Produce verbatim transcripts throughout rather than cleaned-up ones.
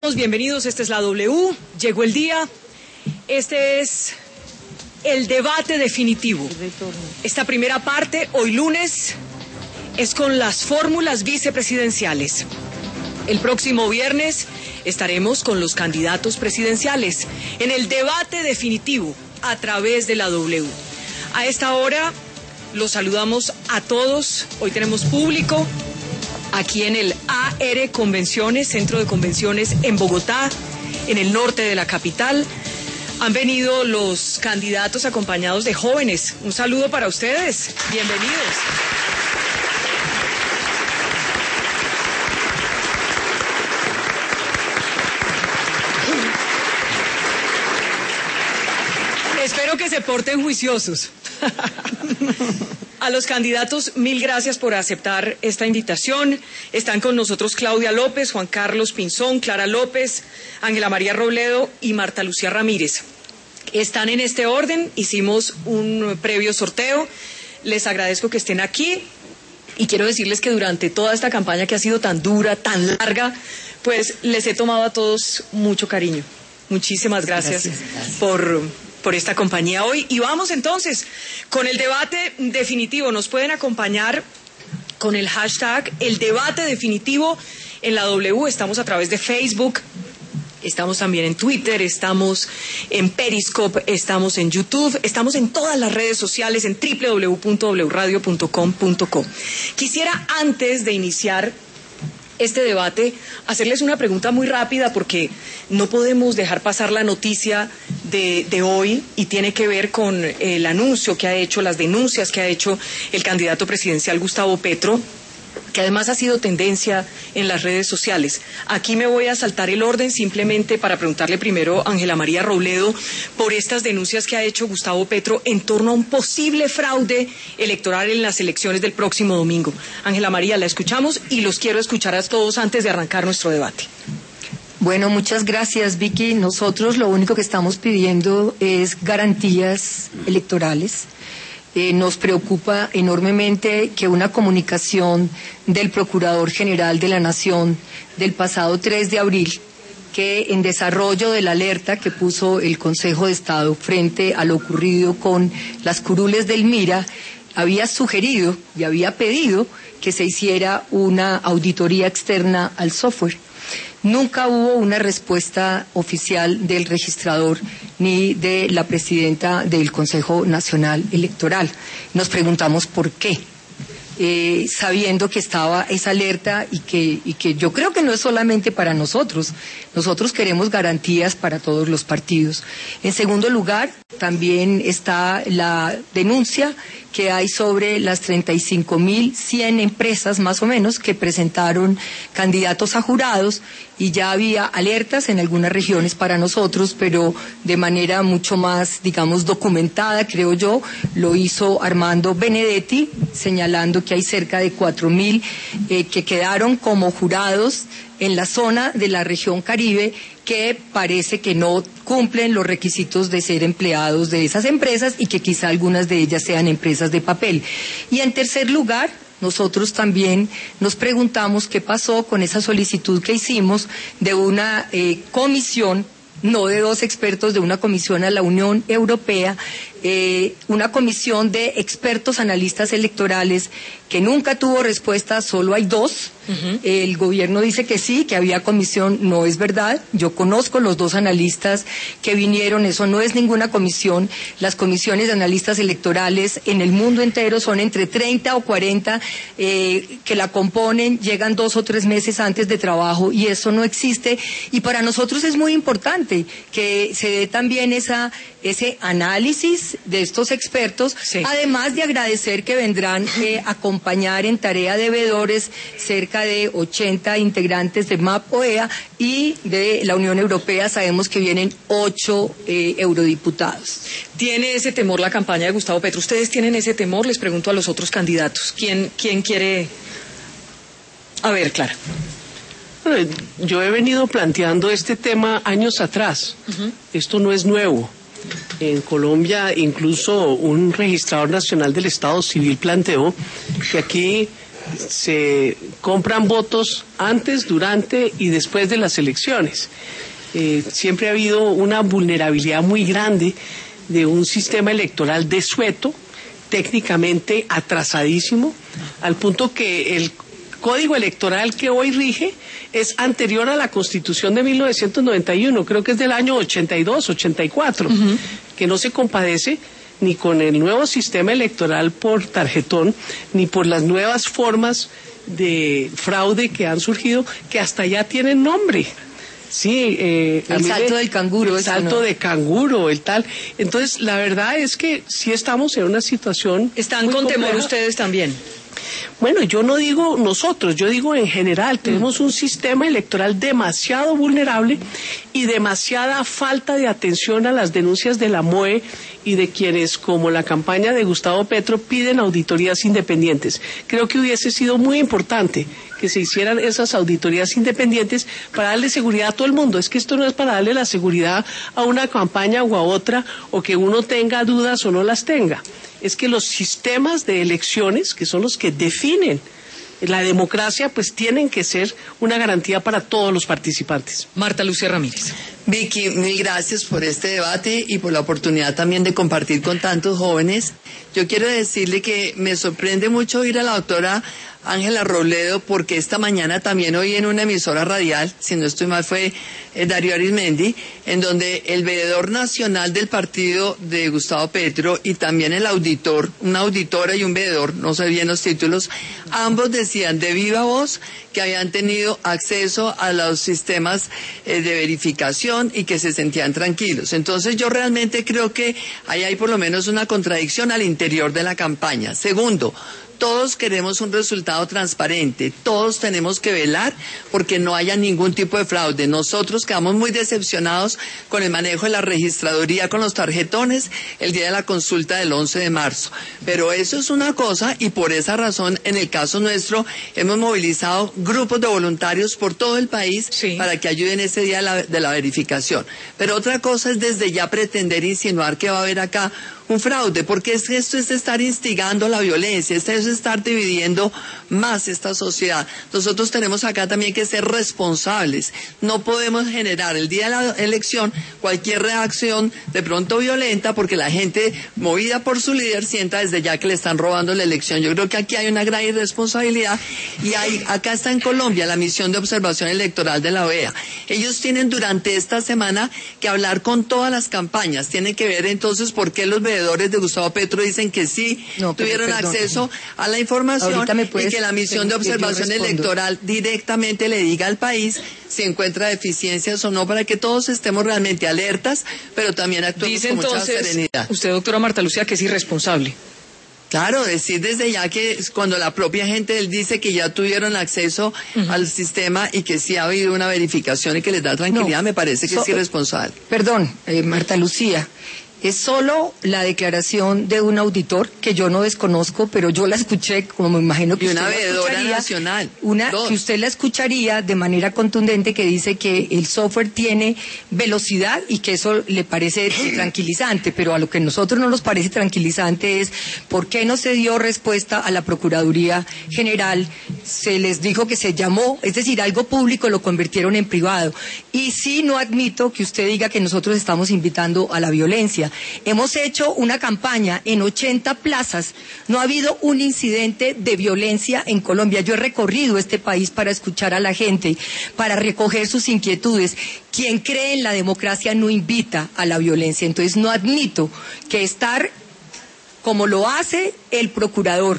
Bienvenidos, esta es la W, llegó el día, este es el debate definitivo. Esta primera parte, hoy lunes, es con las fórmulas vicepresidenciales. El próximo viernes estaremos con los candidatos presidenciales en el debate definitivo a través de la W. A esta hora los saludamos a todos, hoy tenemos público aquí en el A R Convenciones, Centro de Convenciones en Bogotá, en el norte de la capital. Han venido los candidatos acompañados de jóvenes. Un saludo para ustedes. Bienvenidos. Espero que se porten juiciosos. A los candidatos, mil gracias por aceptar esta invitación. Están con nosotros Claudia López, Juan Carlos Pinzón, Clara López, Ángela María Robledo y Marta Lucía Ramírez. Están en este orden, hicimos un previo sorteo. Les agradezco que estén aquí y quiero decirles que durante toda esta campaña que ha sido tan dura, tan larga, pues les he tomado a todos mucho cariño. Muchísimas gracias, gracias, gracias. por... por esta compañía hoy. Y vamos entonces con el debate definitivo. Nos pueden acompañar con el hashtag el debate definitivo en la W. Estamos a través de Facebook, estamos también en Twitter, estamos en Periscope, estamos en YouTube, estamos en todas las redes sociales en doble u doble u doble u punto w radio punto com punto co. Quisiera, antes de iniciar este debate, hacerles una pregunta muy rápida porque no podemos dejar pasar la noticia de, de hoy y tiene que ver con el anuncio que ha hecho, las denuncias que ha hecho el candidato presidencial Gustavo Petro, que además ha sido tendencia en las redes sociales. Aquí me voy a saltar el orden simplemente para preguntarle primero a Ángela María Robledo por estas denuncias que ha hecho Gustavo Petro en torno a un posible fraude electoral en las elecciones del próximo domingo. Ángela María, la escuchamos y los quiero escuchar a todos antes de arrancar nuestro debate. Bueno, muchas gracias, Vicky. Nosotros lo único que estamos pidiendo es garantías electorales. Eh, nos preocupa enormemente que una comunicación del Procurador General de la Nación del pasado tres de abril, que en desarrollo de la alerta que puso el Consejo de Estado frente a lo ocurrido con las curules del Mira, había sugerido y había pedido que se hiciera una auditoría externa al software. Nunca hubo una respuesta oficial del registrador ni de la presidenta del Consejo Nacional Electoral. Nos preguntamos por qué, eh, sabiendo que estaba esa alerta y que, y que yo creo que no es solamente para nosotros. Nosotros queremos garantías para todos los partidos. En segundo lugar, también está la denuncia que hay sobre las treinta y cinco mil cien empresas más o menos que presentaron candidatos a jurados y ya había alertas en algunas regiones para nosotros, pero de manera mucho más, digamos, documentada, creo yo, lo hizo Armando Benedetti, señalando que hay cerca de cuatro mil eh, que quedaron como jurados en la zona de la región Caribe que parece que no cumplen los requisitos de ser empleados de esas empresas y que quizá algunas de ellas sean empresas de papel. Y en tercer lugar, nosotros también nos preguntamos qué pasó con esa solicitud que hicimos de una eh, comisión, no de dos expertos, de una comisión a la Unión Europea, eh, una comisión de expertos analistas electorales que nunca tuvo respuesta, solo hay dos. Uh-huh. El gobierno dice que sí, que había comisión, no es verdad. Yo conozco los dos analistas que vinieron, eso no es ninguna comisión. Las comisiones de analistas electorales en el mundo entero son entre treinta o cuarenta eh, que la componen, llegan dos o tres meses antes de trabajo y eso no existe. Y para nosotros es muy importante que se dé también esa, ese análisis de estos expertos, sí. Además de agradecer que vendrán eh, a acompañar en tarea de veedores cerca de ochenta integrantes de M A P O E A y de la Unión Europea sabemos que vienen ocho eh, eurodiputados. ¿Tiene ese temor la campaña de Gustavo Petro? ¿Ustedes tienen ese temor? Les pregunto a los otros candidatos. ¿Quién, quién quiere...? A ver, Clara. Bueno, yo he venido planteando este tema años atrás. Uh-huh. Esto no es nuevo. En Colombia, incluso un registrador nacional del Estado Civil planteó que aquí se compran votos antes, durante y después de las elecciones. Eh, siempre ha habido una vulnerabilidad muy grande de un sistema electoral desueto, técnicamente atrasadísimo, al punto que el código electoral que hoy rige es anterior a la Constitución de mil novecientos noventa y uno, creo que es del año ochenta y dos, ochenta y cuatro, uh-huh. que no se compadece ni con el nuevo sistema electoral por tarjetón, ni por las nuevas formas de fraude que han surgido, que hasta ya tienen nombre. Sí, eh, el salto me, del canguro. El salto no. de canguro, el tal. Entonces, la verdad es que sí estamos en una situación. ¿Están con compleja. temor ustedes también? Bueno, yo no digo nosotros, yo digo en general, tenemos un sistema electoral demasiado vulnerable y demasiada falta de atención a las denuncias de la M O E y de quienes, como la campaña de Gustavo Petro, piden auditorías independientes. Creo que hubiese sido muy importante que se hicieran esas auditorías independientes para darle seguridad a todo el mundo. Es que esto no es para darle la seguridad a una campaña o a otra, o que uno tenga dudas o no las tenga. Es que los sistemas de elecciones, que son los que definen la democracia, pues tienen que ser una garantía para todos los participantes. Marta Lucía Ramírez. Vicky, mil gracias por este debate y por la oportunidad también de compartir con tantos jóvenes. Yo quiero decirle que me sorprende mucho oír a la doctora Ángela Robledo, porque esta mañana también oí en una emisora radial, si no estoy mal fue eh, Darío Arizmendi, en donde el veedor nacional del partido de Gustavo Petro y también el auditor, una auditora y un veedor, no sé bien los títulos, ambos decían de viva voz que habían tenido acceso a los sistemas eh, de verificación y que se sentían tranquilos. Entonces yo realmente creo que ahí hay por lo menos una contradicción al interior de la campaña. Segundo, todos queremos un resultado transparente, todos tenemos que velar porque no haya ningún tipo de fraude. Nosotros quedamos muy decepcionados con el manejo de la registraduría con los tarjetones el día de la consulta del once de marzo. Pero eso es una cosa y por esa razón, en el caso nuestro, hemos movilizado grupos de voluntarios por todo el país sí. para que ayuden ese día de la, de la verificación. Pero otra cosa es desde ya pretender insinuar que va a haber acá un fraude, porque es, esto es estar instigando la violencia, esto es estar dividiendo más esta sociedad. Nosotros tenemos acá también que ser responsables. No podemos generar el día de la elección cualquier reacción de pronto violenta porque la gente movida por su líder sienta desde ya que le están robando la elección. Yo creo que aquí hay una gran irresponsabilidad y hay, acá está en Colombia la misión de observación electoral de la O E A. Ellos tienen durante esta semana que hablar con todas las campañas, tienen que ver entonces por qué los veedores de Gustavo Petro dicen que sí no, tuvieron perdón. acceso a la información y que la misión de observación electoral directamente le diga al país si encuentra deficiencias o no, para que todos estemos realmente alertas, pero también actuemos Dice con entonces, mucha serenidad. Usted, doctora Marta Lucía, que es irresponsable. Claro, decir desde ya que cuando la propia gente él dice que ya tuvieron acceso uh-huh. al sistema y que sí ha habido una verificación y que les da tranquilidad, no, me parece que so, es irresponsable. Perdón, eh, Marta Lucía. Es solo la declaración de un auditor que yo no desconozco, pero yo la escuché, como me imagino que y usted una la veedora nacional. Una Dos. que usted la escucharía de manera contundente, que dice que el software tiene velocidad y que eso le parece tranquilizante, pero a lo que a nosotros no nos parece tranquilizante es por qué no se dio respuesta a la Procuraduría General. Se les dijo que se llamó, es decir, algo público lo convirtieron en privado. Y sí, no admito que usted diga que nosotros estamos invitando a la violencia. Hemos hecho una campaña en ochenta plazas, no ha habido un incidente de violencia en Colombia. Yo he recorrido este país para escuchar a la gente, para recoger sus inquietudes. Quien cree en la democracia no invita a la violencia, entonces no admito que estar, como lo hace el procurador,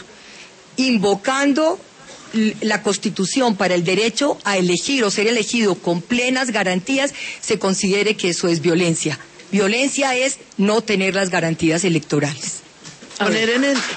invocando la Constitución para el derecho a elegir o ser elegido con plenas garantías, se considere que eso es violencia. Violencia es no tener las garantías electorales. Poner en el... no,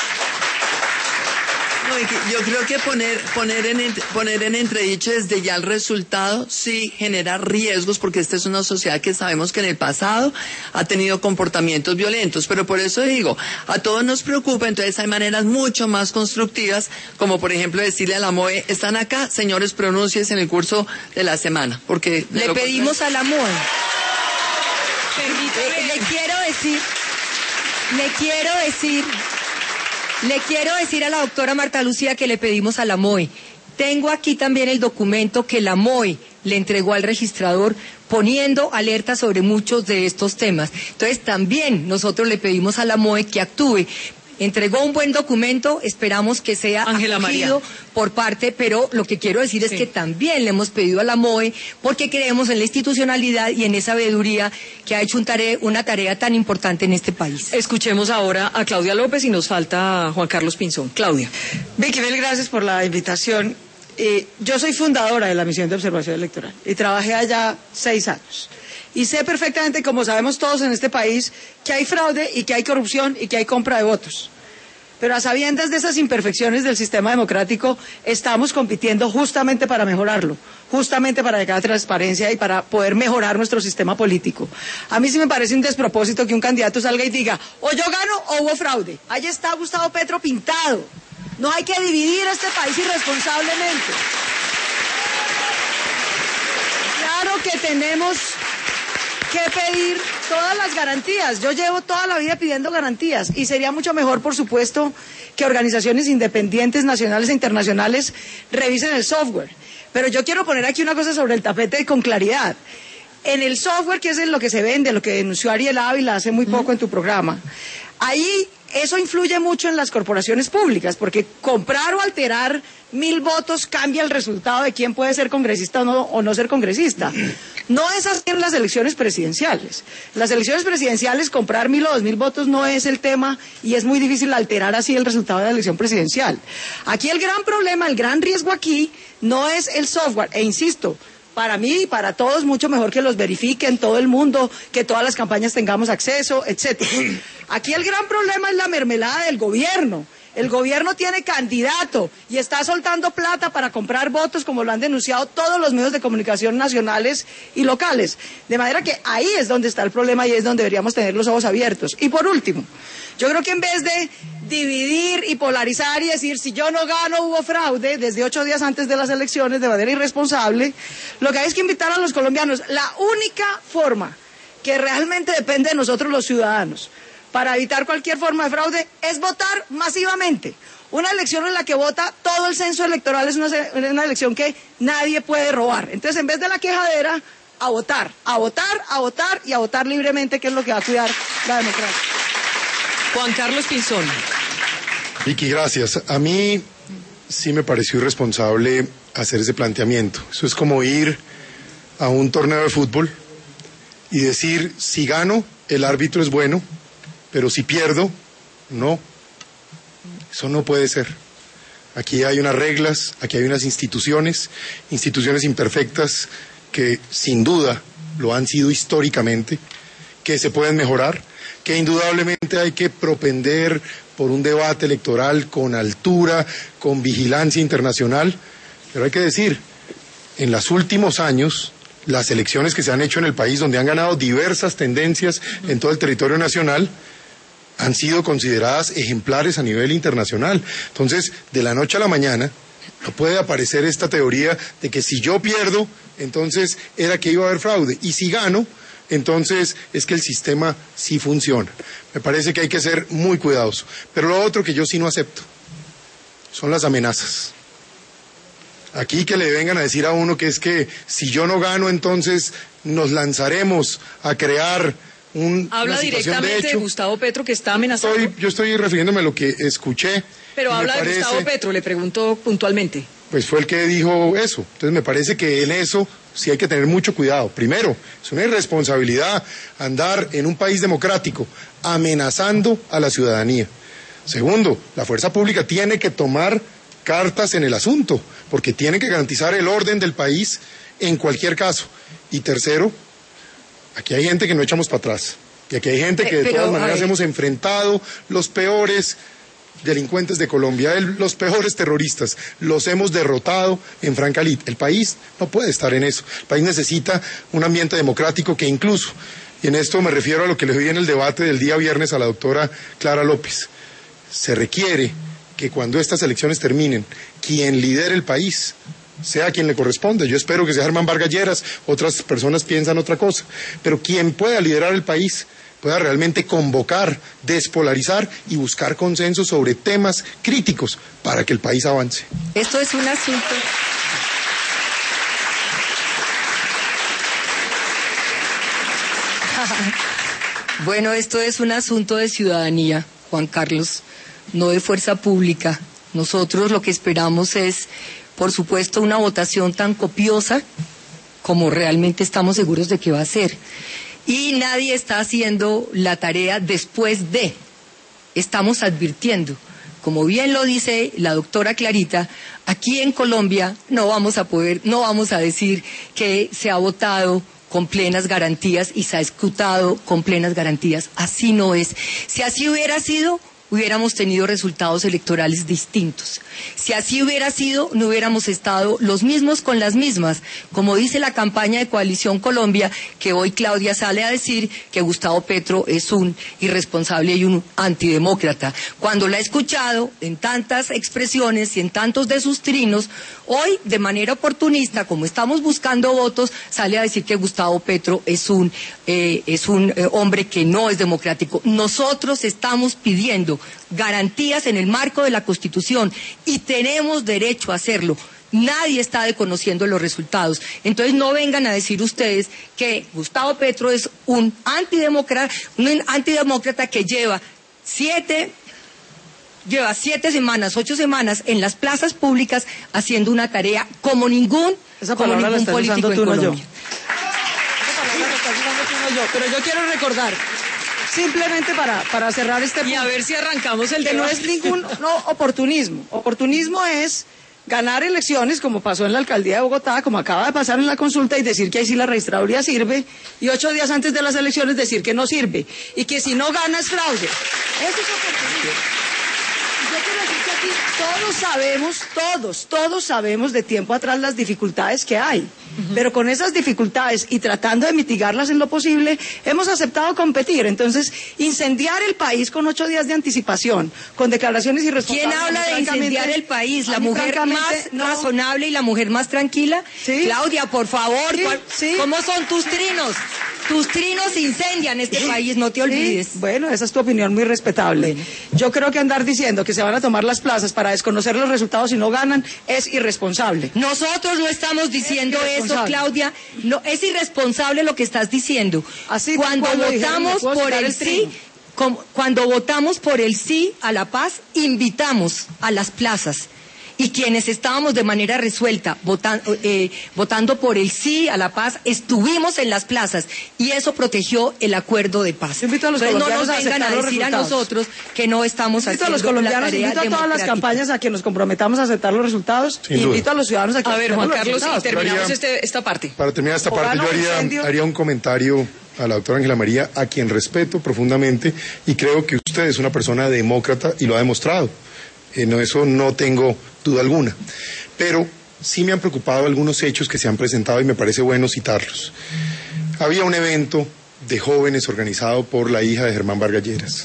yo creo que poner poner en poner en entredicho desde ya el resultado sí genera riesgos, porque esta es una sociedad que sabemos que en el pasado ha tenido comportamientos violentos, pero por eso digo, a todos nos preocupa, entonces hay maneras mucho más constructivas, como por ejemplo decirle a la M O E, están acá, señores, pronúnciense en el curso de la semana, porque le pedimos a la M O E. Eh, le quiero decir, le quiero decir, le quiero decir a la doctora Marta Lucía que le pedimos a la M O E Tengo aquí también el documento que la M O E le entregó al registrador poniendo alerta sobre muchos de estos temas. Entonces también nosotros le pedimos a la M O E que actúe. Entregó un buen documento, esperamos que sea Ángela acogido María. por parte, pero lo que quiero decir es Sí. que también le hemos pedido a la M O E, porque creemos en la institucionalidad y en esa veeduría que ha hecho un tarea, una tarea tan importante en este país. Escuchemos ahora a Claudia López y nos falta Juan Carlos Pinzón. Claudia. Vicky, mil gracias por la invitación. Eh, yo soy fundadora de la Misión de Observación Electoral y trabajé allá seis años. Y sé perfectamente, como sabemos todos en este país, que hay fraude y que hay corrupción y que hay compra de votos. Pero a sabiendas de esas imperfecciones del sistema democrático, estamos compitiendo justamente para mejorarlo, justamente para que haya transparencia y para poder mejorar nuestro sistema político. A mí sí me parece un despropósito que un candidato salga y diga, o yo gano o hubo fraude. Ahí está Gustavo Petro pintado. No hay que dividir este país irresponsablemente. Claro que tenemos que pedir todas las garantías. Yo llevo toda la vida pidiendo garantías y sería mucho mejor, por supuesto, que organizaciones independientes nacionales e internacionales revisen el software. Pero yo quiero poner aquí una cosa sobre el tapete con claridad. En el software, que es en lo que se vende, lo que denunció Ariel Ávila hace muy poco en tu programa, ahí eso influye mucho en las corporaciones públicas, porque comprar o alterar mil votos cambia el resultado de quién puede ser congresista o no, o no ser congresista. No es así en las elecciones presidenciales. Las elecciones presidenciales, comprar mil o dos mil votos no es el tema y es muy difícil alterar así el resultado de la elección presidencial. Aquí el gran problema, el gran riesgo aquí no es el software, e insisto, para mí y para todos mucho mejor que los verifiquen todo el mundo, que todas las campañas tengamos acceso, etcétera. Aquí el gran problema es la mermelada del gobierno. El gobierno tiene candidato y está soltando plata para comprar votos, como lo han denunciado todos los medios de comunicación nacionales y locales. De manera que ahí es donde está el problema y es donde deberíamos tener los ojos abiertos. Y por último, yo creo que en vez de dividir y polarizar y decir si yo no gano hubo fraude desde ocho días antes de las elecciones de manera irresponsable, lo que hay es que invitar a los colombianos. La única forma que realmente depende de nosotros los ciudadanos para evitar cualquier forma de fraude es votar masivamente. Una elección en la que vota todo el censo electoral es una, una elección que nadie puede robar. Entonces, en vez de la quejadera, a votar, a votar, a votar y a votar libremente, que es lo que va a cuidar la democracia. Juan Carlos Pinzón. Vicky, gracias. A mí sí me pareció irresponsable hacer ese planteamiento. Eso es como ir a un torneo de fútbol y decir, si gano, el árbitro es bueno, pero si pierdo, no. Eso no puede ser. Aquí hay unas reglas, aquí hay unas instituciones, instituciones imperfectas que sin duda lo han sido históricamente, que se pueden mejorar, que indudablemente hay que propender por un debate electoral con altura, con vigilancia internacional, pero hay que decir, en los últimos años, las elecciones que se han hecho en el país, donde han ganado diversas tendencias en todo el territorio nacional, han sido consideradas ejemplares a nivel internacional. Entonces, de la noche a la mañana, no puede aparecer esta teoría de que si yo pierdo, entonces era que iba a haber fraude, y si gano, entonces es que el sistema sí funciona. Me parece que hay que ser muy cuidadosos. Pero lo otro que yo sí no acepto son las amenazas. Aquí que le vengan a decir a uno que es que si yo no gano, entonces nos lanzaremos a crear un, habla una situación directamente de, de, hecho, Gustavo Petro, que está amenazado. Estoy, yo estoy refiriéndome a lo que escuché. Pero habla parece, de Gustavo Petro, le pregunto puntualmente. Pues fue el que dijo eso. Entonces me parece que en eso sí hay que tener mucho cuidado. Primero, es una irresponsabilidad andar en un país democrático amenazando a la ciudadanía. Segundo, la fuerza pública tiene que tomar cartas en el asunto, porque tiene que garantizar el orden del país en cualquier caso. Y tercero, aquí hay gente que no echamos para atrás. Y aquí hay gente que de Pero, todas maneras ay. hemos enfrentado los peores delincuentes de Colombia, el, los peores terroristas, los hemos derrotado en franca lid. El país no puede estar en eso. El país necesita un ambiente democrático que incluso, y en esto me refiero a lo que le oí en el debate del día viernes a la doctora Clara López, se requiere que cuando estas elecciones terminen, quien lidere el país sea quien le corresponde. Yo espero que sea Germán Vargas Lleras, otras personas piensan otra cosa, pero quien pueda liderar el país pueda realmente convocar, despolarizar y buscar consenso sobre temas críticos para que el país avance. Esto es un asunto... Bueno, esto es un asunto de ciudadanía, Juan Carlos, no de fuerza pública. Nosotros lo que esperamos es, por supuesto, una votación tan copiosa como realmente estamos seguros de que va a ser. Y nadie está haciendo la tarea después de. Estamos advirtiendo. Como bien lo dice la doctora Clarita, aquí en Colombia no vamos a poder, no vamos a decir que se ha votado con plenas garantías y se ha escrutado con plenas garantías. Así no es. Si así hubiera sido, hubiéramos tenido resultados electorales distintos. Si así hubiera sido, no hubiéramos estado los mismos con las mismas. Como dice la campaña de Coalición Colombia, que hoy Claudia sale a decir que Gustavo Petro es un irresponsable y un antidemócrata. Cuando la he escuchado en tantas expresiones y en tantos de sus trinos, hoy, de manera oportunista, como estamos buscando votos, sale a decir que Gustavo Petro es un, eh, es un eh, hombre que no es democrático. Nosotros estamos pidiendo garantías en el marco de la Constitución y tenemos derecho a hacerlo. Nadie está desconociendo los resultados. Entonces no vengan a decir ustedes que Gustavo Petro es un antidemócrata, un antidemócrata que lleva siete, lleva siete semanas, ocho semanas en las plazas públicas haciendo una tarea como ningún, Esa como palabra la ningún estás político usando en tú, no Colombia. yo. Esa palabra la estás usando tú, no yo. Pero yo quiero recordar, simplemente para, para cerrar este punto, Y a ver si arrancamos el que no debate. es ningún no, oportunismo. Oportunismo es ganar elecciones, como pasó en la alcaldía de Bogotá, como acaba de pasar en la consulta, y decir que ahí sí la registraduría sirve, y ocho días antes de las elecciones decir que no sirve, y que si no gana es fraude. Eso es oportunismo. Yo quiero decir que aquí todos sabemos, todos, todos sabemos de tiempo atrás las dificultades que hay. Uh-huh. Pero con esas dificultades y tratando de mitigarlas en lo posible, hemos aceptado competir. Entonces, incendiar el país con ocho días de anticipación, con declaraciones irresponsables. ¿Quién habla de incendiar el país? ¿La mujer más no. razonable y la mujer más tranquila? ¿Sí? Claudia, por favor, Sí, ¿cuál- sí. ¿cómo son tus trinos? Tus trinos incendian este Sí, país, no te sí. olvides. Bueno, esa es tu opinión muy respetable. Bueno. Yo creo que andar diciendo que se van a tomar las plazas para desconocer los resultados y no ganan es irresponsable. Nosotros no estamos diciendo Es eso, irresponsable. Claudia. No, es irresponsable lo que estás diciendo. Así Cuando tal cual lo dijeron, votamos me puedo por citar el el sí, trino. como- cuando votamos por el sí a la paz, invitamos a las plazas. Y quienes estábamos de manera resuelta votan- eh, votando por el sí a la paz, estuvimos en las plazas y eso protegió el acuerdo de paz. Yo invito a los Entonces no nos colombianos a vengan a aceptar los decir a resultados. nosotros que no estamos Invito a haciendo los colombianos, la tarea invito a todas las democrática. campañas a que nos comprometamos a aceptar los resultados, Sin y duda. invito a los ciudadanos a que A ver, aceptemos Juan los Carlos, y resultados. terminamos Haría- este, esta parte. Para terminar esta O parte, gana yo un haría, incendio. haría un comentario a la doctora Ángela María, a quien respeto profundamente, y creo que usted es una persona demócrata y lo ha demostrado. En eso no tengo duda alguna. Pero sí me han preocupado algunos hechos que se han presentado y me parece bueno citarlos. Había un evento de jóvenes organizado por la hija de Germán Vargas Lleras.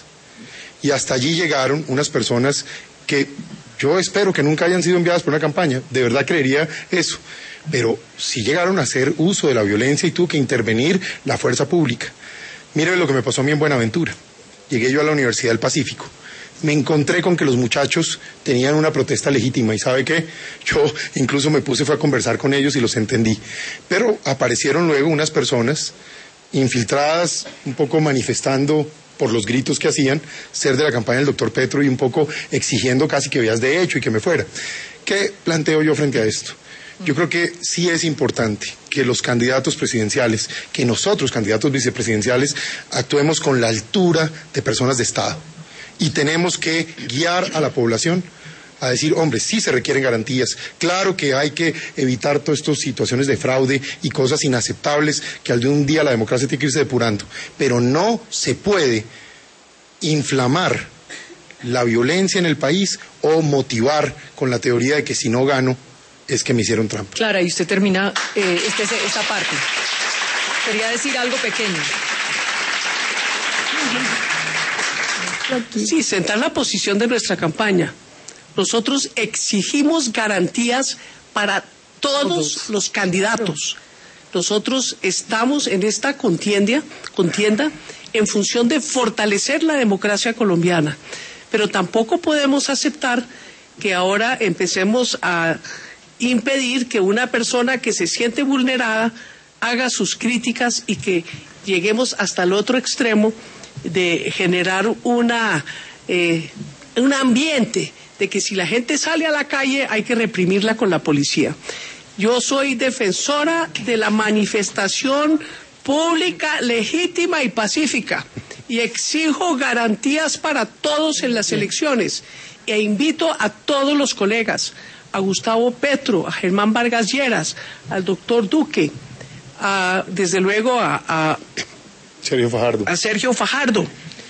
Y hasta allí llegaron unas personas que yo espero que nunca hayan sido enviadas por una campaña. De verdad creería eso. Pero sí llegaron a hacer uso de la violencia y tuvo que intervenir la fuerza pública. Mire lo que me pasó a mí en Buenaventura. Llegué yo a la Universidad del Pacífico. Me encontré con que los muchachos tenían una protesta legítima y ¿sabe qué? Yo incluso me puse fue a conversar con ellos y los entendí. Pero aparecieron luego unas personas infiltradas, un poco manifestando por los gritos que hacían, ser de la campaña del doctor Petro y un poco exigiendo casi que vías de hecho y que me fuera. ¿Qué planteo yo frente a esto? Yo creo que sí es importante que los candidatos presidenciales, que nosotros candidatos vicepresidenciales, actuemos con la altura de personas de Estado. Y tenemos que guiar a la población a decir, hombre, sí se requieren garantías, claro que hay que evitar todas estas situaciones de fraude y cosas inaceptables que algún día la democracia tiene que irse depurando, pero no se puede inflamar la violencia en el país o motivar con la teoría de que si no gano es que me hicieron trampa. Clara, y usted termina eh, este, esta parte. Quería decir algo pequeño. Sí, sentar la posición de nuestra campaña. Nosotros exigimos garantías para todos los candidatos. Nosotros estamos en esta contienda, contienda en función de fortalecer la democracia colombiana. Pero tampoco podemos aceptar que ahora empecemos a impedir que una persona que se siente vulnerada haga sus críticas y que lleguemos hasta el otro extremo de generar una, eh, un ambiente de que si la gente sale a la calle hay que reprimirla con la policía. Yo soy defensora de la manifestación pública, legítima y pacífica, y exijo garantías para todos en las elecciones, e invito a todos los colegas, a Gustavo Petro, a Germán Vargas Lleras, al doctor Duque, a, desde luego a, a Sergio Fajardo. A Sergio Fajardo.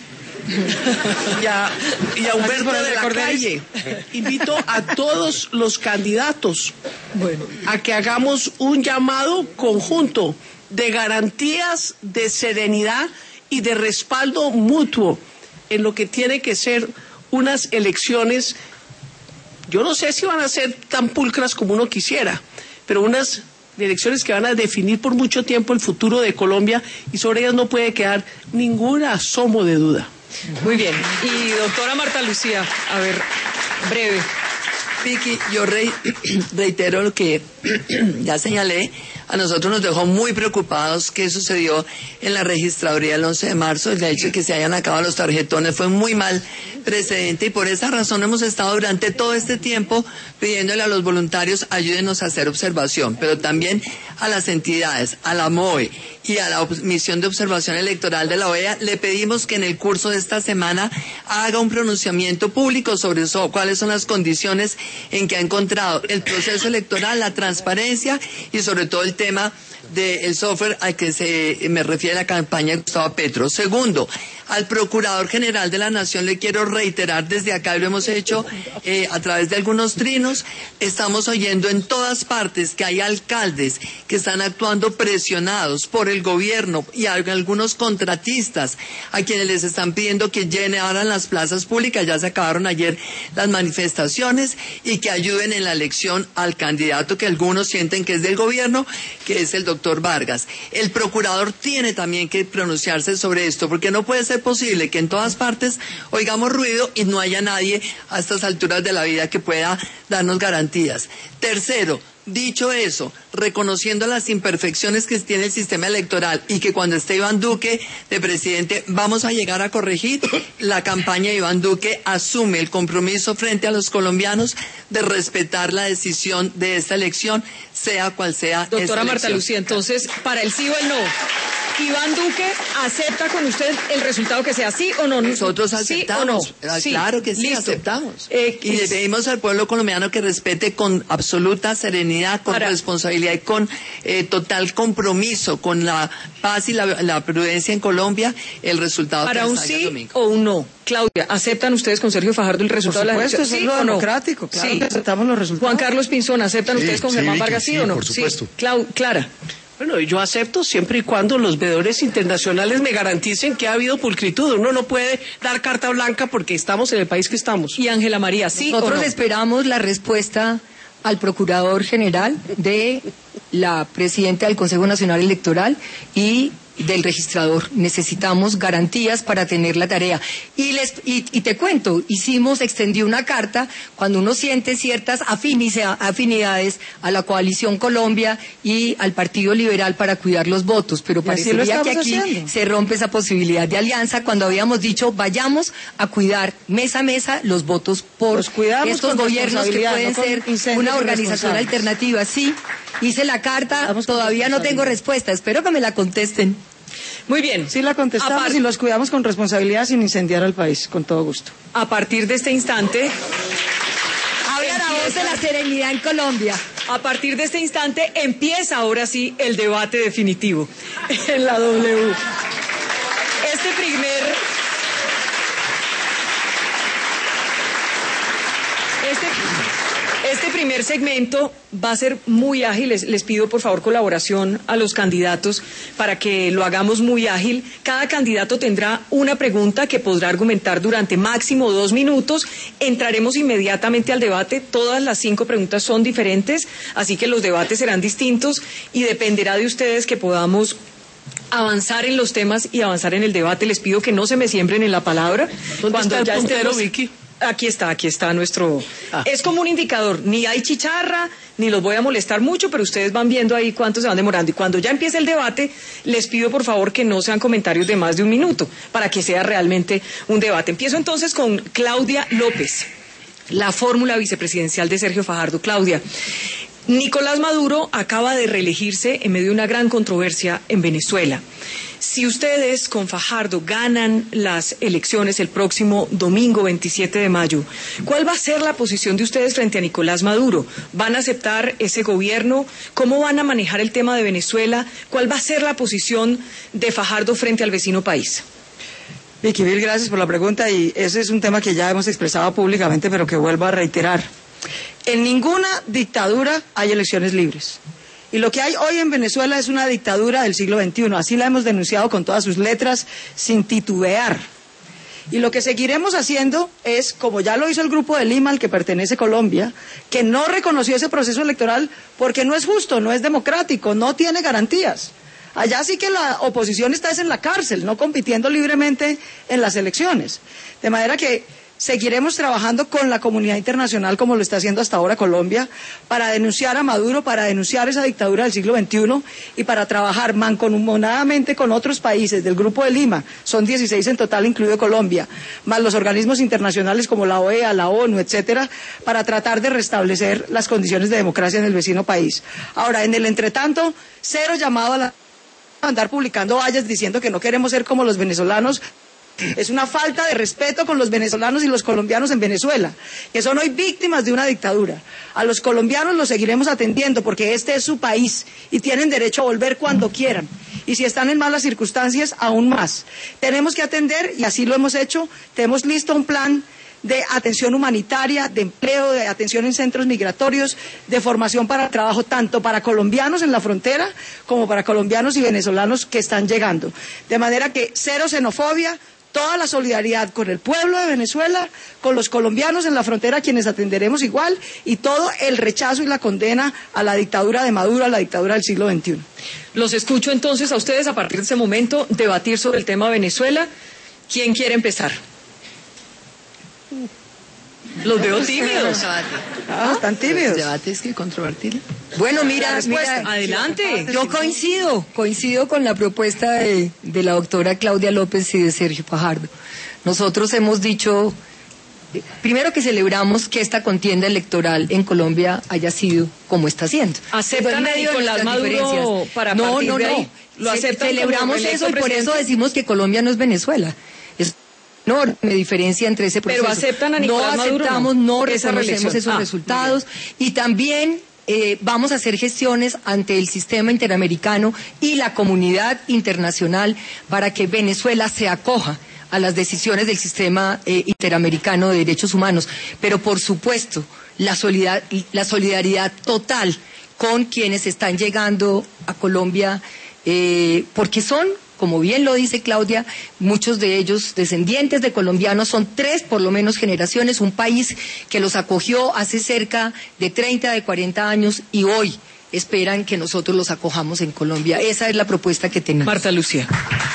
y, a, y a Humberto de la Calle. Invito a todos los candidatos bueno. a que hagamos un llamado conjunto de garantías de serenidad y de respaldo mutuo en lo que tiene que ser unas elecciones. Yo no sé si van a ser tan pulcras como uno quisiera, pero unas elecciones que van a definir por mucho tiempo el futuro de Colombia, y sobre ellas no puede quedar ningún asomo de duda. Muy bien. Y doctora Marta Lucía, a ver, breve. Vicky, yo re reitero lo que ya señalé. A nosotros nos dejó muy preocupados qué sucedió en la registraduría el once de marzo. El hecho de que se hayan acabado los tarjetones fue muy mal precedente, y por esa razón hemos estado durante todo este tiempo pidiéndole a los voluntarios ayúdenos a hacer observación, pero también a las entidades, a la M O E y a la Misión de Observación Electoral de la O E A, le pedimos que en el curso de esta semana haga un pronunciamiento público sobre eso, cuáles son las condiciones en que ha encontrado el proceso electoral, la transparencia y sobre todo el tema del software al que se me refiere la campaña de Gustavo Petro. Segundo, al Procurador General de la Nación le quiero reiterar desde acá, lo hemos hecho eh, a través de algunos trinos, estamos oyendo en todas partes que hay alcaldes que están actuando presionados por el gobierno y hay algunos contratistas a quienes les están pidiendo que llenaran las plazas públicas, ya se acabaron ayer las manifestaciones, y que ayuden en la elección al candidato que algunos sienten que es del gobierno, que es el doctor Vargas. El procurador tiene también que pronunciarse sobre esto, porque no puede ser posible que en todas partes oigamos ruido y no haya nadie a estas alturas de la vida que pueda darnos garantías. Tercero, dicho eso, reconociendo las imperfecciones que tiene el sistema electoral y que cuando esté Iván Duque de presidente vamos a llegar a corregir, la campaña de Iván Duque asume el compromiso frente a los colombianos de respetar la decisión de esta elección, sea cual sea. Doctora Marta Lucía, entonces, para el sí o el no, ¿Iván Duque acepta con usted el resultado que sea sí o no? Nosotros aceptamos. ¿Sí o no? Sí, claro que sí, listo. aceptamos. Eh, y le pedimos al pueblo colombiano que respete con absoluta serenidad, con para... responsabilidad y con eh, total compromiso con la paz y la, la prudencia en Colombia el resultado para que un salga sí domingo. O un no. Claudia, ¿aceptan ustedes con Sergio Fajardo el resultado por de supuesto, la elección? ¿Sí o no? Democrático, claro sí. que aceptamos los resultados. Juan Carlos Pinzón, ¿aceptan sí, ustedes con sí, Germán Vicky, Vargas sí, sí o no? por supuesto. Sí. Clau Clara. Bueno, yo acepto siempre y cuando los veedores internacionales me garanticen que ha habido pulcritud. Uno no puede dar carta blanca porque estamos en el país que estamos. Y Ángela María, ¿sí Nosotros o no? esperamos la respuesta al Procurador General de la Presidenta del Consejo Nacional Electoral y del registrador. Necesitamos garantías para tener la tarea. Y, les, y, y te cuento, hicimos, extendí una carta cuando uno siente ciertas afinidades a la Coalición Colombia y al Partido Liberal para cuidar los votos, pero parecería que aquí haciendo. se rompe esa posibilidad de alianza cuando habíamos dicho vayamos a cuidar mes a mesa los votos por los estos gobiernos que pueden no ser una organización alternativa. Sí, hice la carta, Vamos todavía no tengo respuesta, espero que me la contesten. Muy bien. Sí la contestamos Apart... y los cuidamos con responsabilidad sin incendiar al país, con todo gusto. A partir de este instante... Habla la voz de la serenidad en Colombia. A partir de este instante empieza ahora sí el debate definitivo en la W. Este primer... Este... Este primer segmento va a ser muy ágil. Les, les pido por favor colaboración a los candidatos para que lo hagamos muy ágil. Cada candidato tendrá una pregunta que podrá argumentar durante máximo dos minutos. Entraremos inmediatamente al debate. Todas las cinco preguntas son diferentes, así que los debates serán distintos y dependerá de ustedes que podamos avanzar en los temas y avanzar en el debate. Les pido que no se me siembren en la palabra. ¿Dónde está el puntero, estemos... Vicky? Aquí está, aquí está nuestro... Ah. Es como un indicador, ni hay chicharra, ni los voy a molestar mucho, pero ustedes van viendo ahí cuánto se van demorando. Y cuando ya empiece el debate, les pido por favor que no sean comentarios de más de un minuto, para que sea realmente un debate. Empiezo entonces con Claudia López, la fórmula vicepresidencial de Sergio Fajardo. Claudia, Nicolás Maduro acaba de reelegirse en medio de una gran controversia en Venezuela. Si ustedes con Fajardo ganan las elecciones el próximo domingo veintisiete de mayo, ¿cuál va a ser la posición de ustedes frente a Nicolás Maduro? ¿Van a aceptar ese gobierno? ¿Cómo van a manejar el tema de Venezuela? ¿Cuál va a ser la posición de Fajardo frente al vecino país? Vicky, mil gracias por la pregunta y ese es un tema que ya hemos expresado públicamente, pero que vuelvo a reiterar. En ninguna dictadura hay elecciones libres. Y lo que hay hoy en Venezuela es una dictadura del siglo veintiuno. Así la hemos denunciado con todas sus letras, sin titubear. Y lo que seguiremos haciendo es, como ya lo hizo el Grupo de Lima, al que pertenece Colombia, que no reconoció ese proceso electoral porque no es justo, no es democrático, no tiene garantías. Allá sí que la oposición está es en la cárcel, no compitiendo libremente en las elecciones. De manera que seguiremos trabajando con la comunidad internacional, como lo está haciendo hasta ahora Colombia, para denunciar a Maduro, para denunciar esa dictadura del siglo veintiuno y para trabajar mancomunadamente con otros países del Grupo de Lima, son dieciséis en total, incluido Colombia, más los organismos internacionales como la O E A, la ONU, etcétera, para tratar de restablecer las condiciones de democracia en el vecino país. Ahora, en el entretanto, cero llamado a la andar publicando vallas diciendo que no queremos ser como los venezolanos. Es una falta de respeto con los venezolanos y los colombianos en Venezuela, que son hoy víctimas de una dictadura. A los colombianos los seguiremos atendiendo porque este es su país y tienen derecho a volver cuando quieran. Y si están en malas circunstancias, aún más. Tenemos que atender, y así lo hemos hecho, tenemos listo un plan de atención humanitaria, de empleo, de atención en centros migratorios, de formación para trabajo, tanto para colombianos en la frontera como para colombianos y venezolanos que están llegando. De manera que cero xenofobia, toda la solidaridad con el pueblo de Venezuela, con los colombianos en la frontera, quienes atenderemos igual, y todo el rechazo y la condena a la dictadura de Maduro, a la dictadura del siglo veintiuno. Los escucho entonces a ustedes a partir de ese momento debatir sobre el tema Venezuela. ¿Quién quiere empezar? Los veo tímidos. Ah, están tímidos. El debate es que controvertido. Bueno, mira, mira, adelante. yo coincido, coincido con la propuesta de, de la doctora Claudia López y de Sergio Fajardo. Nosotros hemos dicho, primero que celebramos que esta contienda electoral en Colombia haya sido como está siendo. ¿Aceptan a Nicolás Maduro para No, partir no, de no. ahí? ¿Lo Ce- aceptan Celebramos como eso y por presidente? eso decimos que Colombia no es Venezuela. Es enorme diferencia entre ese proceso. Pero aceptan a Nicolás no Maduro, aceptamos, ¿no? no Esa reconocemos reelección. esos Ah, resultados y también eh, vamos a hacer gestiones ante el sistema interamericano y la comunidad internacional para que Venezuela se acoja a las decisiones del sistema eh, interamericano de derechos humanos. Pero por supuesto, la, solidar la solidaridad total con quienes están llegando a Colombia, eh, porque son, como bien lo dice Claudia, muchos de ellos descendientes de colombianos, son tres por lo menos generaciones, un país que los acogió hace cerca de treinta, de cuarenta años y hoy esperan que nosotros los acojamos en Colombia. Esa es la propuesta que tenemos. Marta Lucía.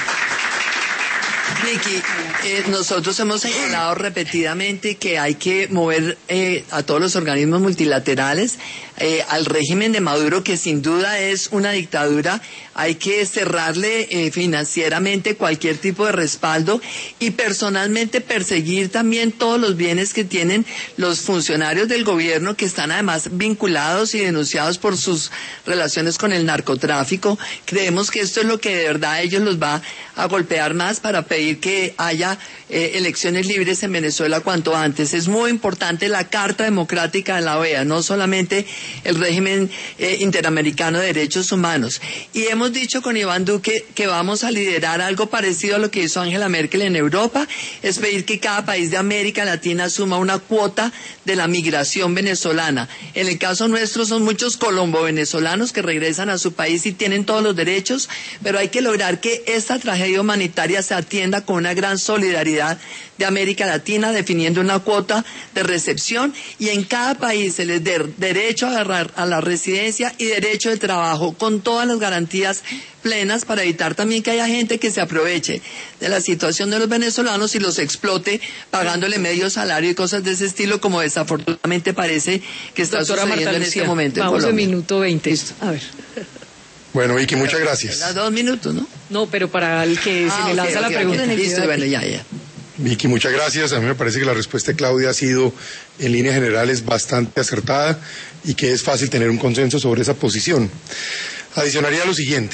Vicky, eh, nosotros hemos señalado repetidamente que hay que mover eh, a todos los organismos multilaterales eh, al régimen de Maduro, que sin duda es una dictadura. Hay que cerrarle eh, financieramente cualquier tipo de respaldo y personalmente perseguir también todos los bienes que tienen los funcionarios del gobierno, que están además vinculados y denunciados por sus relaciones con el narcotráfico. Creemos que esto es lo que de verdad a ellos los va a golpear más para pedir que haya eh, elecciones libres en Venezuela cuanto antes. Es muy importante la Carta Democrática de la O E A, no solamente el régimen eh, interamericano de derechos humanos. Y hemos dicho con Iván Duque que vamos a liderar algo parecido a lo que hizo Angela Merkel en Europa, es pedir que cada país de América Latina asuma una cuota de la migración venezolana. En el caso nuestro son muchos colombo-venezolanos que regresan a su país y tienen todos los derechos, pero hay que lograr que esta tragedia humanitaria se atienda Venezuela con una gran solidaridad de América Latina, definiendo una cuota de recepción, y en cada país se les dé derecho a agarrar a la residencia y derecho de trabajo con todas las garantías plenas, para evitar también que haya gente que se aproveche de la situación de los venezolanos y los explote pagándole medio salario y cosas de ese estilo, como desafortunadamente parece que está Doctora sucediendo Marta en Lucía, este momento en vamos Colombia. en minuto veinte. A ver. Bueno, Vicky, muchas gracias. Las dos minutos, ¿no? No, pero para el que Ah, se le ok, lanza ok, la ok. pregunta. Listo, bueno, ya, ya. Vicky, muchas gracias. A mí me parece que la respuesta de Claudia ha sido, en líneas generales, bastante acertada y que es fácil tener un consenso sobre esa posición. Adicionaría lo siguiente.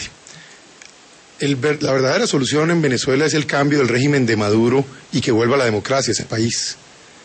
El ver- la verdadera solución en Venezuela es el cambio del régimen de Maduro y que vuelva la democracia a ese país.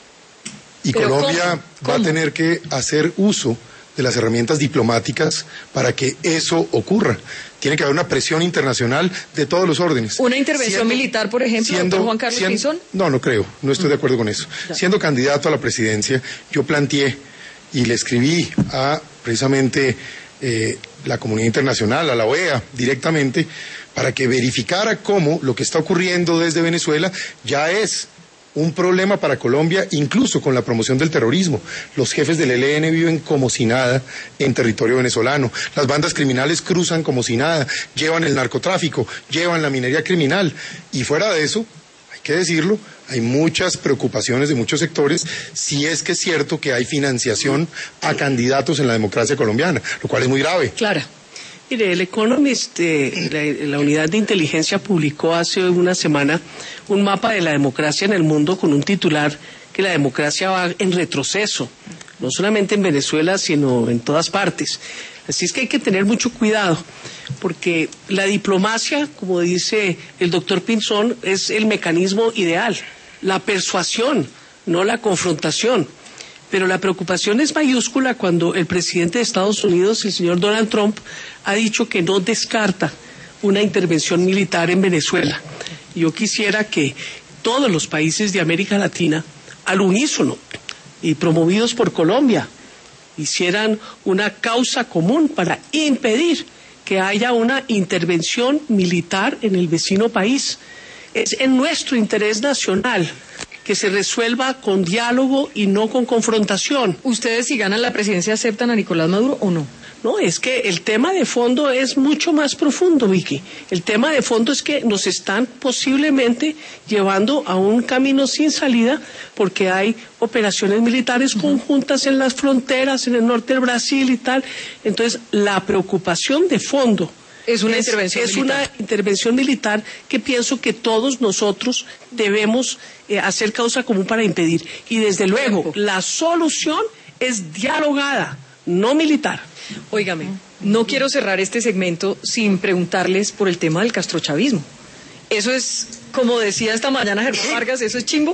Y ¿Pero Colombia cómo? va a ¿Cómo? tener que hacer uso de las herramientas diplomáticas para que eso ocurra. Tiene que haber una presión internacional de todos los órdenes. ¿Una intervención Siendo- militar, por ejemplo, doctor Juan Carlos siendo- Pinzón? No, no creo, no estoy de acuerdo con eso. Siendo candidato a la presidencia, yo planteé y le escribí a precisamente eh, la comunidad internacional, a la O E A directamente, para que verificara cómo lo que está ocurriendo desde Venezuela ya es un problema para Colombia, incluso con la promoción del terrorismo. Los jefes del E L N viven como si nada en territorio venezolano. Las bandas criminales cruzan como si nada, llevan el narcotráfico, llevan la minería criminal. Y fuera de eso, hay que decirlo, hay muchas preocupaciones de muchos sectores si es que es cierto que hay financiación a candidatos en la democracia colombiana, lo cual es muy grave. Clara. Mire, el Economist, eh, la, la unidad de inteligencia, publicó hace una semana un mapa de la democracia en el mundo con un titular que la democracia va en retroceso, no solamente en Venezuela, sino en todas partes. Así es que hay que tener mucho cuidado, porque la diplomacia, como dice el doctor Pinzón, es el mecanismo ideal, la persuasión, no la confrontación. Pero la preocupación es mayúscula cuando el presidente de Estados Unidos, el señor Donald Trump, ha dicho que no descarta una intervención militar en Venezuela. Yo quisiera que todos los países de América Latina, al unísono y promovidos por Colombia, hicieran una causa común para impedir que haya una intervención militar en el vecino país. Es en nuestro interés nacional que se resuelva con diálogo y no con confrontación. ¿Ustedes, si ganan la presidencia, aceptan a Nicolás Maduro o no? No, es que el tema de fondo es mucho más profundo, Vicky. El tema de fondo es que nos están posiblemente llevando a un camino sin salida porque hay operaciones militares conjuntas en las fronteras, en el norte del Brasil y tal. Entonces, la preocupación de fondo Es una intervención es militar. una intervención militar que pienso que todos nosotros debemos eh, hacer causa común para impedir. Y desde luego, la solución es dialogada, no militar. Óigame, no quiero cerrar este segmento sin preguntarles por el tema del castrochavismo. Eso es, como decía esta mañana Germán Vargas, ¿eso es chimbo?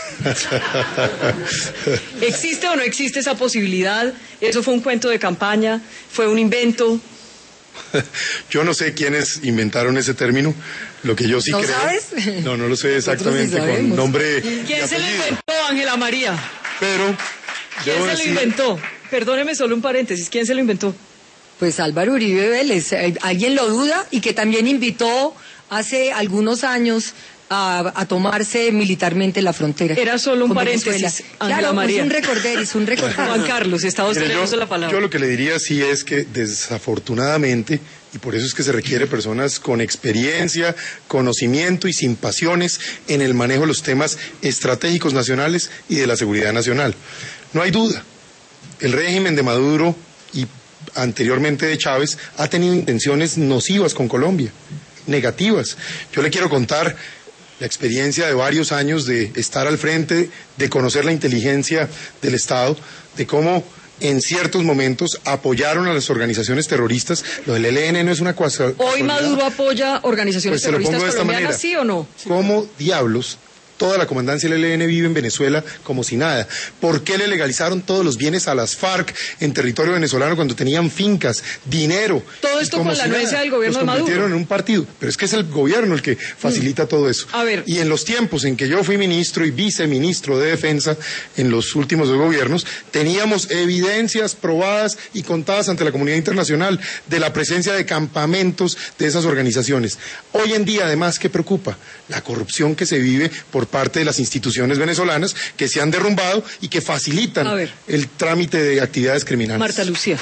¿Existe o no existe esa posibilidad? ¿Eso fue un cuento de campaña? ¿Fue un invento? Yo no sé quiénes inventaron ese término. Lo que yo sí ¿No creo. sabes? No, no lo sé exactamente Nosotros sí con sabemos. nombre. y ¿Quién se lo apellido. inventó, Ángela María? Pero ¿Quién debo se lo decir- inventó? Perdóneme solo un paréntesis, ¿quién se lo inventó? Pues Álvaro Uribe Vélez, eh, alguien lo duda, y que también invitó hace algunos años a, a tomarse militarmente la frontera. Era solo un con paréntesis, Venezuela. Ángela Claro, María. es un recorderis, un recorderis. Juan Carlos, está usted Mire, en yo, uso de la palabra. yo lo que le diría sí es que desafortunadamente, y por eso es que se requiere personas con experiencia, conocimiento y sin pasiones en el manejo de los temas estratégicos nacionales y de la seguridad nacional. No hay duda, el régimen de Maduro y anteriormente de Chávez ha tenido intenciones nocivas con Colombia, negativas. Yo le quiero contar la experiencia de varios años de estar al frente, de conocer la inteligencia del Estado, de cómo en ciertos momentos apoyaron a las organizaciones terroristas. Lo del E L N no es una cosa. ¿Hoy Maduro apoya organizaciones Pues se lo terroristas pongo de esta colombianas, manera. sí o no? ¿Cómo diablos toda la comandancia del E L N vive en Venezuela como si nada. ¿Por qué le legalizaron todos los bienes a las FARC en territorio venezolano cuando tenían fincas, dinero? Todo esto con la anuencia del gobierno de Maduro. Los convirtieron en un partido, pero es que es el gobierno el que facilita mm. todo eso. A ver. Y en los tiempos en que yo fui ministro y viceministro de Defensa en los últimos dos gobiernos, teníamos evidencias probadas y contadas ante la comunidad internacional de la presencia de campamentos de esas organizaciones. Hoy en día, además, ¿qué preocupa? La corrupción que se vive por parte de las instituciones venezolanas que se han derrumbado y que facilitan el trámite de actividades criminales. Marta Lucía.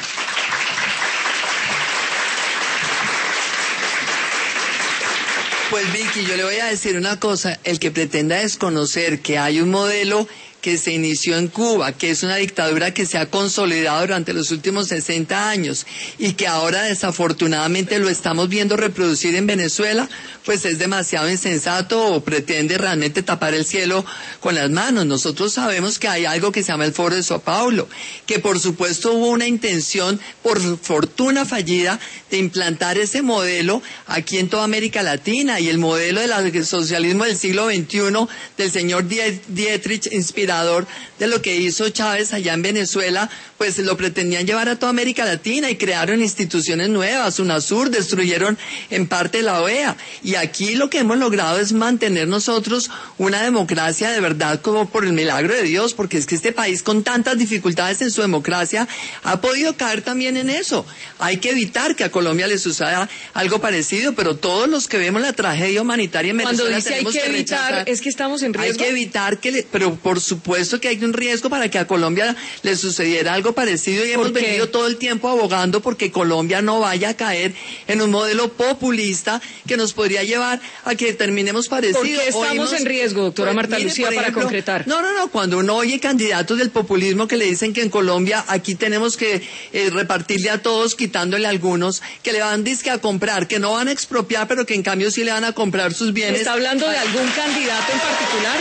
Pues Vicky, yo le voy a decir una cosa, el que pretenda desconocer que hay un modelo que se inició en Cuba, que es una dictadura que se ha consolidado durante los últimos sesenta años y que ahora desafortunadamente lo estamos viendo reproducir en Venezuela, pues es demasiado insensato o pretende realmente tapar el cielo con las manos. Nosotros sabemos que hay algo que se llama el Foro de Sao Paulo, que por supuesto hubo una intención, por fortuna fallida, de implantar ese modelo aquí en toda América Latina, y el modelo del socialismo del siglo veintiuno del señor Dietrich, inspirado de lo que hizo Chávez allá en Venezuela, pues lo pretendían llevar a toda América Latina y crearon instituciones nuevas, UNASUR, destruyeron en parte la O E A, y aquí lo que hemos logrado es mantener nosotros una democracia de verdad como por el milagro de Dios, porque es que este país con tantas dificultades en su democracia ha podido caer también en eso. Hay que evitar que a Colombia le suceda algo parecido, pero todos los que vemos la tragedia humanitaria en Venezuela Cuando dice tenemos hay que, que evitar, rechazar. Es que estamos en riesgo. Hay que evitar que, le, pero por supuesto que hay un riesgo para que a Colombia le sucediera algo parecido, y hemos venido todo el tiempo abogando porque Colombia no vaya a caer en un modelo populista que nos podría llevar a que terminemos parecidos. ¿Por qué estamos Oímos, en riesgo, doctora pues, Marta mire, Lucía, ejemplo, para concretar? No, no, no, cuando uno oye candidatos del populismo que le dicen que en Colombia aquí tenemos que eh, repartirle a todos, quitándole a algunos, que le van disque a comprar, que no van a expropiar, pero que en cambio sí le van a comprar sus bienes. ¿Está hablando de algún candidato en particular?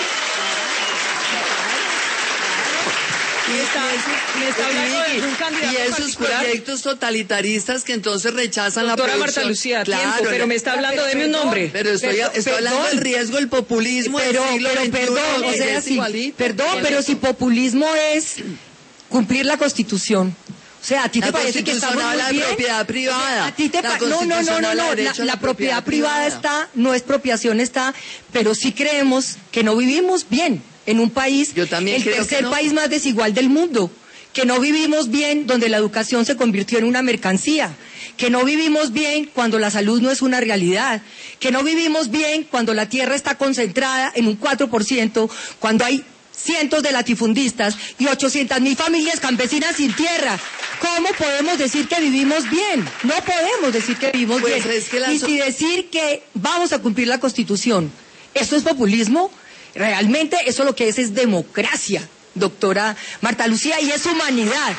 Me está, me está hablando de algún candidato y esos particular. Proyectos totalitaristas que entonces rechazan Doctora la producción. Marta Lucía, claro, tiempo, pero me está hablando, pero, deme un nombre. Pero estoy, Perdón, estoy hablando perdón. del riesgo del populismo pero, del siglo pero veintiuno, perdón, o que sea, es si, igualito. perdón, pero si populismo es cumplir la Constitución. O sea, ¿a ti te La parece que estamos Constitución habla muy de bien? propiedad privada. ¿A ti te La pa- no, no, no, Constitución no, habla no. de La, derecho a la la propiedad propiedad privada privada. está, no expropiación está, pero sí creemos que no vivimos bien en un país, Yo también el creo que tercer no. país más desigual del mundo, que no vivimos bien donde la educación se convirtió en una mercancía, que no vivimos bien cuando la salud no es una realidad, que no vivimos bien cuando la tierra está concentrada en un cuatro por ciento, cuando hay cientos de latifundistas y ochocientas mil familias campesinas sin tierra. ¿Cómo podemos decir que vivimos bien? No podemos decir que vivimos Pues bien. es que la y so- si decir que vamos a cumplir la Constitución, ¿esto es populismo? Realmente eso lo que es es democracia, doctora Marta Lucía, y es humanidad.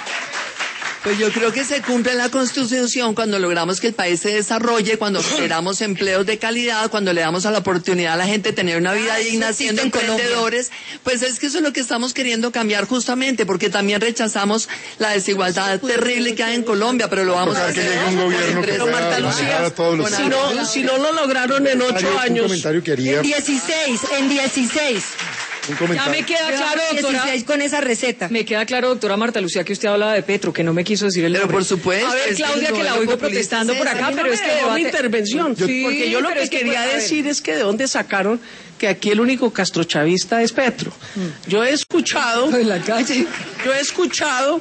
Pues yo creo que se cumple la Constitución cuando logramos que el país se desarrolle, cuando generamos empleos de calidad, cuando le damos a la oportunidad a la gente de tener una vida Ah, eso digna existe siendo en Colombia. emprendedores. Pues es que eso es lo que estamos queriendo cambiar justamente, porque también rechazamos la desigualdad terrible que hay en Colombia, pero lo vamos a Ojalá que hacer. llegue un gobierno que Pero pueda Marta manejar Lucía, a todos los con Si ciudadanos. no, si no lo lograron en ocho Un años. comentario que haría, En dieciséis, en dieciséis. un Ya comentario. me queda claro, doctora. dieciséis con esa receta. Me queda claro, doctora Marta Lucía, que usted hablaba de Petro, que no me quiso decir el Pero nombre. por supuesto, A ver, es que Claudia, el que la modelo oigo populista protestando es por ese. acá, A mí no pero me es que dejó mi debate... intervención, Sí, porque yo lo pero que es que, quería pues, a ver. decir es que de dónde sacaron que aquí el único castrochavista es Petro. Yo he escuchado, En la calle. yo he escuchado,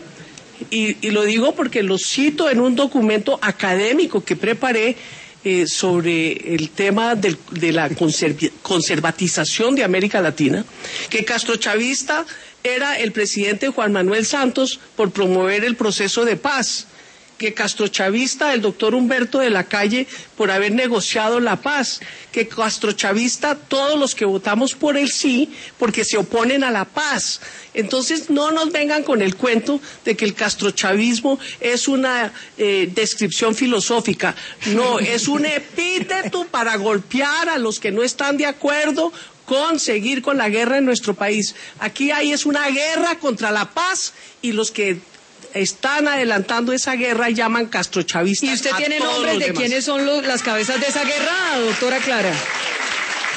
y, y lo digo porque lo cito en un documento académico que preparé eh, sobre el tema del- de la conservi- conservatización de América Latina, que castrochavista era el presidente Juan Manuel Santos por promover el proceso de paz, que castrochavista el doctor Humberto de la Calle por haber negociado la paz, que castrochavista todos los que votamos por el sí porque se oponen a la paz. Entonces no nos vengan con el cuento de que el castrochavismo es una eh, descripción filosófica. No, es un epíteto para golpear a los que no están de acuerdo con seguir con la guerra en nuestro país. Aquí hay es una guerra contra la paz, y los que están adelantando esa guerra llaman castrochavistas. ¿Y usted a tiene todos nombres los de demás. quiénes son los- las cabezas de esa guerra, doctora Clara?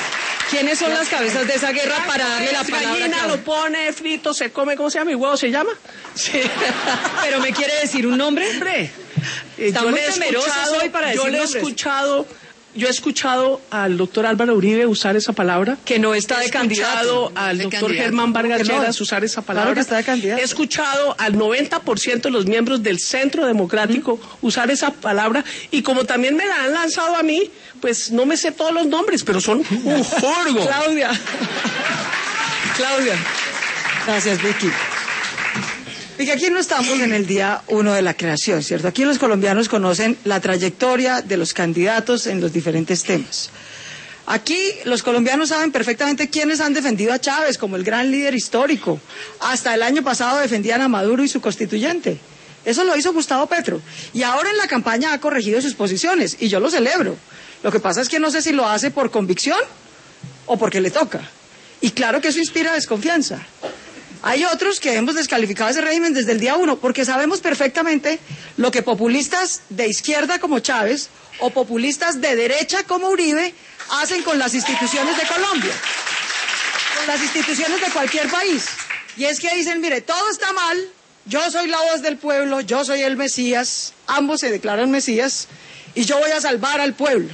¿Quiénes son las cabezas de esa guerra para darle la Es palabra a gallina, Claudia? lo pone, frito, se come, ¿cómo se llama? ¿Y huevo se llama? Sí. ¿Pero me quiere decir un nombre? Hombre, Está yo muy le he temeroso escuchado, hoy para yo decir le he nombres. escuchado, yo he escuchado al doctor Álvaro Uribe usar esa palabra. Que no está He de candidato. escuchado al De doctor candidato. Germán Vargas Que no. Lleras usar esa palabra. Claro que está de candidato. He escuchado al noventa por ciento de los miembros del Centro Democrático usar esa palabra, y como también me la han lanzado a mí, pues no me sé todos los nombres, pero son un jorgo. Claudia. Claudia. Gracias, Vicky. Vicky, aquí no estamos en el día uno de la creación, ¿cierto? Aquí los colombianos conocen la trayectoria de los candidatos en los diferentes temas. Aquí los colombianos saben perfectamente quiénes han defendido a Chávez como el gran líder histórico. Hasta el año pasado defendían a Maduro y su constituyente. Eso lo hizo Gustavo Petro. Y ahora en la campaña ha corregido sus posiciones, y yo lo celebro. Lo que pasa es que no sé si lo hace por convicción o porque le toca. Y claro que eso inspira desconfianza. Hay otros que hemos descalificado ese régimen desde el día uno, porque sabemos perfectamente lo que populistas de izquierda como Chávez o populistas de derecha como Uribe hacen con las instituciones de Colombia, con las instituciones de cualquier país. Y es que dicen, mire, todo está mal, yo soy la voz del pueblo, yo soy el Mesías, ambos se declaran Mesías, y yo voy a salvar al pueblo.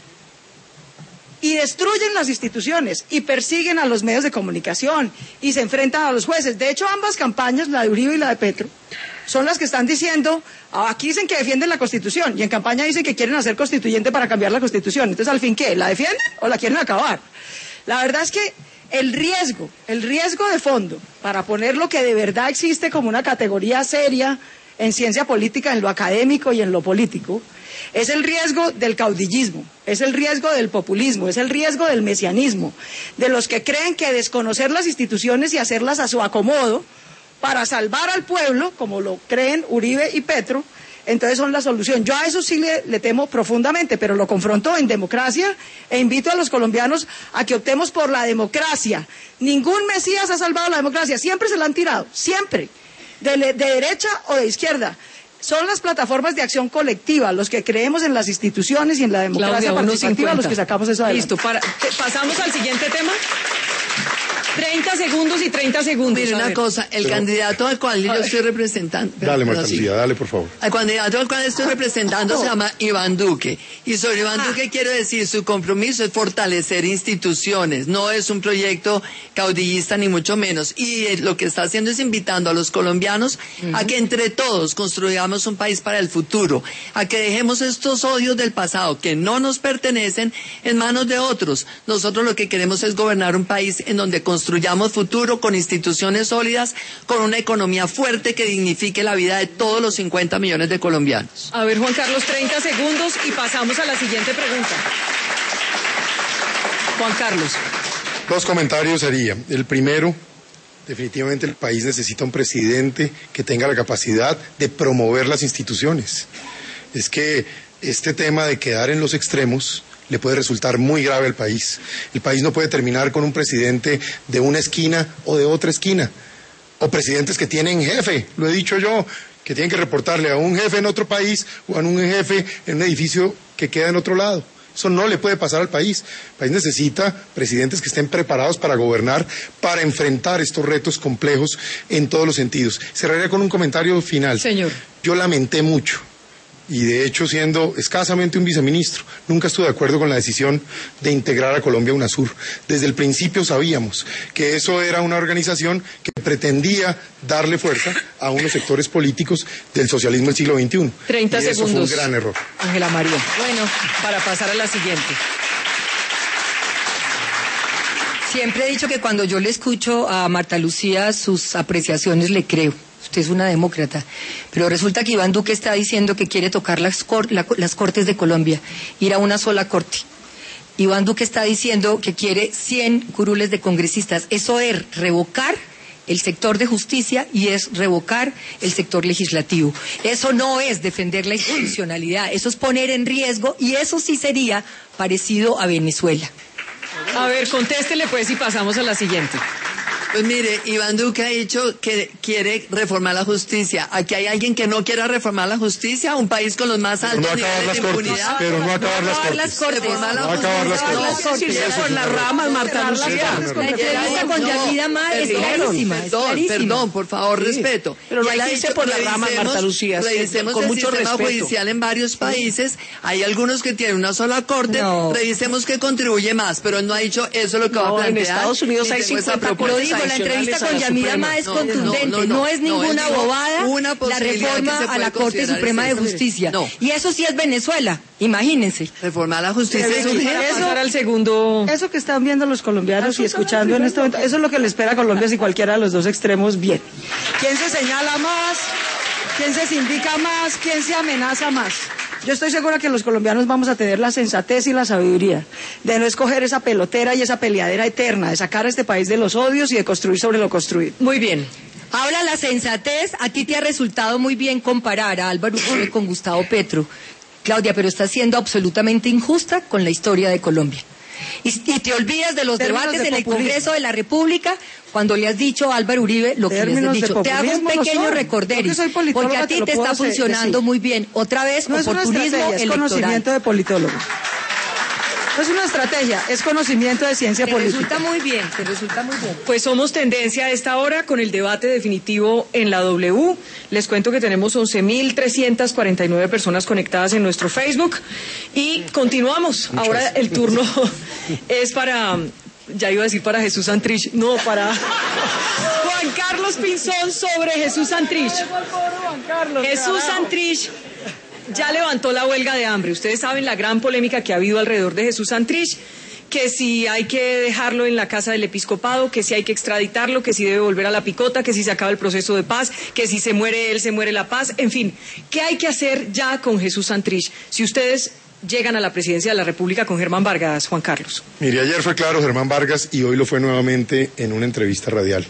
Y destruyen las instituciones y persiguen a los medios de comunicación y se enfrentan a los jueces. De hecho, ambas campañas, la de Uribe y la de Petro, son las que están diciendo, aquí dicen que defienden la Constitución y en campaña dicen que quieren hacer constituyente para cambiar la Constitución. Entonces, ¿al fin qué? ¿La defienden o la quieren acabar? La verdad es que el riesgo, el riesgo de fondo para poner lo que de verdad existe como una categoría seria en ciencia política, en lo académico y en lo político, es el riesgo del caudillismo, es el riesgo del populismo, es el riesgo del mesianismo, de los que creen que desconocer las instituciones y hacerlas a su acomodo para salvar al pueblo, como lo creen Uribe y Petro, entonces son la solución. Yo a eso sí le, le temo profundamente, pero lo confronto en democracia e invito a los colombianos a que optemos por la democracia. Ningún Mesías ha salvado la democracia, siempre se la han tirado, siempre, de, de derecha o de izquierda. Son las plataformas de acción colectiva, los que creemos en las instituciones y en la democracia Claudia, participativa, los que sacamos eso adelante. Listo, para, te- pasamos al siguiente tema. treinta segundos y treinta segundos. Mire a una ver. cosa, el Pero- candidato al cual yo estoy representando... Dale, perdón, Marta sí. Lucía, dale, por favor. El candidato al cual estoy representando se llama Iván Duque. Y sobre Iván Duque quiero decir, su compromiso es fortalecer instituciones. No es un proyecto caudillista ni mucho menos. Y eh, lo que está haciendo es invitando a los colombianos a que entre todos construyamos un país para el futuro. A que dejemos estos odios del pasado que no nos pertenecen en manos de otros. Nosotros lo que queremos es gobernar un país en donde construyamos futuro con instituciones sólidas, con una economía fuerte que dignifique la vida de todos los cincuenta millones de colombianos. A ver, Juan Carlos, treinta segundos y pasamos a la siguiente pregunta. Juan Carlos. Dos comentarios sería. El primero, definitivamente el país necesita un presidente que tenga la capacidad de promover las instituciones. Es que este tema de quedar en los extremos le puede resultar muy grave al país. El país no puede terminar con un presidente de una esquina o de otra esquina. O presidentes que tienen jefe, lo he dicho yo, que tienen que reportarle a un jefe en otro país o a un jefe en un edificio que queda en otro lado. Eso no le puede pasar al país. El país necesita presidentes que estén preparados para gobernar, para enfrentar estos retos complejos en todos los sentidos. Cerraría con un comentario final. Señor. Yo lamenté mucho, y de hecho siendo escasamente un viceministro, nunca estuve de acuerdo con la decisión de integrar a Colombia a UNASUR. Desde el principio sabíamos que eso era una organización que pretendía darle fuerza a unos sectores políticos del socialismo del siglo veintiuno. treinta y eso segundos. fue un gran error. Ángela María. Bueno, para pasar a la siguiente. Siempre he dicho que cuando yo le escucho a Marta Lucía sus apreciaciones le creo. Usted es una demócrata. Pero resulta que Iván Duque está diciendo que quiere tocar las, cor la, las cortes de Colombia, ir a una sola corte. Iván Duque está diciendo que quiere cien curules de congresistas. Eso es revocar el sector de justicia y es revocar el sector legislativo. Eso no es defender la institucionalidad, eso es poner en riesgo y eso sí sería parecido a Venezuela. A ver, contéstele pues y pasamos a la siguiente. Pues mire, Iván Duque ha dicho que quiere reformar la justicia. ¿Aquí hay alguien que no quiera reformar la justicia? Un país con los más altos no niveles de impunidad. Pero no acabar las cortes. las cortes. Reformar la No acabar las justicia. cortes. No, Sí, sí, por las ramas, Marta Lucía. La entrevista con Yamida Mar es Perdón, clarísima, es Perdón, clarísima. perdón, por favor, respeto. Pero no Y él hay ha que irse dicho, por las ramas, revisemos- Marta Lucía, Revisemos con el mucho sistema respeto. judicial en varios países. Hay algunos que tienen una sola corte. No. Revisemos qué contribuye más. Pero él no ha dicho eso es lo que va a No, en plantear. Estados Unidos ni hay tengo esa cincuenta propuesta. Lo digo, la entrevista con Yamida Ma es No, contundente, no, no, no, no, es no, él ninguna dijo bobada una la posibilidad que reforma se a puede la Corte considerar Suprema de esa. Justicia. No. Y eso sí es Venezuela, imagínense. Reformar la justicia es Para urgente. pasar al segundo. Eso que están viendo los colombianos y escuchando en este momento, eso es lo que le espera a Colombia si cualquiera de los dos extremos viene. ¿Quién se señala más? ¿Quién se sindica más? ¿Quién se amenaza más? Yo estoy segura que los colombianos vamos a tener la sensatez y la sabiduría de no escoger esa pelotera y esa peleadera eterna, de sacar a este país de los odios y de construir sobre lo construido. Muy bien. Ahora la sensatez, a ti te ha resultado muy bien comparar a Álvaro Uribe con Gustavo Petro. Claudia, pero estás siendo absolutamente injusta con la historia de Colombia. Y, y te olvidas de los Términos debates de en el populismo. Congreso de la República cuando le has dicho a Álvaro Uribe lo que le Términos has de dicho. Te hago un populismo no pequeño son. recorderis, Yo que soy politóloga, porque a te ti lo te puedo está hacer- funcionando decir. muy bien. Otra vez, No es una oportunismo estrategia, es electoral. conocimiento de politólogo. No es una estrategia, es conocimiento de ciencia Te política. resulta muy bien, te resulta muy bien. Pues somos tendencia a esta hora con el debate definitivo en la W. Les cuento que tenemos once mil trescientas cuarenta y nueve personas conectadas en nuestro Facebook y continuamos. Ahora el turno es para, ya iba a decir para Jesús Santrich, no, para Juan Carlos Pinzón sobre Jesús Santrich. Jesús Santrich ya levantó la huelga de hambre. Ustedes saben la gran polémica que ha habido alrededor de Jesús Santrich, que si hay que dejarlo en la casa del episcopado, que si hay que extraditarlo, que si debe volver a la picota, que si se acaba el proceso de paz, que si se muere él, se muere la paz, en fin. ¿Qué hay que hacer ya con Jesús Santrich si ustedes llegan a la presidencia de la República con Germán Vargas, Juan Carlos? Mire, ayer fue claro Germán Vargas y hoy lo fue nuevamente en una entrevista radial.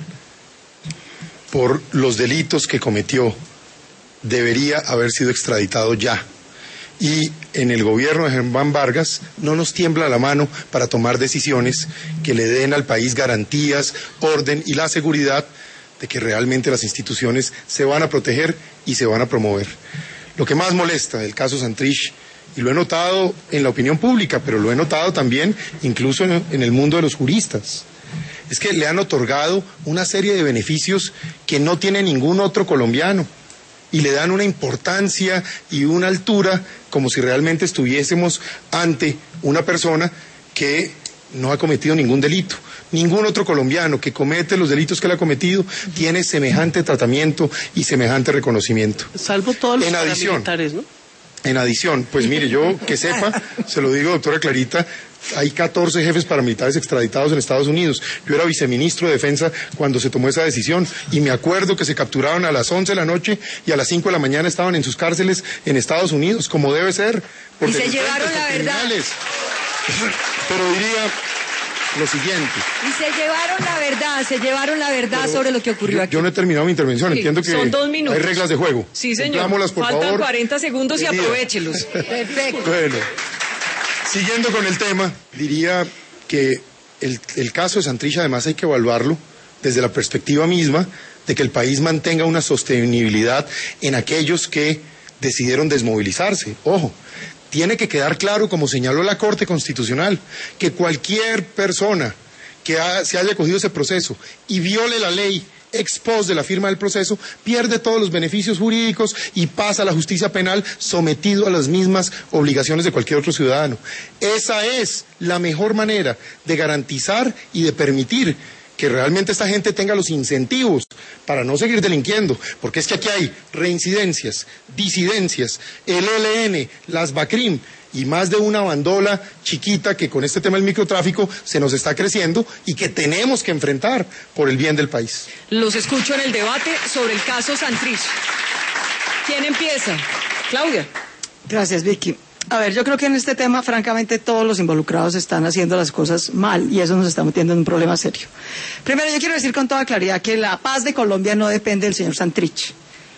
Por los delitos que cometió, debería haber sido extraditado ya. Y en el gobierno de Germán Vargas no nos tiembla la mano para tomar decisiones que le den al país garantías, orden y la seguridad de que realmente las instituciones se van a proteger y se van a promover. Lo que más molesta del caso Santrich, y lo he notado en la opinión pública, pero lo he notado también incluso en, en el mundo de los juristas, es que le han otorgado una serie de beneficios que no tiene ningún otro colombiano. Y le dan una importancia y una altura como si realmente estuviésemos ante una persona que no ha cometido ningún delito. Ningún otro colombiano que comete los delitos que él ha cometido tiene semejante tratamiento y semejante reconocimiento. Salvo todos los En adición, paramilitares, ¿no? En adición, pues mire, yo que sepa, se lo digo, doctora Clarita, hay catorce jefes paramilitares extraditados en Estados Unidos. Yo era viceministro de Defensa cuando se tomó esa decisión y me acuerdo que se capturaron a las once de la noche y a las cinco de la mañana estaban en sus cárceles enEstados Unidos, como debe ser. Y se llevaron la verdad. Pero diría lo siguiente. Y se llevaron la verdad, se llevaron la verdad Pero sobre lo que ocurrió yo, aquí. yo no he terminado mi intervención, Sí, entiendo que son dos minutos. hay reglas de juego. Sí, señor. Cumplámoslas, por Faltan favor. cuarenta segundos y Querida. aprovéchelos. Perfecto. Bueno, siguiendo con el tema, diría que el, el caso de Santrich además hay que evaluarlo desde la perspectiva misma de que el país mantenga una sostenibilidad en aquellos que decidieron desmovilizarse. Ojo, tiene que quedar claro, como señaló la Corte Constitucional, que cualquier persona que ha, se haya cogido ese proceso y viole la ley ex post de la firma del proceso, pierde todos los beneficios jurídicos y pasa a la justicia penal sometido a las mismas obligaciones de cualquier otro ciudadano. Esa es la mejor manera de garantizar y de permitir que realmente esta gente tenga los incentivos para no seguir delinquiendo, porque es que aquí hay reincidencias, disidencias, el E L N, las BACRIM y más de una bandola chiquita que con este tema del microtráfico se nos está creciendo y que tenemos que enfrentar por el bien del país. Los escucho en el debate sobre el caso Santrich. ¿Quién empieza? Claudia. Gracias, Vicky. A ver, yo creo que en este tema, francamente, todos los involucrados están haciendo las cosas mal y eso nos está metiendo en un problema serio. Primero, yo quiero decir con toda claridad que la paz de Colombia no depende del señor Santrich.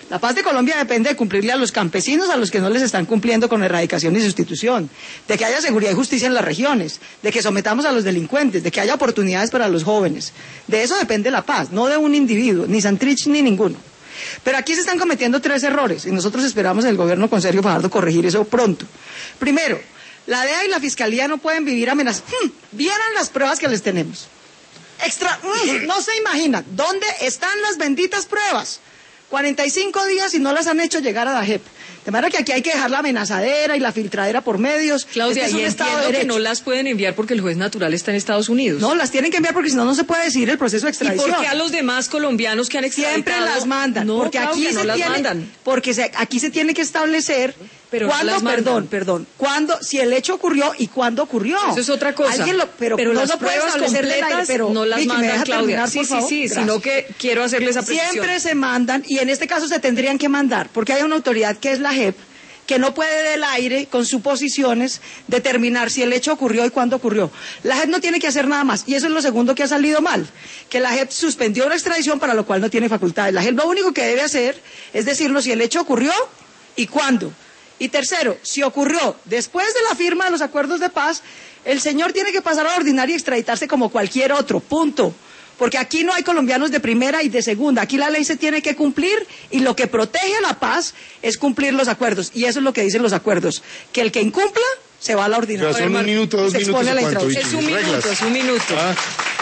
La paz de Colombia depende de cumplirle a los campesinos a los que no les están cumpliendo con erradicación y sustitución, de que haya seguridad y justicia en las regiones, de que sometamos a los delincuentes, de que haya oportunidades para los jóvenes. De eso depende la paz, no de un individuo, ni Santrich ni ninguno. Pero aquí se están cometiendo tres errores y nosotros esperamos en el gobierno con Sergio Fajardo corregir eso pronto. Primero, la D E A y la Fiscalía no pueden vivir amenazadas. Hmm, vieran las pruebas que les tenemos. Extra, mm, no se imaginan, ¿dónde están las benditas pruebas? cuarenta y cinco días y no las han hecho llegar a la J E P. De manera que aquí hay que dejar la amenazadera y la filtradera por medios. Claudia, este es un y estado de entiendo que derecho. no las pueden enviar porque el juez natural está en Estados Unidos. No, las tienen que enviar porque si no, no se puede decidir el proceso de ¿Y extradición. por qué a los demás colombianos que han extraditado? Siempre las mandan, No, porque Claudia, aquí no se las tiene, mandan. porque se, aquí se tiene que establecer Pero no cuándo, las mandan. perdón, perdón, cuándo, si el hecho ocurrió y cuándo ocurrió. Eso es otra cosa. Alguien lo, pero, pero no las lo puede pruebas establecer del aire, completas pero no las Vicky, ¿me mandan, deja Claudia. terminar, Sí, por sí, favor? sí, Gracias. sino que quiero hacerle esa precisión. Siempre se mandan y en este caso se tendrían que mandar, porque hay una autoridad que es la J E P, que no puede del aire, con suposiciones, determinar si el hecho ocurrió y cuándo ocurrió. La J E P no tiene que hacer nada más, y eso es lo segundo que ha salido mal, que la J E P suspendió una extradición para lo cual no tiene facultades. La J E P lo único que debe hacer es decirnos si el hecho ocurrió y cuándo. Y tercero, si ocurrió después de la firma de los acuerdos de paz, el señor tiene que pasar a la ordinaria y extraditarse como cualquier otro, punto. Porque aquí no hay colombianos de primera y de segunda. Aquí la ley se tiene que cumplir y lo que protege a la paz es cumplir los acuerdos. Y eso es lo que dicen los acuerdos. Que el que incumpla se va a la ordinaria. Pero son un minuto, dos Se minutos, expone a la ¿o cuánto, introducción. Es un Reglas. minuto, es un minuto. Ah,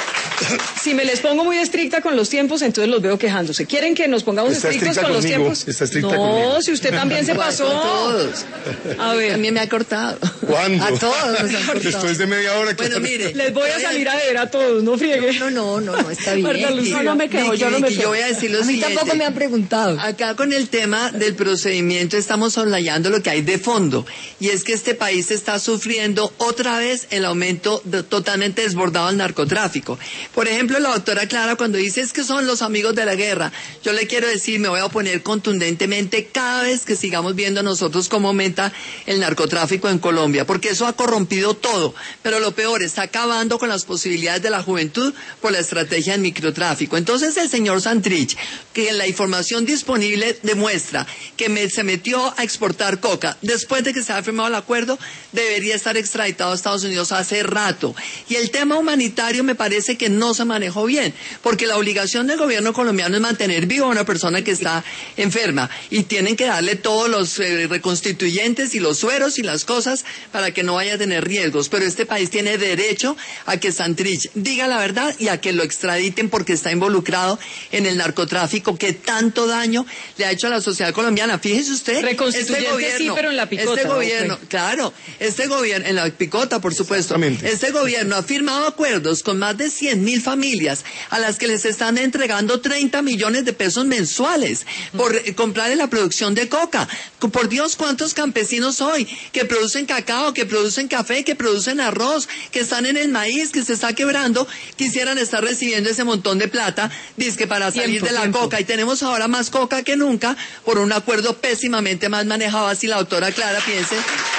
Si me les pongo muy estricta con los tiempos, entonces los veo quejándose. ¿Quieren que nos pongamos Está estrictos estricta con los conmigo, tiempos? está estricta no, conmigo. si usted también se Igual pasó. con todos. A ver. También me ha cortado. ¿Cuándo? A todos nos han cortado. Después de media hora. Bueno, claro. mire. Les voy a salir a ver a todos, no friegue. No, no, no, no, está bien. Marta Lucía. Yo no me quejo, Vicky, yo no me Vicky, quejo. yo voy a decir lo A mí siguiente. tampoco me han preguntado. Acá con el tema del procedimiento estamos soslayando lo que hay de fondo, y es que este país está sufriendo otra vez el aumento de- totalmente desbordado del narcotráfico. Por ejemplo, la doctora Clara cuando dice es que son los amigos de la guerra, yo le quiero decir, me voy a oponer contundentemente cada vez que sigamos viendo nosotros cómo aumenta el narcotráfico en Colombia, porque eso ha corrompido todo, pero lo peor, está acabando con las posibilidades de la juventud por la estrategia del microtráfico. Entonces el señor Santrich, que en la información disponible demuestra que me- se metió a exportar coca después de que se ha firmado el acuerdo, debería estar extraditado a Estados Unidos hace rato. Y el tema humanitario me parece que no se manejó bien, porque la obligación del gobierno colombiano es mantener viva a una persona que está enferma, y tienen que darle todos los eh, reconstituyentes y los sueros y las cosas para que no vaya a tener riesgos. Pero este país tiene derecho a que Santrich diga la verdad y a que lo extraditen porque está involucrado en el narcotráfico que tanto daño le ha hecho a la sociedad colombiana. Fíjese usted, Reconstituyente este gobierno, sí, pero en la picota, este gobierno, ok. claro, este gobierno, en la picota, por supuesto, Exactamente. este gobierno ha firmado acuerdos con más de cien mil familias a las que les están entregando treinta millones de pesos mensuales por eh, comprarle la producción de coca. Por Dios, ¿cuántos campesinos hoy que producen cacao, que producen café, que producen arroz, que están en el maíz, que se está quebrando, quisieran estar recibiendo ese montón de plata, dizque para salir Tiempo, de la tiempo. coca? Y tenemos ahora más coca que nunca por un acuerdo pésimamente más manejado, así la doctora Clara piense.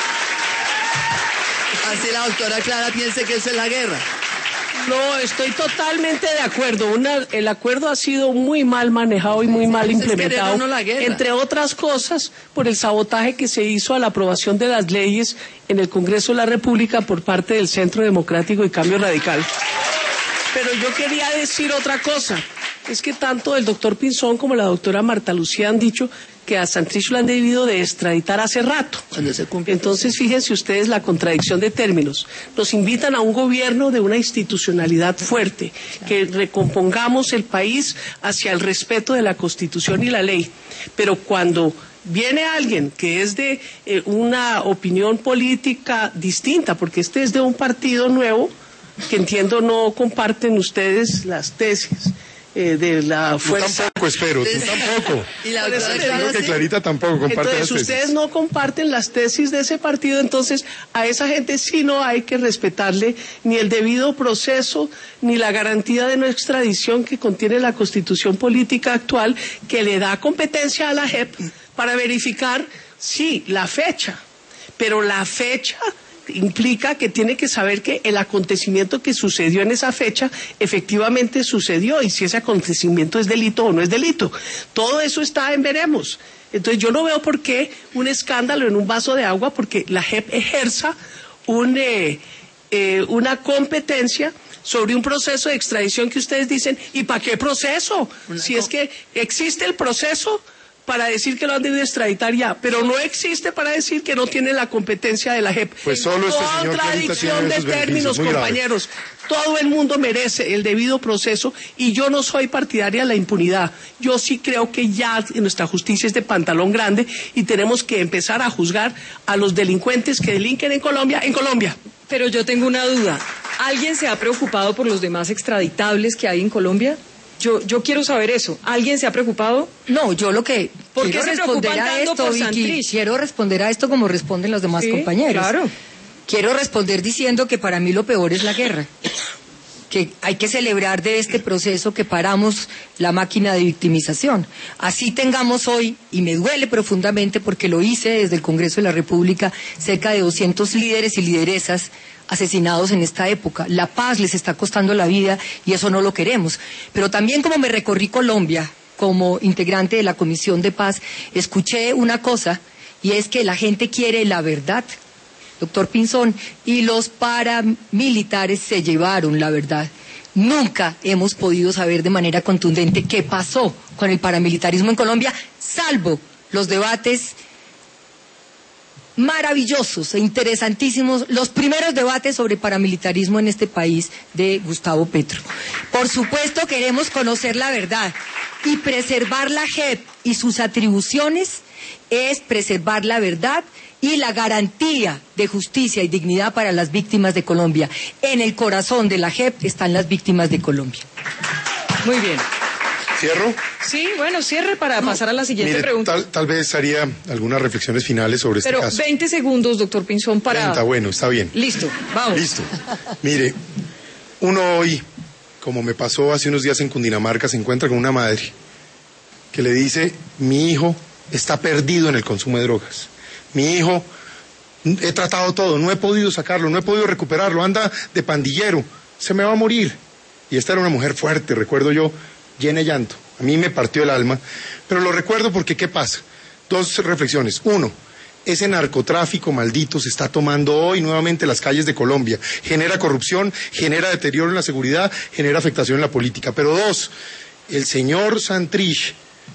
Así la doctora Clara piense que eso es la guerra. No, estoy totalmente de acuerdo. Una- el acuerdo ha sido muy mal manejado y muy mal Entonces, implementado, querer o no la guerra. entre otras cosas, por el sabotaje que se hizo a la aprobación de las leyes en el Congreso de la República por parte del Centro Democrático y Cambio Radical. Pero yo quería decir otra cosa. Es que tanto el doctor Pinzón como la doctora Marta Lucía han dicho que a Santrich lo han debido de extraditar hace rato. Cuando se cumple. Entonces, fíjense ustedes la contradicción de términos. Nos invitan a un gobierno de una institucionalidad fuerte, que recompongamos el país hacia el respeto de la Constitución y la ley. Pero cuando viene alguien que es de eh, una opinión política distinta, porque este es de un partido nuevo, que entiendo no comparten ustedes las tesis eh, de la Tú fuerza. tampoco, espero, tú tampoco. Y la Por eso doctora le Clara Creo que sí. Clarita tampoco comparte Entonces, las tesis. ustedes no comparten las tesis de ese partido, entonces a esa gente sí no hay que respetarle ni el debido proceso, ni la garantía de no extradición que contiene la Constitución política actual, que le da competencia a la J E P para verificar, sí, la fecha, pero la fecha implica que tiene que saber que el acontecimiento que sucedió en esa fecha efectivamente sucedió y si ese acontecimiento es delito o no es delito. Todo eso está en veremos. Entonces yo no veo por qué un escándalo en un vaso de agua, porque la J E P ejerza un, eh, eh, una competencia sobre un proceso de extradición que ustedes dicen, ¿y para qué proceso? Si es que existe el proceso para decir que lo han debido extraditar ya, pero no existe para decir que no tiene la competencia de la J E P. Pues solo este señor Contradicción de términos, compañeros. Todo el mundo merece el debido proceso y yo no soy partidaria de la impunidad. Yo sí creo que ya nuestra justicia es de pantalón grande y tenemos que empezar a juzgar a los delincuentes que delinquen en Colombia, en Colombia. Pero yo tengo una duda. ¿Alguien se ha preocupado por los demás extraditables que hay en Colombia? Yo, yo quiero saber eso. ¿Alguien se ha preocupado? No, yo lo que ¿Por quiero qué se responder preocupan a tanto esto, por Vicky, Santrich? quiero responder a esto como responden los demás Sí, compañeros. claro. Quiero responder diciendo que para mí lo peor es la guerra. Que hay que celebrar de este proceso que paramos la máquina de victimización. Así tengamos hoy, y me duele profundamente porque lo hice desde el Congreso de la República, cerca de doscientos líderes y lideresas asesinados en esta época. La paz les está costando la vida y eso no lo queremos. Pero también como me recorrí Colombia como integrante de la Comisión de Paz, escuché una cosa y es que la gente quiere la verdad, doctor Pinzón, y los paramilitares se llevaron la verdad. Nunca hemos podido saber de manera contundente qué pasó con el paramilitarismo en Colombia, salvo los debates maravillosos e interesantísimos, los primeros debates sobre paramilitarismo en este país de Gustavo Petro. Por supuesto queremos conocer la verdad y preservar la J E P y sus atribuciones es preservar la verdad y la garantía de justicia y dignidad para las víctimas de Colombia. En el corazón de la J E P están las víctimas de Colombia. Muy bien. ¿Cierro? Sí, bueno, cierre para pasar a la siguiente Mire, pregunta. tal, tal vez haría algunas reflexiones finales sobre este Pero caso. veinte segundos, doctor Pinzón, para... treinta, bueno, está bien. Listo, vamos. Listo. Mire, uno hoy, como me pasó hace unos días en Cundinamarca, se encuentra con una madre que le dice, mi hijo está perdido en el consumo de drogas. Mi hijo, he tratado todo, no he podido sacarlo, no he podido recuperarlo, anda de pandillero, se me va a morir. Y esta era una mujer fuerte, recuerdo yo, llena de llanto. A mí me partió el alma, pero lo recuerdo porque, ¿qué pasa? Dos reflexiones. Uno, ese narcotráfico maldito se está tomando hoy nuevamente las calles de Colombia. Genera corrupción, genera deterioro en la seguridad, genera afectación en la política. Pero dos, el señor Santrich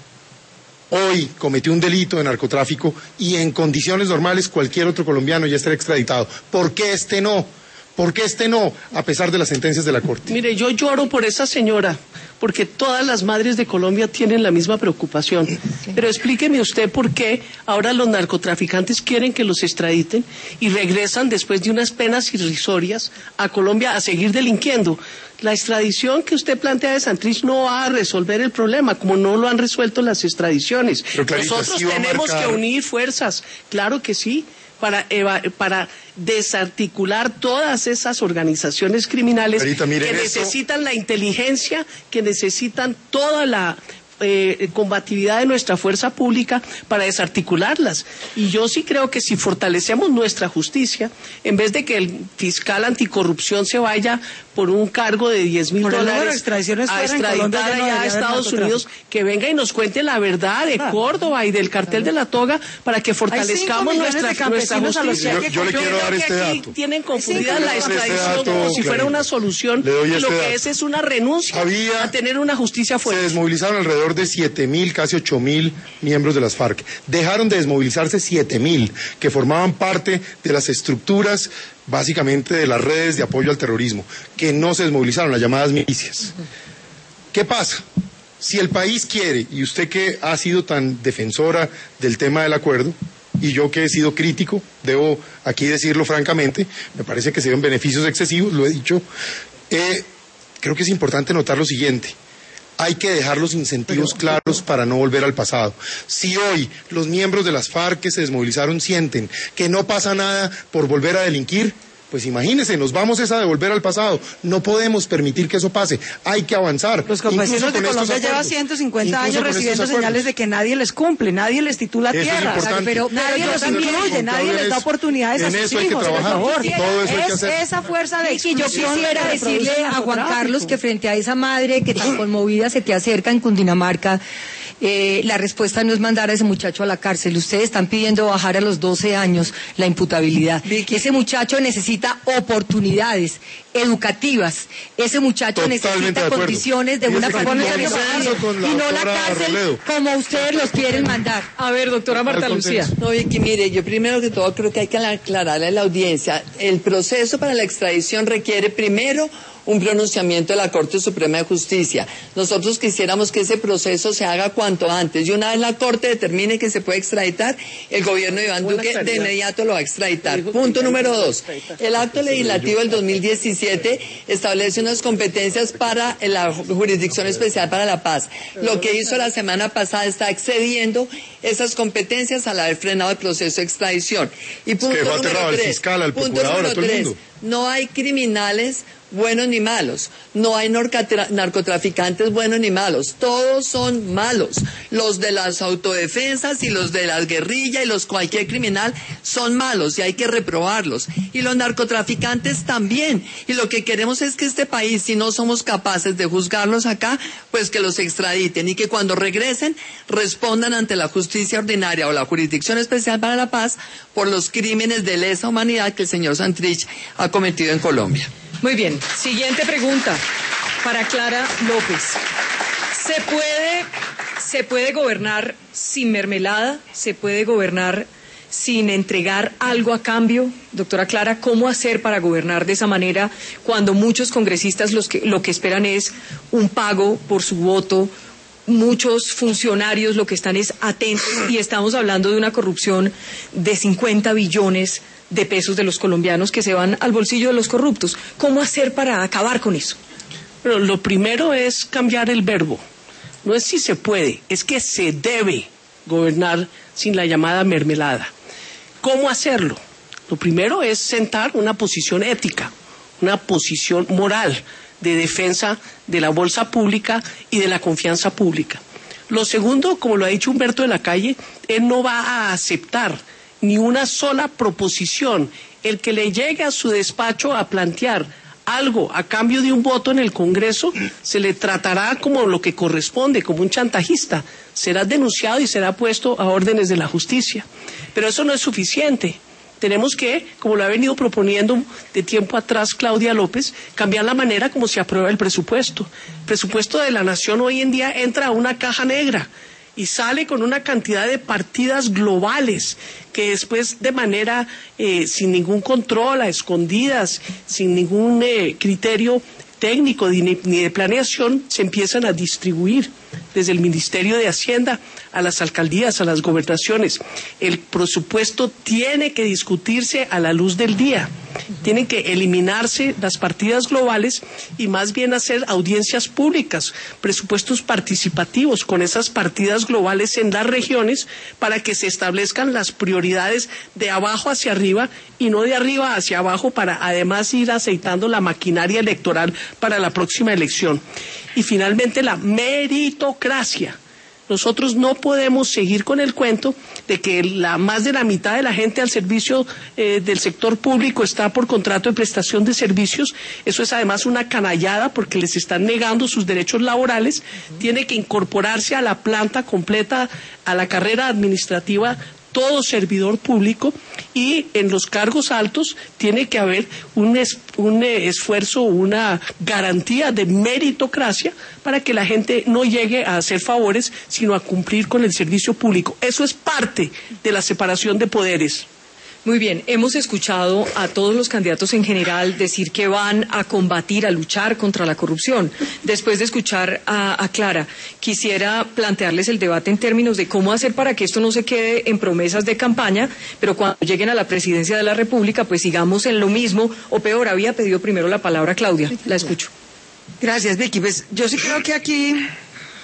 hoy cometió un delito de narcotráfico y en condiciones normales cualquier otro colombiano ya estaría extraditado. ¿Por qué este no? ¿Por qué este no, a pesar de las sentencias de la Corte? Mire, yo lloro por esa señora, porque todas las madres de Colombia tienen la misma preocupación. Pero explíqueme usted por qué ahora los narcotraficantes quieren que los extraditen y regresan después de unas penas irrisorias a Colombia a seguir delinquiendo. La extradición que usted plantea de Santrich no va a resolver el problema, como no lo han resuelto las extradiciones. Pero, Clarita, Nosotros sí va a tenemos marcar... que unir fuerzas, claro que sí. Para, para desarticular todas esas organizaciones criminales Clarita, que esto... necesitan la inteligencia, que necesitan toda la eh, combatividad de nuestra fuerza pública para desarticularlas. Y yo sí creo que si fortalecemos nuestra justicia, en vez de que el fiscal anticorrupción se vaya por un cargo de diez mil dólares a extraditar allá a Estados Unidos, que venga y nos cuente la verdad de Córdoba y del cartel de la toga para que fortalezcamos nuestra, nuestra justicia. Yo, yo le quiero dar este aquí dato. Tienen confundida la este extradición dato, como si fuera Clarita. una solución Le doy y este lo que dato. es es una renuncia Había- a tener una justicia Se fuerte. desmovilizaron alrededor de siete mil, casi ocho mil miembros de las FARC. Dejaron de desmovilizarse siete mil, que formaban parte de las estructuras, básicamente de las redes de apoyo al terrorismo, que no se desmovilizaron, las llamadas milicias. ¿Qué pasa? Si el país quiere, y usted que ha sido tan defensora del tema del acuerdo, y yo que he sido crítico, debo aquí decirlo francamente, me parece que se ven beneficios excesivos, lo he dicho, eh, creo que es importante notar lo siguiente. Hay que dejar los incentivos claros para no volver al pasado. Si hoy los miembros de las FARC que se desmovilizaron sienten que no pasa nada por volver a delinquir, pues imagínense, nos vamos es a devolver al pasado. No podemos permitir que eso pase. Hay que avanzar. Los campesinos de Colombia llevan ciento cincuenta años recibiendo señales de que nadie les cumple, nadie les titula Eso tierra, es importante. pero nadie los incluye, nadie les da oportunidades a en sus eso hay que hijos, por trabajar. favor. Todo eso hay que Es hacer. esa fuerza de Vicky, yo exclusión quisiera que reproduce decirle el a Juan narcotráfico. Carlos que frente a esa madre que tan conmovida se te acerca en Cundinamarca, eh, la respuesta no es mandar a ese muchacho a la cárcel. Ustedes están pidiendo bajar a los doce años la imputabilidad. Vicky. Ese muchacho necesita oportunidades educativas. Ese muchacho Totalmente de necesita acuerdo. condiciones de Y una ese familia consenso normal con la y no la doctora cárcel Robledo. como ustedes los quieren mandar. A ver, doctora Marta Al Lucía. consenso. No, Vicky, mire, yo primero que todo creo que hay que aclararle a la audiencia. El proceso para la extradición requiere primero un pronunciamiento de la Corte Suprema de Justicia. Nosotros quisiéramos que ese proceso se haga cuanto antes. Y una vez la Corte determine que se puede extraditar, el gobierno de Iván Buena Duque de claridad. inmediato lo va a extraditar. Dijo que Punto ya número iba a dos. extraditar. El acto legislativo del dos mil diecisiete establece unas competencias para la Jurisdicción Especial para la Paz. Lo que hizo la semana pasada está excediendo esas competencias al haber frenado el proceso de extradición. Y punto que dejó número aterrado al tres, fiscal, al punto procurador, número a todo el tres, mundo. no hay criminales buenos ni malos, no hay norcatra- narcotraficantes buenos ni malos, todos son malos. Los de las autodefensas y los de las guerrillas y los cualquier criminal son malos y hay que reprobarlos. Y los narcotraficantes también. Y lo que queremos es que este país, si no somos capaces de juzgarlos acá, pues que los extraditen y que cuando regresen respondan ante la justicia ordinaria o la Jurisdicción Especial para la Paz por los crímenes de lesa humanidad que el señor Santrich ha cometido en Colombia. Muy bien, siguiente pregunta para Clara López. ¿Se puede, se puede gobernar sin mermelada? ¿Se puede gobernar sin entregar algo a cambio? Doctora Clara, ¿cómo hacer para gobernar de esa manera cuando muchos congresistas los que, lo que esperan es un pago por su voto? Muchos funcionarios lo que están es atentos y estamos hablando de una corrupción de cincuenta billones de pesos de los colombianos que se van al bolsillo de los corruptos. ¿Cómo hacer para acabar con eso? Bueno, lo primero es cambiar el verbo. No es si se puede, es que se debe gobernar sin la llamada mermelada. ¿Cómo hacerlo? Lo primero es sentar una posición ética, una posición moral de defensa de la bolsa pública y de la confianza pública. Lo segundo, como lo ha dicho Humberto de la Calle, él no va a aceptar ni una sola proposición. El que le llegue a su despacho a plantear algo a cambio de un voto en el Congreso, se le tratará como lo que corresponde, como un chantajista. Será denunciado y será puesto a órdenes de la justicia. Pero eso no es suficiente. Tenemos que, como lo ha venido proponiendo de tiempo atrás Claudia López, cambiar la manera como se aprueba el presupuesto. El presupuesto de la Nación hoy en día entra a una caja negra y sale con una cantidad de partidas globales que después de manera eh, sin ningún control, a escondidas, sin ningún eh, criterio técnico ni, ni de planeación, se empiezan a distribuir desde el Ministerio de Hacienda a las alcaldías, a las gobernaciones. El presupuesto tiene que discutirse a la luz del día. Tienen que eliminarse las partidas globales y más bien hacer audiencias públicas, presupuestos participativos con esas partidas globales en las regiones para que se establezcan las prioridades de abajo hacia arriba y no de arriba hacia abajo para además ir aceitando la maquinaria electoral para la próxima elección. Y finalmente la meritocracia. Nosotros no podemos seguir con el cuento de que la, más de la mitad de la gente al servicio eh, del sector público está por contrato de prestación de servicios. Eso es además una canallada porque les están negando sus derechos laborales. Tiene que incorporarse a la planta completa, a la carrera administrativa, todo servidor público, y en los cargos altos tiene que haber un, es, un esfuerzo, una garantía de meritocracia para que la gente no llegue a hacer favores, sino a cumplir con el servicio público. Eso es parte de la separación de poderes. Muy bien, hemos escuchado a todos los candidatos en general decir que van a combatir, a luchar contra la corrupción. Después de escuchar a, a Clara, quisiera plantearles el debate en términos de cómo hacer para que esto no se quede en promesas de campaña, pero cuando lleguen a la presidencia de la República, pues sigamos en lo mismo, o peor. Había pedido primero la palabra Claudia, la escucho. Gracias, Vicky. Pues yo sí creo que aquí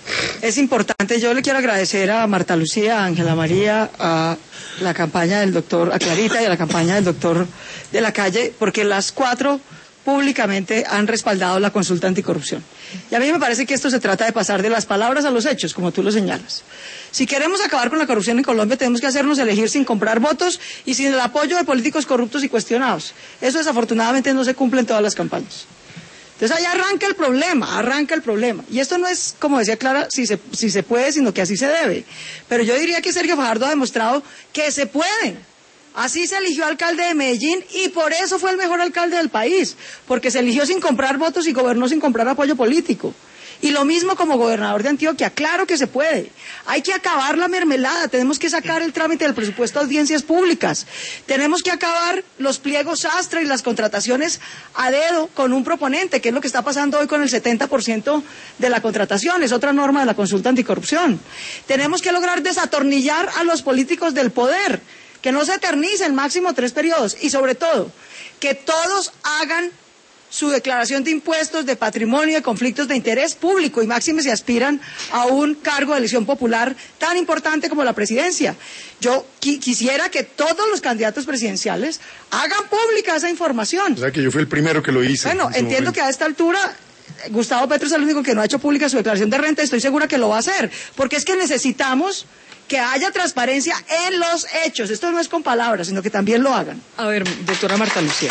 es importante. Yo le quiero agradecer a Marta Lucía, a Ángela María, a la campaña del doctor, a Clarita y a la campaña del doctor de la Calle, porque las cuatro públicamente han respaldado la consulta anticorrupción. Y a mí me parece que esto se trata de pasar de las palabras a los hechos, como tú lo señalas. Si queremos acabar con la corrupción en Colombia, tenemos que hacernos elegir sin comprar votos y sin el apoyo de políticos corruptos y cuestionados. Eso desafortunadamente no se cumple en todas las campañas. Entonces ahí arranca el problema, arranca el problema. Y esto no es, como decía Clara, si se, si se puede, sino que así se debe. Pero yo diría que Sergio Fajardo ha demostrado que se puede. Así se eligió alcalde de Medellín y por eso fue el mejor alcalde del país, porque se eligió sin comprar votos y gobernó sin comprar apoyo político. Y lo mismo como gobernador de Antioquia, claro que se puede. Hay que acabar la mermelada, tenemos que sacar el trámite del presupuesto a audiencias públicas, tenemos que acabar los pliegos sastre y las contrataciones a dedo con un proponente, que es lo que está pasando hoy con el setenta por ciento de la contratación, es otra norma de la consulta anticorrupción. Tenemos que lograr desatornillar a los políticos del poder, que no se eternicen máximo tres periodos y sobre todo que todos hagan su declaración de impuestos, de patrimonio, de conflictos de interés público y máxime si aspiran a un cargo de elección popular tan importante como la presidencia. Yo qui quisiera que todos los candidatos presidenciales hagan pública esa información. O sea que yo fui el primero que lo hice. Bueno, entiendo que a esta altura Gustavo Petro es el único que no ha hecho pública su declaración de renta, estoy segura que lo va a hacer, porque es que necesitamos que haya transparencia en los hechos. Esto no es con palabras, sino que también lo hagan. A ver, doctora Marta Lucía.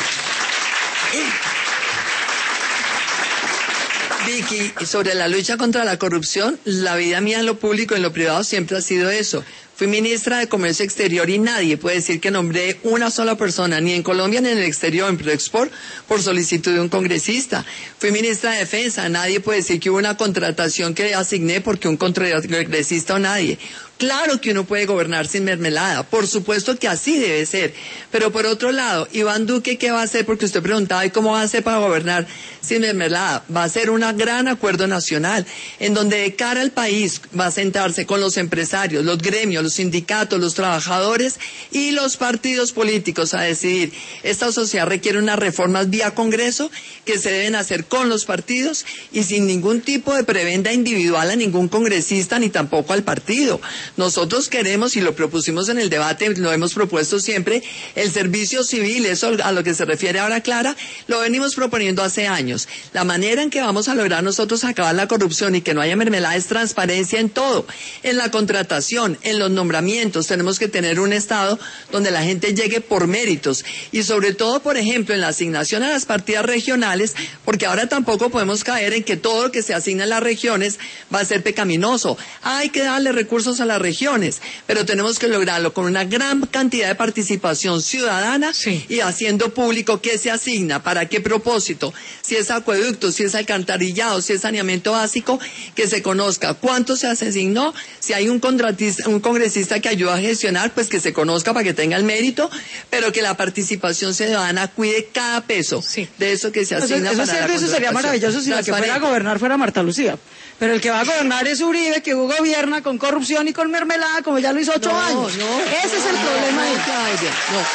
Vicky, sobre la lucha contra la corrupción, la vida mía en lo público y en lo privado siempre ha sido eso. Fui ministra de Comercio Exterior y nadie puede decir que nombré una sola persona, ni en Colombia ni en el exterior, en Proexport, por solicitud de un congresista. Fui ministra de Defensa, nadie puede decir que hubo una contratación que asigné porque un congresista o nadie. Claro que uno puede gobernar sin mermelada, por supuesto que así debe ser. Pero por otro lado, Iván Duque, ¿qué va a hacer? Porque usted preguntaba, ¿y cómo va a hacer para gobernar sin mermelada? Va a ser un gran acuerdo nacional, en donde de cara al país va a sentarse con los empresarios, los gremios, los sindicatos, los trabajadores y los partidos políticos a decidir. Esta sociedad requiere unas reformas vía Congreso que se deben hacer con los partidos y sin ningún tipo de prebenda individual a ningún congresista ni tampoco al partido. Nosotros queremos, y lo propusimos en el debate, lo hemos propuesto siempre, el servicio civil, eso a lo que se refiere ahora Clara, lo venimos proponiendo hace años. La manera en que vamos a lograr nosotros acabar la corrupción y que no haya mermelada es transparencia en todo, en la contratación, en los nombramientos. Tenemos que tener un Estado donde la gente llegue por méritos y sobre todo, por ejemplo, en la asignación a las partidas regionales, porque ahora tampoco podemos caer en que todo lo que se asigna a las regiones va a ser pecaminoso. Hay que darle recursos a las regiones, pero tenemos que lograrlo con una gran cantidad de participación ciudadana sí. Y haciendo público qué se asigna, para qué propósito, si es acueducto, si es alcantarillado, si es saneamiento básico, que se conozca cuánto se asignó, si hay un contratista, un congresista que ayuda a gestionar, pues que se conozca para que tenga el mérito, pero que la participación ciudadana cuide cada peso sí. de eso que se asigna. Eso, eso, para cierto, la eso sería maravilloso si la que fuera a gobernar fuera Marta Lucía. Pero el que va a gobernar es Uribe, que gobierna con corrupción y con mermelada, como ya lo hizo ocho no, años. No, Ese es el no, problema. No, Claudia, no.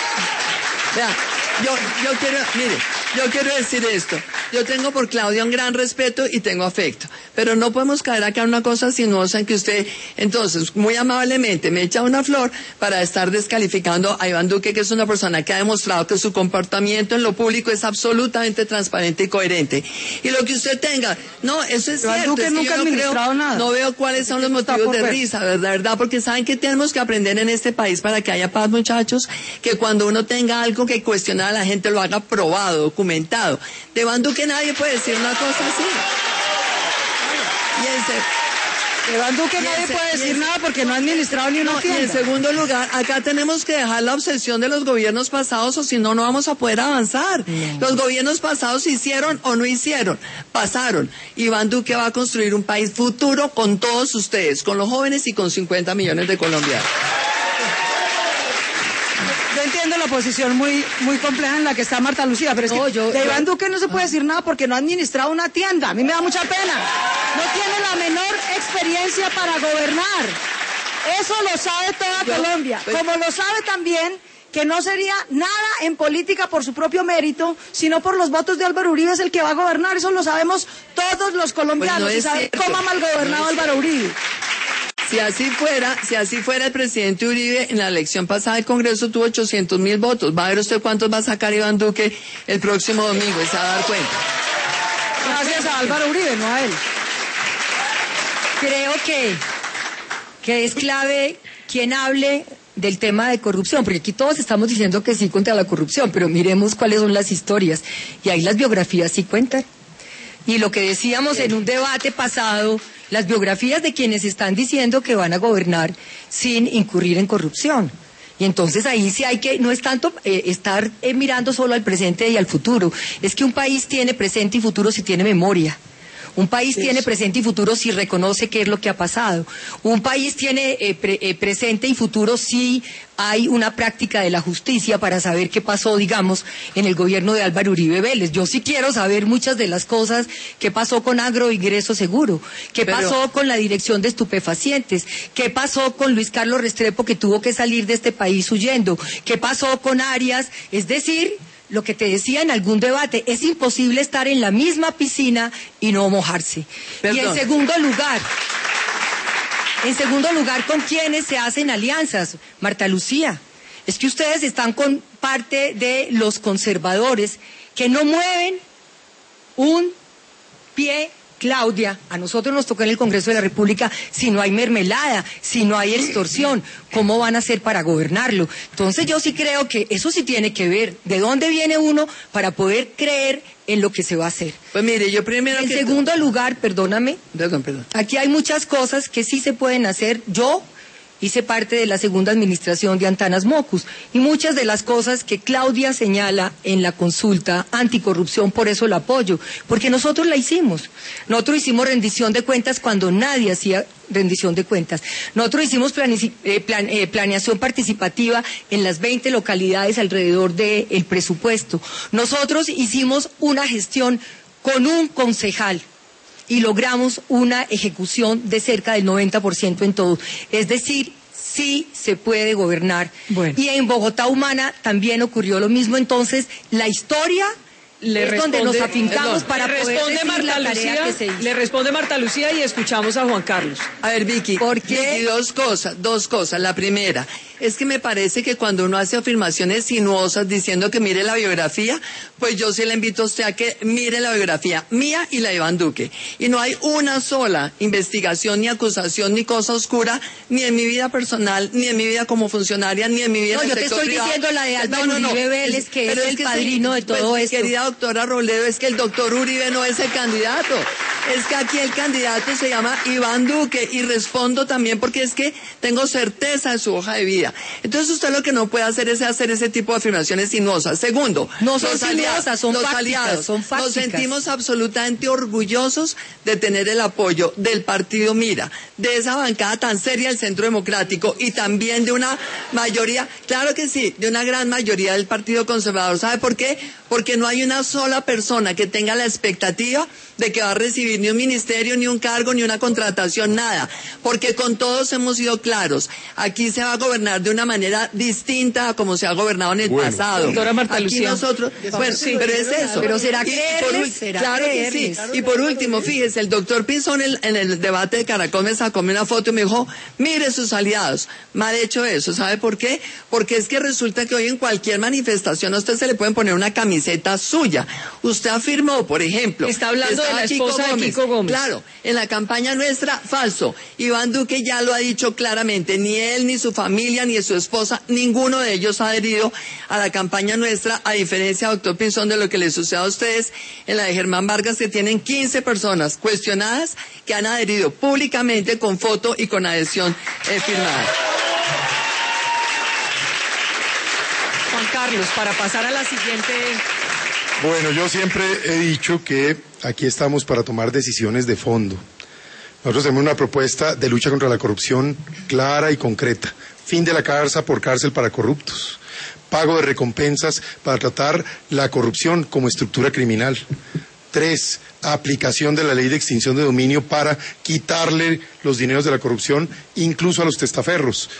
Vea, yo, yo quiero, mire, yo quiero decir esto. Yo tengo por Claudia un gran respeto y tengo afecto. Pero no podemos caer acá en una cosa sinuosa en que usted, entonces, muy amablemente me echa una flor para estar descalificando a Iván Duque, que es una persona que ha demostrado que su comportamiento en lo público es absolutamente transparente y coherente. Y lo que usted tenga, no, eso es Iván cierto. Duque es que nunca yo ha no administrado creo, nada. No veo cuáles son los motivos de risa, ¿verdad? ¿verdad? Porque saben que tenemos que aprender en este país para que haya paz, muchachos, que cuando uno tenga algo que cuestionar a la gente lo haga probado, documentado. De Iván Duque nadie puede decir una cosa así. Y en, Iván Duque nadie ese, puede decir ese, nada porque no ha administrado ni una no, tienda. Y en segundo lugar, acá tenemos que dejar la obsesión de los gobiernos pasados o si no, no vamos a poder avanzar. No. Los gobiernos pasados hicieron o no hicieron, pasaron. Iván Duque va a construir un país futuro con todos ustedes, con los jóvenes y con cincuenta millones de colombianos. Yo entiendo la posición muy muy compleja en la que está Marta Lucía, pero es no, que yo, de Iván yo, Duque no se puede decir nada porque no ha administrado una tienda. A mí me da mucha pena. No tiene la menor experiencia para gobernar. Eso lo sabe toda yo, Colombia. Pues, como lo sabe también que no sería nada en política por su propio mérito, sino por los votos de Álvaro Uribe es el que va a gobernar. Eso lo sabemos todos los colombianos. Pues no y saben cierto. cómo ha malgobernado no Álvaro Uribe. Si así fuera, si así fuera el presidente Uribe en la elección pasada del Congreso tuvo ochocientos mil votos. Va a ver usted cuántos va a sacar Iván Duque el próximo domingo, y se va a dar cuenta. Gracias a Álvaro Uribe, no a él. Creo que, que es clave quien hable del tema de corrupción, porque aquí todos estamos diciendo que sí contra la corrupción, pero miremos cuáles son las historias, y ahí las biografías sí cuentan. Y lo que decíamos en un debate pasado, las biografías de quienes están diciendo que van a gobernar sin incurrir en corrupción. Y entonces ahí sí hay que, no es tanto eh, estar eh, mirando solo al presente y al futuro, es que un país tiene presente y futuro si tiene memoria. Un país sí. tiene presente y futuro si reconoce qué es lo que ha pasado. Un país tiene eh, pre, eh, presente y futuro si hay una práctica de la justicia para saber qué pasó, digamos, en el gobierno de Álvaro Uribe Vélez. Yo sí quiero saber muchas de las cosas que pasó con Agroingreso Seguro, qué Pero... pasó con la Dirección de Estupefacientes, qué pasó con Luis Carlos Restrepo, que tuvo que salir de este país huyendo, qué pasó con Arias, es decir... Lo que te decía en algún debate, es imposible estar en la misma piscina y no mojarse. Perdón. Y en segundo lugar, en segundo lugar, ¿con quiénes se hacen alianzas? Marta Lucía, es que ustedes están con parte de los conservadores que no mueven un pie. Claudia, a nosotros nos tocó en el Congreso de la República, si no hay mermelada, si no hay extorsión, ¿cómo van a hacer para gobernarlo? Entonces yo sí creo que eso sí tiene que ver de dónde viene uno para poder creer en lo que se va a hacer. Pues mire, yo primero En que segundo lugar, perdóname, perdón, perdón. Aquí hay muchas cosas que sí se pueden hacer. Yo hice parte de la segunda administración de Antanas Mocus y muchas de las cosas que Claudia señala en la consulta anticorrupción, por eso la apoyo, porque nosotros la hicimos. Nosotros hicimos rendición de cuentas cuando nadie hacía rendición de cuentas. Nosotros hicimos planici- eh, plan- eh, planeación participativa en las veinte localidades alrededor del presupuesto. Nosotros hicimos una gestión con un concejal y logramos una ejecución de cerca del noventa por ciento en todo. Es decir, sí se puede gobernar. Bueno. Y en Bogotá Humana también ocurrió lo mismo. Entonces, la historia le es responde, donde nos afincamos perdón, para le poder responde decir Marta la tarea Lucía, que se hizo. Le responde Marta Lucía y escuchamos a Juan Carlos. A ver, Vicky, ¿Por qué? Vicky, dos cosas, dos cosas. La primera, es que me parece que cuando uno hace afirmaciones sinuosas diciendo que mire la biografía, pues yo sí le invito a usted a que mire la biografía mía y la de Iván Duque. Y no hay una sola investigación, ni acusación, ni cosa oscura, ni en mi vida personal, ni en mi vida como funcionaria, ni en mi vida No, en el yo te sector estoy privado. diciendo la de Álvaro No, no, no. Uribe Vélez, que Pero es el que padrino de todo pues, esto. Querida doctora Robledo, es que el doctor Uribe no es el candidato. Es que aquí el candidato se llama Iván Duque, y respondo también porque es que tengo certeza de su hoja de vida. Entonces usted lo que no puede hacer es hacer ese tipo de afirmaciones sinuosas. Segundo, No son los aliados, sinuosas, son los fácticas, aliados, son nos fácticas. sentimos absolutamente orgullosos de tener el apoyo del partido Mira, de esa bancada tan seria del Centro Democrático, y también de una mayoría, claro que sí, de una gran mayoría del Partido Conservador. ¿Sabe por qué? Porque no hay una sola persona que tenga la expectativa de que va a recibir ni un ministerio, ni un cargo, ni una contratación, nada. Porque con todos hemos sido claros. Aquí se va a gobernar de una manera distinta a como se ha gobernado en el Bueno. pasado. Doctora Marta Aquí Lucía. nosotros, bueno, Sí. pero es eso. Pero será Y- y creerles, por ul- será claro que sí. creerles. Y por último, fíjese, el doctor Pinzón en, en el debate de Caracol me sacó una foto y me dijo, mire sus aliados. Mal hecho eso. ¿Sabe por qué? Porque es que resulta que hoy en cualquier manifestación a usted se le pueden poner una camiseta suya. Usted afirmó, por ejemplo, Está hablando que de la estaba esposa de Kiko Gómez. Claro, en la campaña nuestra, falso. Iván Duque ya lo ha dicho claramente, ni él, ni su familia, ni su esposa, ninguno de ellos ha adherido a la campaña nuestra, a diferencia, doctor Pinzón, de lo que les sucede a ustedes en la de Germán Vargas, que tienen quince personas cuestionadas que han adherido públicamente con foto y con adhesión eh, firmada. Juan Carlos, para pasar a la siguiente. Bueno, yo siempre he dicho que aquí estamos para tomar decisiones de fondo. Nosotros tenemos una propuesta de lucha contra la corrupción clara y concreta. Fin de la cárcel por cárcel para corruptos. Pago de recompensas para tratar la corrupción como estructura criminal. Tres, aplicación de la ley de extinción de dominio para quitarle los dineros de la corrupción, incluso a los testaferros.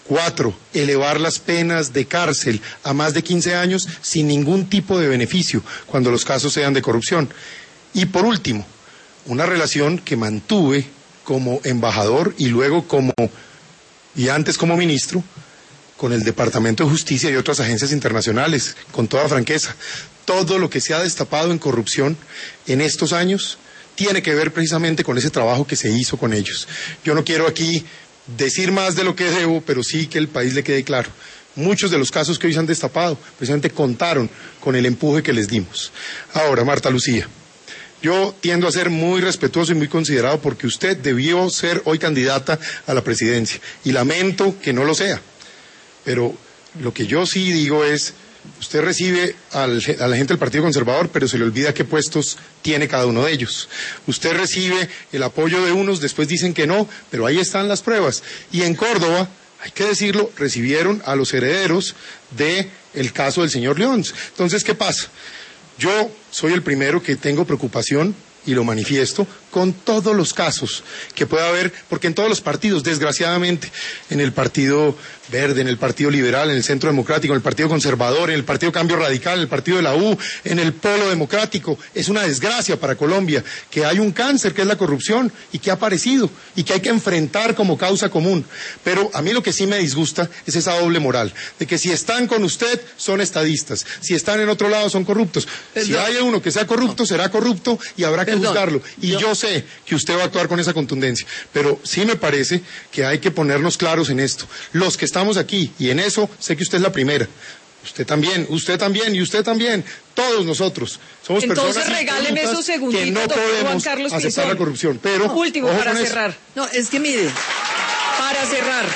Cuatro, elevar las penas de cárcel a más de quince años sin ningún tipo de beneficio cuando los casos sean de corrupción. Y por último, una relación que mantuve como embajador y luego como, y antes como ministro, con el Departamento de Justicia y otras agencias internacionales, con toda franqueza. Todo lo que se ha destapado en corrupción en estos años tiene que ver precisamente con ese trabajo que se hizo con ellos. Yo no quiero aquí decir más de lo que debo, pero sí que el país le quede claro. Muchos de los casos que hoy se han destapado precisamente contaron con el empuje que les dimos. Ahora, Marta Lucía, yo tiendo a ser muy respetuoso y muy considerado porque usted debió ser hoy candidata a la presidencia y lamento que no lo sea. Pero lo que yo sí digo es, usted recibe al, a la gente del Partido Conservador, pero se le olvida qué puestos tiene cada uno de ellos. Usted recibe el apoyo de unos, después dicen que no, pero ahí están las pruebas. Y en Córdoba, hay que decirlo, recibieron a los herederos del caso del señor León. Entonces, ¿qué pasa? Yo soy el primero que tengo preocupación, y lo manifiesto, con todos los casos que pueda haber, porque en todos los partidos, desgraciadamente, en el Partido Verde, en el Partido Liberal, en el Centro Democrático, en el Partido Conservador, en el Partido Cambio Radical, en el Partido de la U, en el Polo Democrático, es una desgracia para Colombia que hay un cáncer que es la corrupción y que ha aparecido y que hay que enfrentar como causa común. Pero a mí lo que sí me disgusta es esa doble moral, de que si están con usted son estadistas, si están en otro lado son corruptos. Perdón. Si hay uno que sea corrupto, será corrupto y habrá que Perdón. juzgarlo. Y yo... yo sé que usted va a actuar con esa contundencia, pero sí me parece que hay que ponernos claros en esto. Los que estamos aquí, y en eso sé que usted es la primera, usted también, usted también y usted también, todos nosotros somos Entonces, personas regáleme esos segunditos, que no doctor podemos Juan Carlos aceptar Pinzón. la corrupción. Pero no, último para cerrar. Eso. No, es que mire, para cerrar.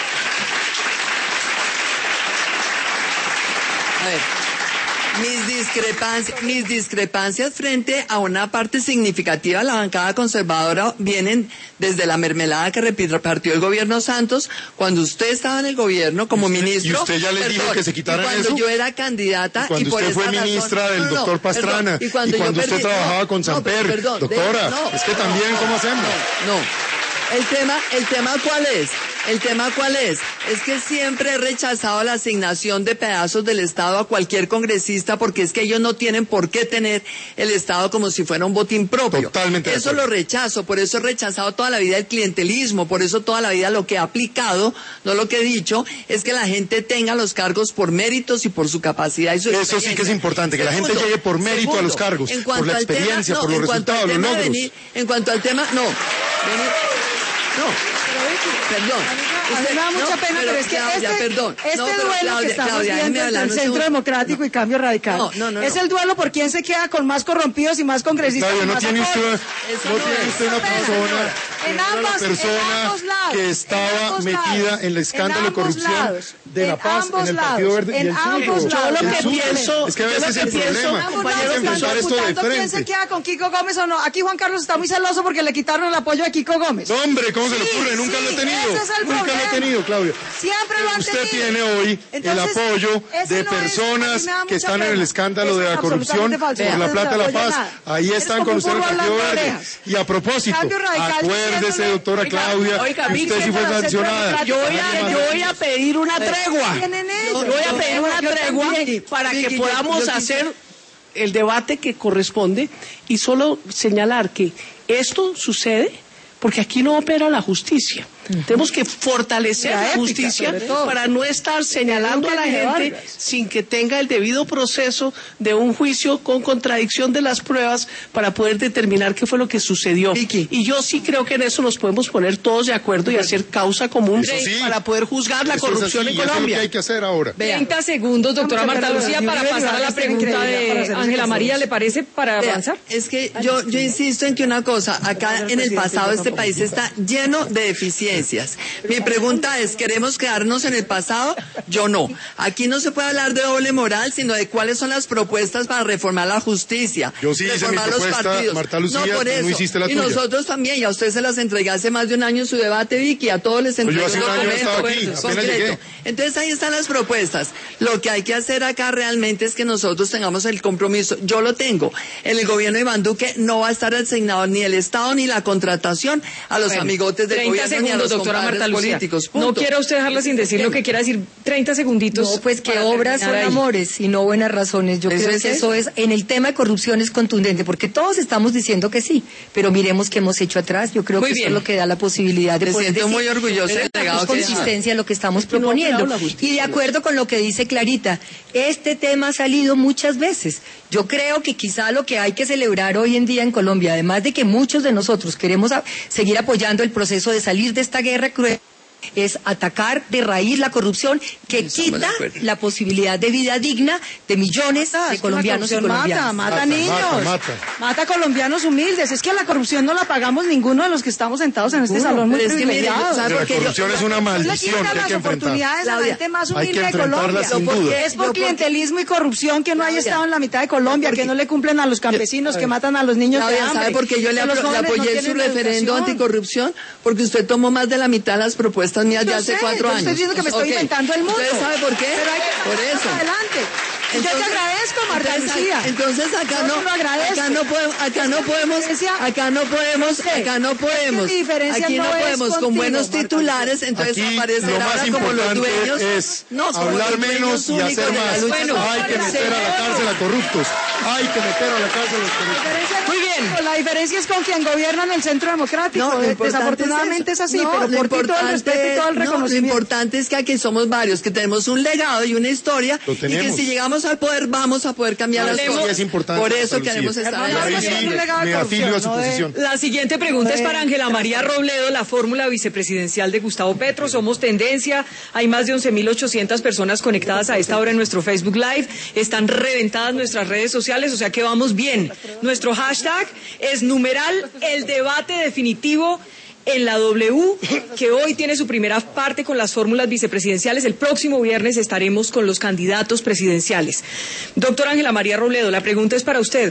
A ver. Mis discrepancias, mis discrepancias frente a una parte significativa de la bancada conservadora vienen desde la mermelada que repartió el gobierno Santos cuando usted estaba en el gobierno como ¿Y usted, ministro. ¿Y usted ya le dijo que se quitaran cuando eso? yo era candidata y cuando y por usted esa fue razón, ministra del no, no, doctor Pastrana perdón, y cuando, y cuando yo usted perdí, trabajaba no, con no, Samper, perdón, doctora, de, no, es que también, no, ¿cómo hacemos? No, no. El tema, el tema ¿cuál es? El tema ¿cuál es? Es que siempre he rechazado la asignación de pedazos del Estado a cualquier congresista porque es que ellos no tienen por qué tener el Estado como si fuera un botín propio. Totalmente. Eso lo rechazo, por eso he rechazado toda la vida el clientelismo, por eso toda la vida lo que he aplicado, no lo que he dicho, es que la gente tenga los cargos por méritos y por su capacidad y su experiencia. Eso sí que es importante, que segundo, la gente llegue por mérito segundo, a los cargos, por la experiencia, tema, no, por los resultados, los logros. Venir, en cuanto al tema, no. Venir, no, perdón. A mí me da mucha no, pena, pero, pero es que Claudia, este, perdón. este no, duelo Claudia, que estamos Claudia, viendo entre el Centro Democrático y Cambio Radical no, no, no, es no. el duelo por quién se queda con más corrompidos y más congresistas. Claudia, y no más tiene usted, Eso no no tiene es. usted una persona, en ambos, una persona en ambos lados, que estaba metida lados, en el escándalo de corrupción lados, de La Paz, en, en el Partido Verde en y el ambos suyo. lados. Yo lo que suyo. pienso, es que a veces es el pienso, problema, hay que enfrentar esto de frente. ¿Quién se queda con Kiko Gómez o no? Aquí Juan Carlos está muy celoso porque le quitaron el apoyo a Kiko Gómez. No, hombre, ¿cómo sí, se le ocurre? Nunca sí, lo he tenido. Ese es el Nunca problema. lo he tenido, Claudia. Siempre lo han Usted tenido. tiene hoy Entonces, el apoyo de no personas es, que están pena. en el escándalo Eso de la es corrupción falso. por la plata de La Paz. Nada. Ahí Eres están como con un usted en el burro Partido hablando Verde. orejas. Y a propósito, Cambio Radical acuérdese, diciéndole, doctora oiga, Claudia, oiga, que usted sí fue sancionada. Yo voy a, yo voy a pedir una tregua. Yo voy a pedir una tregua para que podamos hacer el debate que corresponde y solo señalar que esto sucede porque aquí no opera la justicia. Uh-huh. Tenemos que fortalecer la, la épica, justicia para no estar señalando a la gente sin que tenga el debido proceso de un juicio con contradicción de las pruebas para poder determinar qué fue lo que sucedió. Vicky. Y yo sí creo que en eso nos podemos poner todos de acuerdo y hacer causa común sí. para poder juzgar la eso corrupción es así, en Colombia. Eso es lo que hay que hacer ahora. treinta segundos, doctora Marta Lucía, para pasar a la pregunta de Ángela María, ¿le parece, para Vea, avanzar? Es que yo, yo insisto en que una cosa, acá en el pasado este país está lleno de deficiencias. Mi pregunta es, ¿queremos quedarnos en el pasado? Yo no. Aquí no se puede hablar de doble moral, sino de cuáles son las propuestas para reformar la justicia. Yo sí hice mi propuesta, Marta Lucía, no, por eso. no hiciste la y tuya. nosotros también, y a usted se las entregué hace más de un año en su debate, Vicky, a todos les entregué pues yo hace un año estaba aquí, apenas llegué. Entonces ahí están las propuestas. Lo que hay que hacer acá realmente es que nosotros tengamos el compromiso. Yo lo tengo. En el gobierno de Iván Duque no va a estar asignado ni el Estado ni la contratación a los bueno, amigotes del gobierno ni a los los doctora compadres Marta Lucía. políticos, No punto. quiero usted dejarla sin decir lo que quiera decir. treinta segunditos. No, pues que para obras son terminar ahí. amores y no buenas razones. Yo ¿Eso creo es que qué? eso es, en el tema de corrupción es contundente, porque todos estamos diciendo que sí, pero miremos qué hemos hecho atrás. Yo creo Muy que bien. eso es lo que da la posibilidad de Me poder siento decir, muy orgullosa del con legado que deja. consistencia lo que estamos Es que no ha proponiendo. creado la justicia. Y de acuerdo con lo que dice Clarita, este tema ha salido muchas veces. Yo creo que quizá lo que hay que celebrar hoy en día en Colombia, además de que muchos de nosotros queremos a- seguir apoyando el proceso de salir de esta guerra cruel, es atacar de raíz la corrupción que Estamos de quita acuerdo. la posibilidad de vida digna de millones Mata, de es que colombianos y la corrupción colombianas. Mata, mata Mata, niños. mata, Mata, mata. colombianos humildes. Es que la corrupción no la pagamos ninguno de los que estamos sentados en este salón muy Pero es que mire, privilegiados. ¿sabe La por qué yo- corrupción es una Le maldición quita que hay las que enfrentar. oportunidades a la Claudia, gente más hay que humilde de enfrentarla Colombia. sin duda. Es por clientelismo y corrupción que no haya Claudia, estado en la mitad de Colombia, que no le cumplen a los campesinos, que matan a los niños de Claudia, hambre. ¿sabe por qué yo le, que los apro- le jóvenes no apoyé en su tienen referendo educación. anticorrupción? Porque usted tomó más de la mitad de las propuestas mías Yo de hace sé, cuatro yo años. estoy diciendo que me estoy Ok. inventando el mundo. ¿Usted sabe por qué? Pero hay que por pasar eso. adelante. Y yo te agradezco, Marta entonces, Lucía. Entonces acá Yo no, te lo agradezco. acá no podemos, acá Es no que mi podemos, diferencia- acá no podemos, Yo sé. acá no Es que podemos, mi diferencia aquí no, no es podemos con contigo, buenos Marta titulares, entonces Aquí aparecer lo más ahora como los importante dueños, es no, como hablar los dueños menos y únicos hacer de la más. lucha Bueno, contra Hay que la meter a la corrupción. cárcel a corruptos. Hay que meter a la cárcel a los La corruptos. diferencia no Muy es bien. contigo, La diferencia es con quien gobierna en el centro democrático. No, lo Eh, importante Desafortunadamente es, eso. así, No, pero lo por ti todo el respeto y todo el no, lo reconocimiento. importante es que aquí somos varios, que tenemos un legado y una historia, Lo y que tenemos. si llegamos al poder vamos a poder cambiar las Hablemos- cosas. Sí, es importante, Por eso Marta Lucía. queremos estar Hermana, Y allá. ahí no sí es un legado de me afilio a su corrupción, no de- posición. La siguiente pregunta es para Ángela María Robledo, la fórmula vicepresidencial de Gustavo Petro. Somos tendencia. Hay más de once mil ochocientas personas conectadas a esta hora en nuestro Facebook Live. Están reventadas nuestras redes sociales, o sea que vamos bien. Nuestro hashtag es numeral el debate definitivo en la W, que hoy tiene su primera parte con las fórmulas vicepresidenciales. El próximo viernes estaremos con los candidatos presidenciales. Doctora Ángela María Robledo, la pregunta es para usted.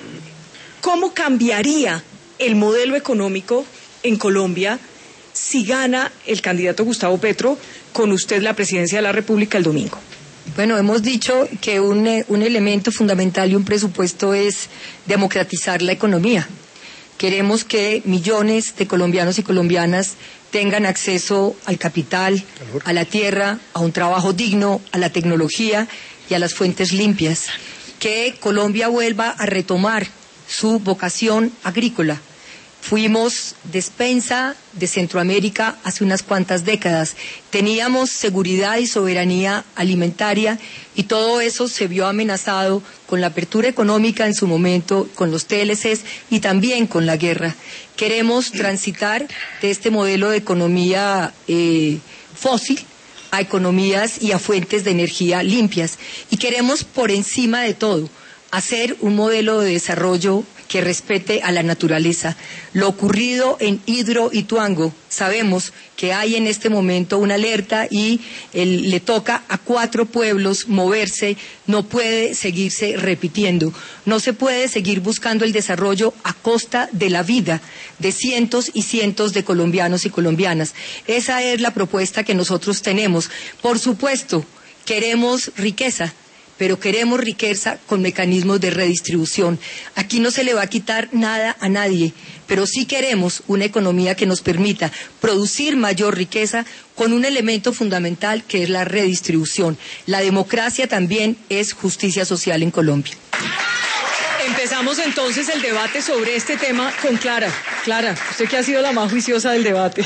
¿Cómo cambiaría el modelo económico en Colombia si gana el candidato Gustavo Petro con usted la presidencia de la República el domingo? Bueno, hemos dicho que un, eh, un elemento fundamental de un presupuesto es democratizar la economía. Queremos que millones de colombianos y colombianas tengan acceso al capital, a la tierra, a un trabajo digno, a la tecnología y a las fuentes limpias. Que Colombia vuelva a retomar su vocación agrícola. Fuimos despensa de Centroamérica hace unas cuantas décadas. Teníamos seguridad y soberanía alimentaria y todo eso se vio amenazado con la apertura económica en su momento, con los T L Cs y también con la guerra. Queremos transitar de este modelo de economía eh, fósil a economías y a fuentes de energía limpias. Y queremos, por encima de todo, hacer un modelo de desarrollo que respete a la naturaleza. Lo ocurrido en Hidro y Tuango, sabemos que hay en este momento una alerta y el, le toca a cuatro pueblos moverse, no puede seguirse repitiendo. No se puede seguir buscando el desarrollo a costa de la vida de cientos y cientos de colombianos y colombianas. Esa es la propuesta que nosotros tenemos. Por supuesto, queremos riqueza, pero queremos riqueza con mecanismos de redistribución. Aquí no se le va a quitar nada a nadie, pero sí queremos una economía que nos permita producir mayor riqueza con un elemento fundamental que es la redistribución. La democracia también es justicia social en Colombia. Empezamos entonces el debate sobre este tema con Clara. Clara, usted que ha sido la más juiciosa del debate.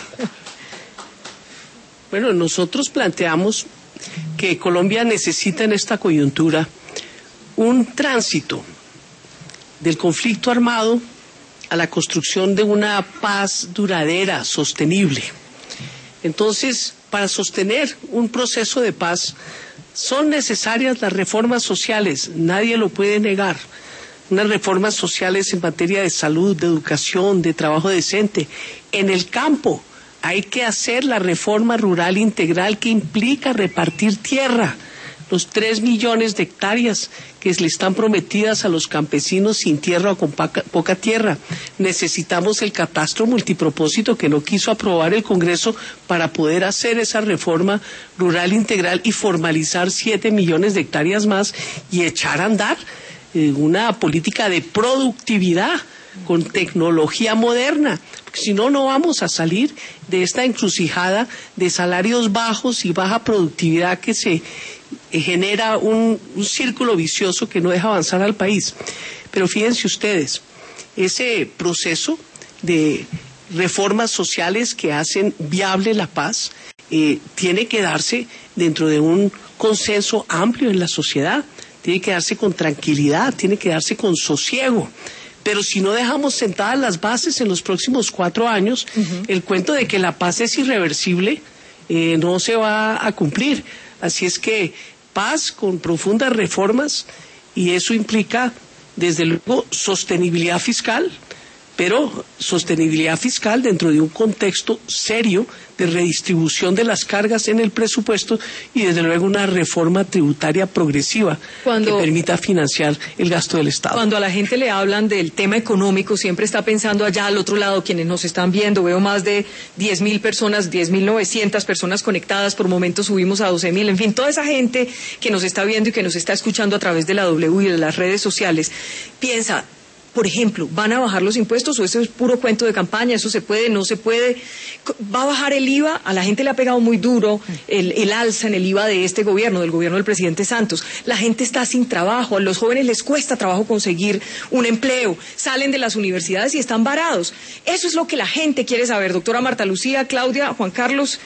Bueno, nosotros planteamos que Colombia necesita en esta coyuntura un tránsito del conflicto armado a la construcción de una paz duradera, sostenible. Entonces, para sostener un proceso de paz son necesarias las reformas sociales, nadie lo puede negar. Unas reformas sociales en materia de salud, de educación, de trabajo decente, en el campo. Hay que hacer la reforma rural integral que implica repartir tierra, los tres millones de hectáreas que le están prometidas a los campesinos sin tierra o con poca, poca tierra. Necesitamos el catastro multipropósito que no quiso aprobar el Congreso para poder hacer esa reforma rural integral y formalizar siete millones de hectáreas más y echar a andar eh, una política de productividad con tecnología moderna. porque si no, no vamos a salir de esta encrucijada de salarios bajos y baja productividad que se eh, genera un, un círculo vicioso que no deja avanzar al país. Pero fíjense ustedes, ese proceso de reformas sociales que hacen viable la paz eh, tiene que darse dentro de un consenso amplio en la sociedad, tiene que darse con tranquilidad, tiene que darse con sosiego. Pero si no dejamos sentadas las bases en los próximos cuatro años, uh-huh. el cuento de que la paz es irreversible eh, no se va a cumplir. Así es que paz con profundas reformas, y eso implica, desde luego, sostenibilidad fiscal, pero sostenibilidad fiscal dentro de un contexto serio de redistribución de las cargas en el presupuesto y desde luego una reforma tributaria progresiva cuando, que permita financiar el gasto del Estado. Cuando a la gente le hablan del tema económico, siempre está pensando allá al otro lado, quienes nos están viendo, veo más de diez mil personas, diez mil novecientas personas conectadas, por momentos subimos a doce mil, en fin, toda esa gente que nos está viendo y que nos está escuchando a través de la W y de las redes sociales, piensa, por ejemplo, ¿van a bajar los impuestos o eso es puro cuento de campaña? ¿Eso se puede, no se puede? ¿Va a bajar el I V A? A la gente le ha pegado muy duro el, el alza en el I V A de este gobierno, del gobierno del presidente Santos. La gente está sin trabajo, a los jóvenes les cuesta trabajo conseguir un empleo, salen de las universidades y están varados. Eso es lo que la gente quiere saber, doctora Marta Lucía, Claudia, Juan Carlos.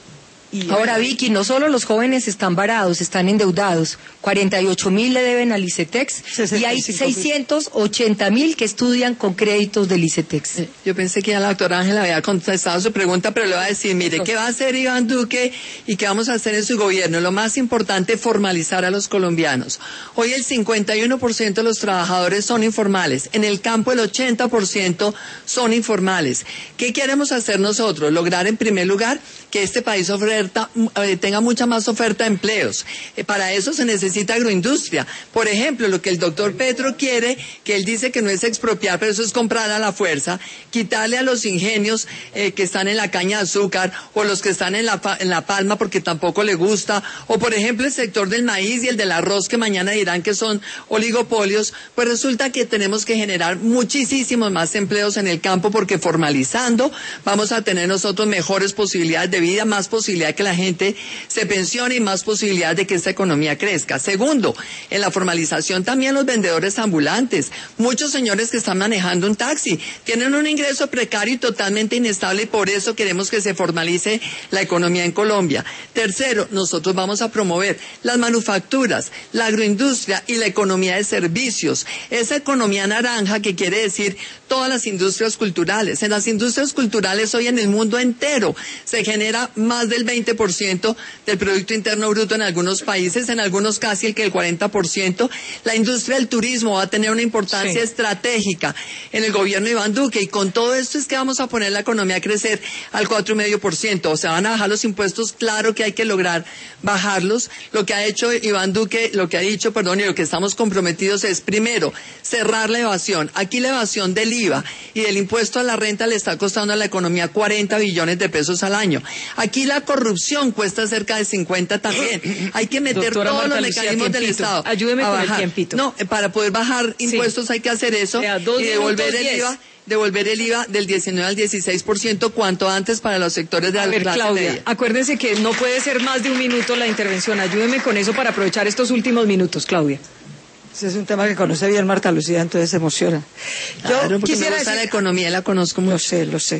Y ahora, Vicky, no solo los jóvenes están varados, están endeudados. cuarenta y ocho mil le deben al ICETEX y hay seiscientos ochenta mil que estudian con créditos del ICETEX. Yo pensé que ya la doctora Ángela había contestado su pregunta, pero le voy a decir, mire, ¿qué va a hacer Iván Duque y qué vamos a hacer en su gobierno? Lo más importante, formalizar a los colombianos. Hoy el cincuenta y uno por ciento de los trabajadores son informales. En el campo el ochenta por ciento son informales. ¿Qué queremos hacer nosotros? Lograr, en primer lugar, que este país ofrezca tenga mucha más oferta de empleos. Eh, para eso se necesita agroindustria. Por ejemplo, lo que el doctor Petro quiere, que él dice que no es expropiar, pero eso es comprar a la fuerza, quitarle a los ingenios eh, que están en la caña de azúcar o los que están en la, en la palma porque tampoco le gusta, o por ejemplo el sector del maíz y el del arroz que mañana dirán que son oligopolios, pues resulta que tenemos que generar muchísimos más empleos en el campo porque formalizando vamos a tener nosotros mejores posibilidades de vida, más posibilidades que la gente se pensione y más posibilidad de que esta economía crezca. Segundo, en la formalización también los vendedores ambulantes. Muchos señores que están manejando un taxi tienen un ingreso precario y totalmente inestable y por eso queremos que se formalice la economía en Colombia. Tercero, nosotros vamos a promover las manufacturas, la agroindustria y la economía de servicios. Esa economía naranja que quiere decir todas las industrias culturales. En las industrias culturales hoy en el mundo entero se genera más del veinte por ciento del Producto Interno Bruto en algunos países, en algunos casi el que el cuarenta por ciento. La industria del turismo va a tener una importancia sí. estratégica en el gobierno de Iván Duque y con todo esto es que vamos a poner la economía a crecer al cuatro coma cinco por ciento. O sea, van a bajar los impuestos, claro que hay que lograr bajarlos. Lo que ha hecho Iván Duque, lo que ha dicho, perdón, y lo que estamos comprometidos es, primero, cerrar la evasión. Aquí la evasión del I V A y del impuesto a la renta le está costando a la economía cuarenta billones de pesos al año. Aquí la corrupción cuesta cerca de cincuenta también. Hay que meter Doctora todos Marta los Lucía, mecanismos tiempito. del Estado. Ayúdeme a con bajar. el tiempito. No, para poder bajar impuestos sí. hay que hacer eso sea, y devolver el I V A. Devolver el I V A del diecinueve al dieciséis por ciento cuanto antes para los sectores de la clase Claudia, media. Acuérdense que no puede ser más de un minuto la intervención. Ayúdeme con eso para aprovechar estos últimos minutos, Claudia. Ese es un tema que conoce bien Marta Lucía, entonces se emociona. Claro, Yo quisiera me gusta decir... la economía, la conozco mucho. Lo sé, lo sé.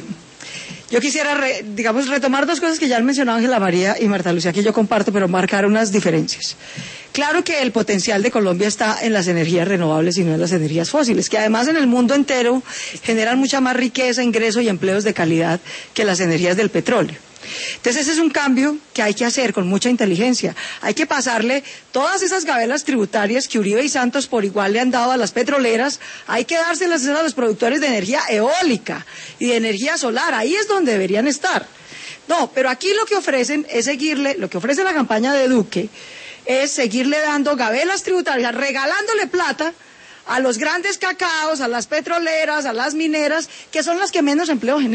Yo quisiera, re, digamos, retomar dos cosas que ya han mencionado Ángela María y Marta Lucía, que yo comparto, pero marcar unas diferencias. Claro que el potencial de Colombia está en las energías renovables y no en las energías fósiles, que además en el mundo entero generan mucha más riqueza, ingreso y empleos de calidad que las energías del petróleo. Entonces ese es un cambio que hay que hacer con mucha inteligencia. Hay que pasarle todas esas gabelas tributarias que Uribe y Santos por igual le han dado a las petroleras, hay que dárselas a los productores de energía eólica y de energía solar. Ahí es donde deberían estar. No, pero aquí lo que ofrecen es seguirle, lo que ofrece la campaña de Duque es seguirle dando gabelas tributarias, regalándole plata a los grandes cacaos, a las petroleras, a las mineras, que son las que menos empleo generan.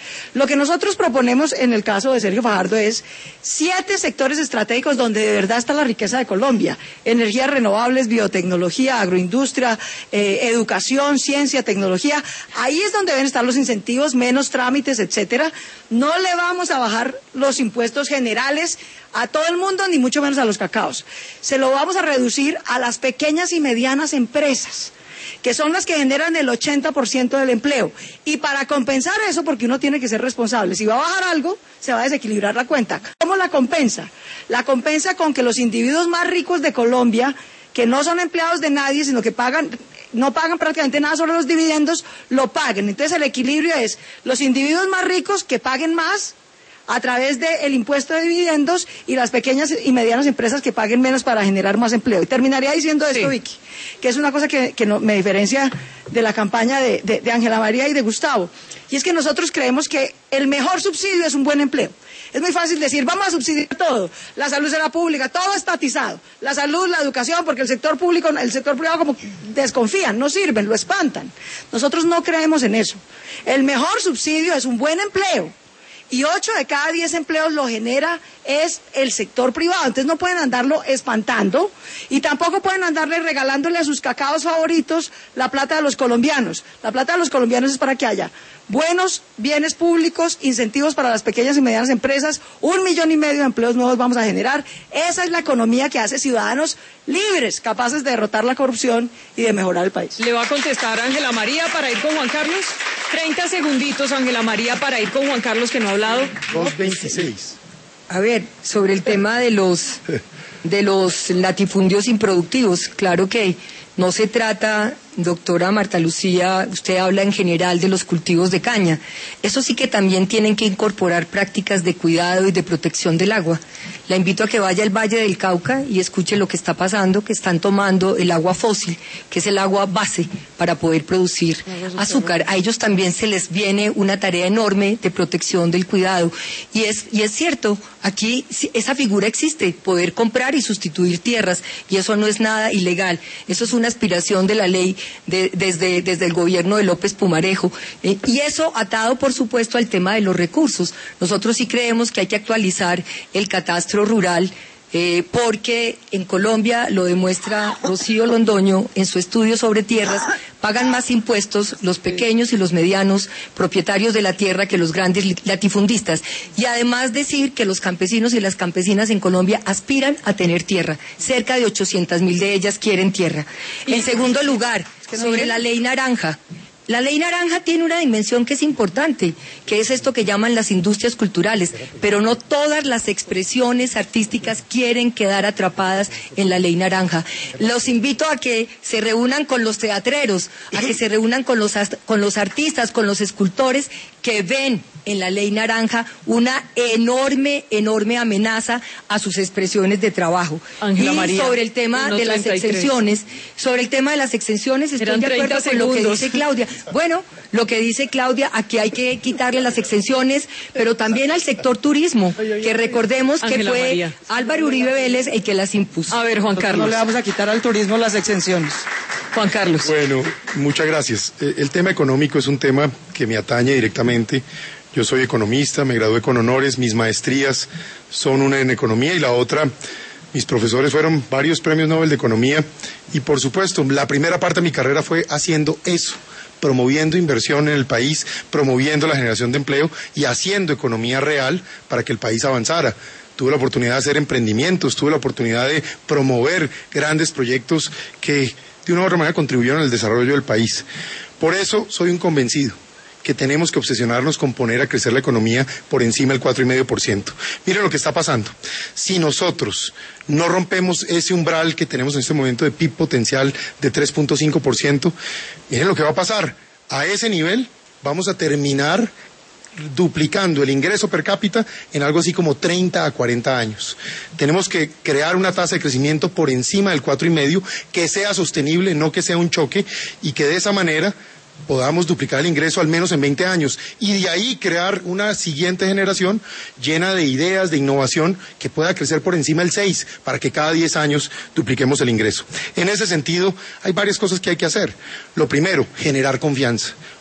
Lo que nosotros proponemos en el caso de Sergio Fajardo es siete sectores estratégicos donde de verdad está la riqueza de Colombia: energías renovables, biotecnología, agroindustria, eh, educación, ciencia, tecnología. Ahí es donde deben estar los incentivos, menos trámites, etcétera. No le vamos a bajar los impuestos generales a todo el mundo, ni mucho menos a los cacaos. Se lo vamos a reducir a las pequeñas y medianas empresas, que son las que generan el ochenta por ciento del empleo. Y para compensar eso, porque uno tiene que ser responsable, si va a bajar algo, se va a desequilibrar la cuenta. ¿Cómo la compensa? La compensa con que los individuos más ricos de Colombia, que no son empleados de nadie, sino que pagan, no pagan prácticamente nada sobre los dividendos, lo paguen. Entonces el equilibrio es los individuos más ricos que paguen más a través del impuesto de dividendos, y las pequeñas y medianas empresas que paguen menos para generar más empleo. Y terminaría diciendo esto, sí, Vicky, que es una cosa que, que no, me diferencia de la campaña de, de, de Ángela María y de Gustavo, y es que nosotros creemos que el mejor subsidio es un buen empleo. Es muy fácil decir, vamos a subsidiar todo, la salud será pública, todo estatizado, la salud, la educación, porque el sector público, el sector privado como desconfían, no sirven, lo espantan. Nosotros no creemos en eso. El mejor subsidio es un buen empleo, y ocho de cada diez empleos lo genera es el sector privado. Entonces no pueden andarlo espantando, y tampoco pueden andarle regalándole a sus cacaos favoritos la plata de los colombianos. La plata de los colombianos es para que haya buenos bienes públicos, incentivos para las pequeñas y medianas empresas, un millón y medio de empleos nuevos vamos a generar. Esa es la economía que hace ciudadanos libres, capaces de derrotar la corrupción y de mejorar el país. ¿Le va a contestar Ángela María para ir con Juan Carlos? treinta segunditos, Ángela María, para ir con Juan Carlos, que no ha hablado. dos veintiséis. A ver, sobre el tema de los, de los latifundios improductivos, claro que no se trata, doctora Marta Lucía, usted habla en general de los cultivos de caña. Eso sí que también tienen que incorporar prácticas de cuidado y de protección del agua. La invito a que vaya al Valle del Cauca y escuche lo que está pasando, que están tomando el agua fósil, que es el agua base para poder producir azúcar. A ellos también se les viene una tarea enorme de protección del cuidado. Y es, y es cierto, aquí esa figura existe, poder comprar y sustituir tierras, y eso no es nada ilegal. Eso es una aspiración de la ley de, desde, desde el gobierno de López Pumarejo. Eh, y eso atado, por supuesto, al tema de los recursos. Nosotros sí creemos que hay que actualizar el catastro rural, eh, porque en Colombia, lo demuestra Rocío Londoño en su estudio sobre tierras, pagan más impuestos los pequeños y los medianos propietarios de la tierra que los grandes latifundistas. Y además decir que los campesinos y las campesinas en Colombia aspiran a tener tierra. Cerca de ochocientas mil de ellas quieren tierra. En segundo lugar, sobre la ley naranja. La ley naranja tiene una dimensión que es importante, que es esto que llaman las industrias culturales, pero no todas las expresiones artísticas quieren quedar atrapadas en la ley naranja. Los invito a que se reúnan con los teatreros, a que se reúnan con los, con los artistas, con los escultores, que ven en la ley naranja una enorme, enorme amenaza a sus expresiones de trabajo. Ángela y María, sobre el tema de las exenciones, sobre el tema de las exenciones, estoy Eran de acuerdo con lo que segundos. dice Claudia. Bueno, lo que dice Claudia, aquí hay que quitarle las exenciones, pero también al sector turismo, que recordemos que Ángela fue María. Álvaro Uribe Vélez el que las impuso. A ver, Juan No Carlos. le vamos a quitar al turismo las exenciones. Juan Carlos. Bueno, muchas gracias. Eh, El tema económico es un tema que me atañe directamente. Yo soy economista, me gradué con honores, mis maestrías son una en economía y la otra, mis profesores fueron varios premios Nobel de economía, y por supuesto, la primera parte de mi carrera fue haciendo eso, promoviendo inversión en el país, promoviendo la generación de empleo y haciendo economía real para que el país avanzara. Tuve la oportunidad de hacer emprendimientos, tuve la oportunidad de promover grandes proyectos que de una u otra manera contribuyeron al desarrollo del país. Por eso soy un convencido que tenemos que obsesionarnos con poner a crecer la economía por encima del cuatro coma cinco por ciento. Miren lo que está pasando. Si nosotros no rompemos ese umbral que tenemos en este momento de P I B potencial de tres punto cinco por ciento, miren lo que va a pasar. A ese nivel vamos a terminar duplicando el ingreso per cápita en algo así como treinta a cuarenta años. Tenemos que crear una tasa de crecimiento por encima del cuatro coma cinco, que sea sostenible, no que sea un choque, y que de esa manera podamos duplicar el ingreso al menos en veinte años, y de ahí crear una siguiente generación llena de ideas, de innovación, que pueda crecer por encima del seis, para que cada diez años dupliquemos el ingreso. En ese sentido, hay varias cosas que hay que hacer. Lo primero, generar confianza.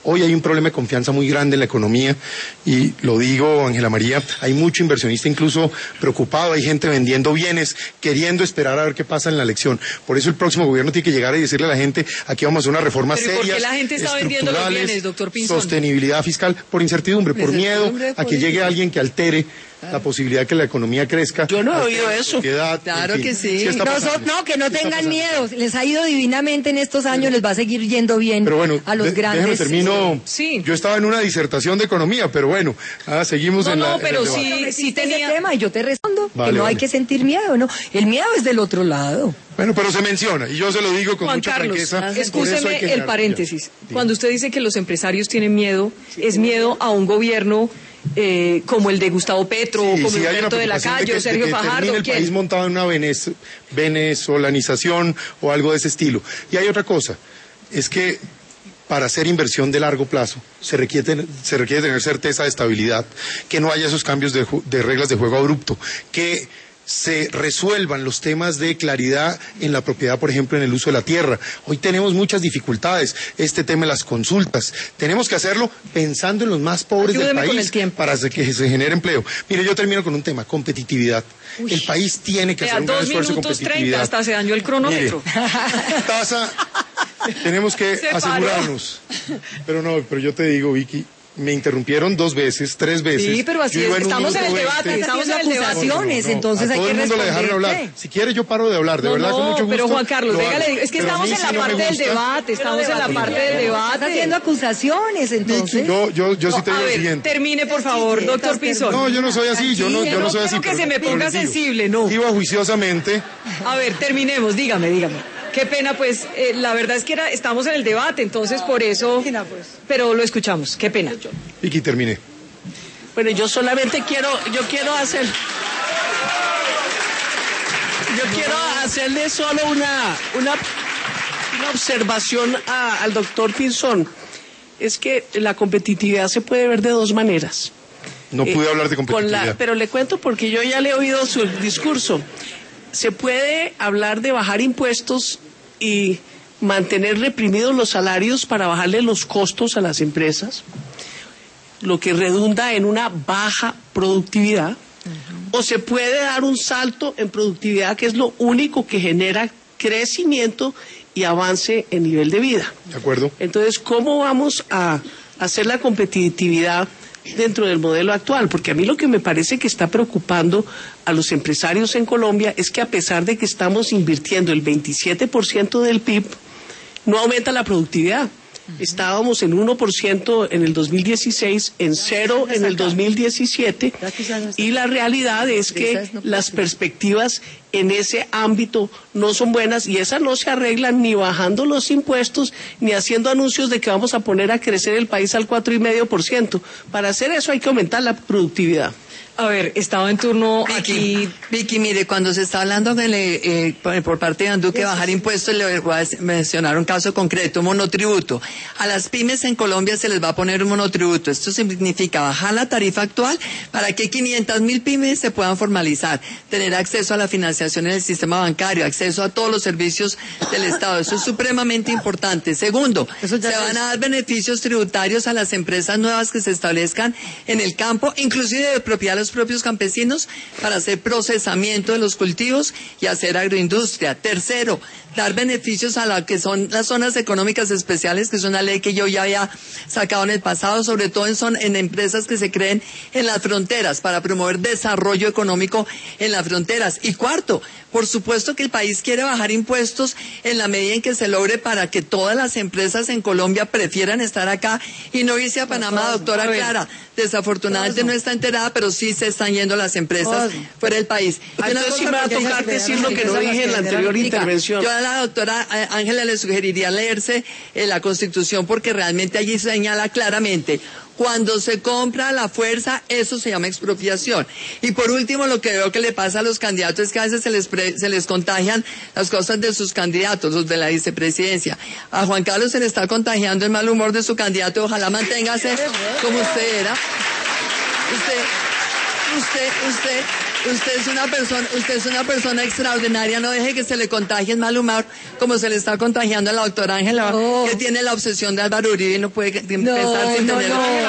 Hoy hay un problema de confianza muy grande en la economía y lo digo, Ángela María, hay mucho inversionista incluso preocupado, hay gente vendiendo bienes, queriendo esperar a ver qué pasa en la elección. Por eso el próximo gobierno tiene que llegar y decirle a la gente, aquí vamos a hacer una reforma seria. ¿Por qué la gente está vendiendo los bienes, doctor Pinzón? Sostenibilidad fiscal, por incertidumbre, por miedo a que llegue alguien que altere la posibilidad de que la economía crezca. Yo no he oído eso. Sociedad, claro en fin. que sí. Sí está Nosotros, pasando. no, que no Sí está tengan pasando. miedo. Les ha ido divinamente en estos años, les va a seguir yendo bien Pero bueno, a los de- grandes. déjeme termino. Sí. Yo estaba en una disertación de economía, pero bueno, ah, seguimos No, en la. no, en pero el sí, debate. sí Ese tenía... tema y yo te respondo Vale, que no hay vale. que sentir miedo, ¿no? El miedo es del otro lado. Bueno, pero se menciona y yo se lo digo con Juan mucha Carlos, franqueza. por eso hay excúseme que el generar- paréntesis. Ya. Cuando usted dice que los empresarios tienen miedo, ¿es miedo a un gobierno eh, como el de Gustavo Petro, Sí, como sí, hay una Humberto de la preocupación Calle, que- o Sergio de que Fajardo? termine el ¿Quién? país montado en una venez- venezolanización o algo de ese estilo. Y hay otra cosa, es que para hacer inversión de largo plazo se requiere, se requiere tener certeza de estabilidad, que no haya esos cambios de, ju- de reglas de juego abrupto, que se resuelvan los temas de claridad en la propiedad, por ejemplo, en el uso de la tierra. Hoy tenemos muchas dificultades, este tema de las consultas. Tenemos que hacerlo pensando en los más pobres Ayúdeme del con país el tiempo. para que se genere empleo. Mire, yo termino con un tema, competitividad. El país tiene que Vea, hacer un gran dos esfuerzo de minutos treinta, competitividad. hasta se dañó el cronómetro. Mire, tasa, tenemos que Se paró. asegurarnos. Pero no, pero yo te digo, Vicky, me interrumpieron dos veces, tres veces. Sí, pero así Yo es, iba en un estamos en el minuto debate, veinte. estamos en el haciendo debate. acusaciones, entonces a hay todo que el mundo le dejaron responderte. hablar. Si quiere yo paro de hablar, de No, verdad, con no, mucho gusto. pero Juan Carlos, lo venga, hago. le- es que Pero a estamos mí en la sí no me parte del gusta. debate, estamos en la parte del Estás debate. haciendo acusaciones, entonces. Yo, yo, yo sí te A digo lo ver, siguiente. termine, por favor, Sí, doctor estás Pinzón. No, yo no soy así, yo no, yo no soy así. No quiero que pero- se me pero ponga les digo, sensible, no. Iba juiciosamente. A ver, terminemos, dígame, dígame. Qué pena, pues, eh, la verdad es que era, estamos en el debate, entonces por eso... Imagina, pues. Pero lo escuchamos, qué pena. Vicky, terminé. Bueno, yo solamente quiero, yo quiero hacer, yo quiero hacerle solo una, una, una observación a- al doctor Pinzón. Es que la competitividad se puede ver de dos maneras. No pude Eh, hablar de con competitividad. la- pero le cuento porque yo ya le he oído su discurso. Se puede hablar de bajar impuestos y mantener reprimidos los salarios para bajarle los costos a las empresas, lo que redunda en una baja productividad, o se puede dar un salto en productividad, que es lo único que genera crecimiento y avance en nivel de vida. ¿De acuerdo? Entonces, ¿cómo vamos a hacer la competitividad dentro del modelo actual? Porque a mí lo que me parece que está preocupando a los empresarios en Colombia es que a pesar de que estamos invirtiendo el veintisiete por ciento del P I B, no aumenta la productividad. Estábamos en uno por ciento en el dos mil dieciséis, en cero en el dos mil diecisiete, y la realidad es que las perspectivas en ese ámbito no son buenas y esas no se arreglan ni bajando los impuestos ni haciendo anuncios de que vamos a poner a crecer el país al cuatro coma cinco por ciento. Para hacer eso hay que aumentar la productividad. A ver, estaba en turno Vicky, aquí... Vicky, mire, cuando se está hablando que le, eh, por, por parte de Anduque bajar impuestos, le voy a mencionar un caso concreto, un monotributo. A las pymes en Colombia se les va a poner un monotributo. Esto significa bajar la tarifa actual para que quinientas mil pymes se puedan formalizar, tener acceso a la financiación en el sistema bancario, acceso a todos los servicios del Estado. Eso es supremamente importante. Segundo, se van a dar beneficios tributarios a las empresas nuevas que se establezcan en el campo, inclusive de propiedad de los propios campesinos, para hacer procesamiento de los cultivos y hacer agroindustria. Tercero, dar beneficios a lo que son las zonas económicas especiales, que es una ley que yo ya había sacado en el pasado, sobre todo en, son, en empresas que se creen en las fronteras, para promover desarrollo económico en las fronteras. Y cuarto, por supuesto que el país quiere bajar impuestos en la medida en que se logre, para que todas las empresas en Colombia prefieran estar acá y no irse a Panamá. Doctora Clara, desafortunadamente no está enterada, pero sí se están yendo las empresas fuera del país. Ah, Y una entonces sí cosa me va a porque- tocar decir lo que no dije en la anterior intervención. Yo a la doctora eh, Ángela le sugeriría leerse eh, la Constitución, porque realmente allí señala claramente: cuando se compra a la fuerza, eso se llama expropiación. Y por último, lo que veo que le pasa a los candidatos es que a veces se les, pre, se les contagian las cosas de sus candidatos, los de la vicepresidencia. A Juan Carlos se le está contagiando el mal humor de su candidato. Ojalá manténgase como usted era. Usted, usted, usted... Usted es una persona, usted es una persona extraordinaria, no deje que se le contagie el mal humor como se le está contagiando a la doctora Ángela, No. que tiene la obsesión de Álvaro Uribe y no puede No, empezar sin no, tener... no. no.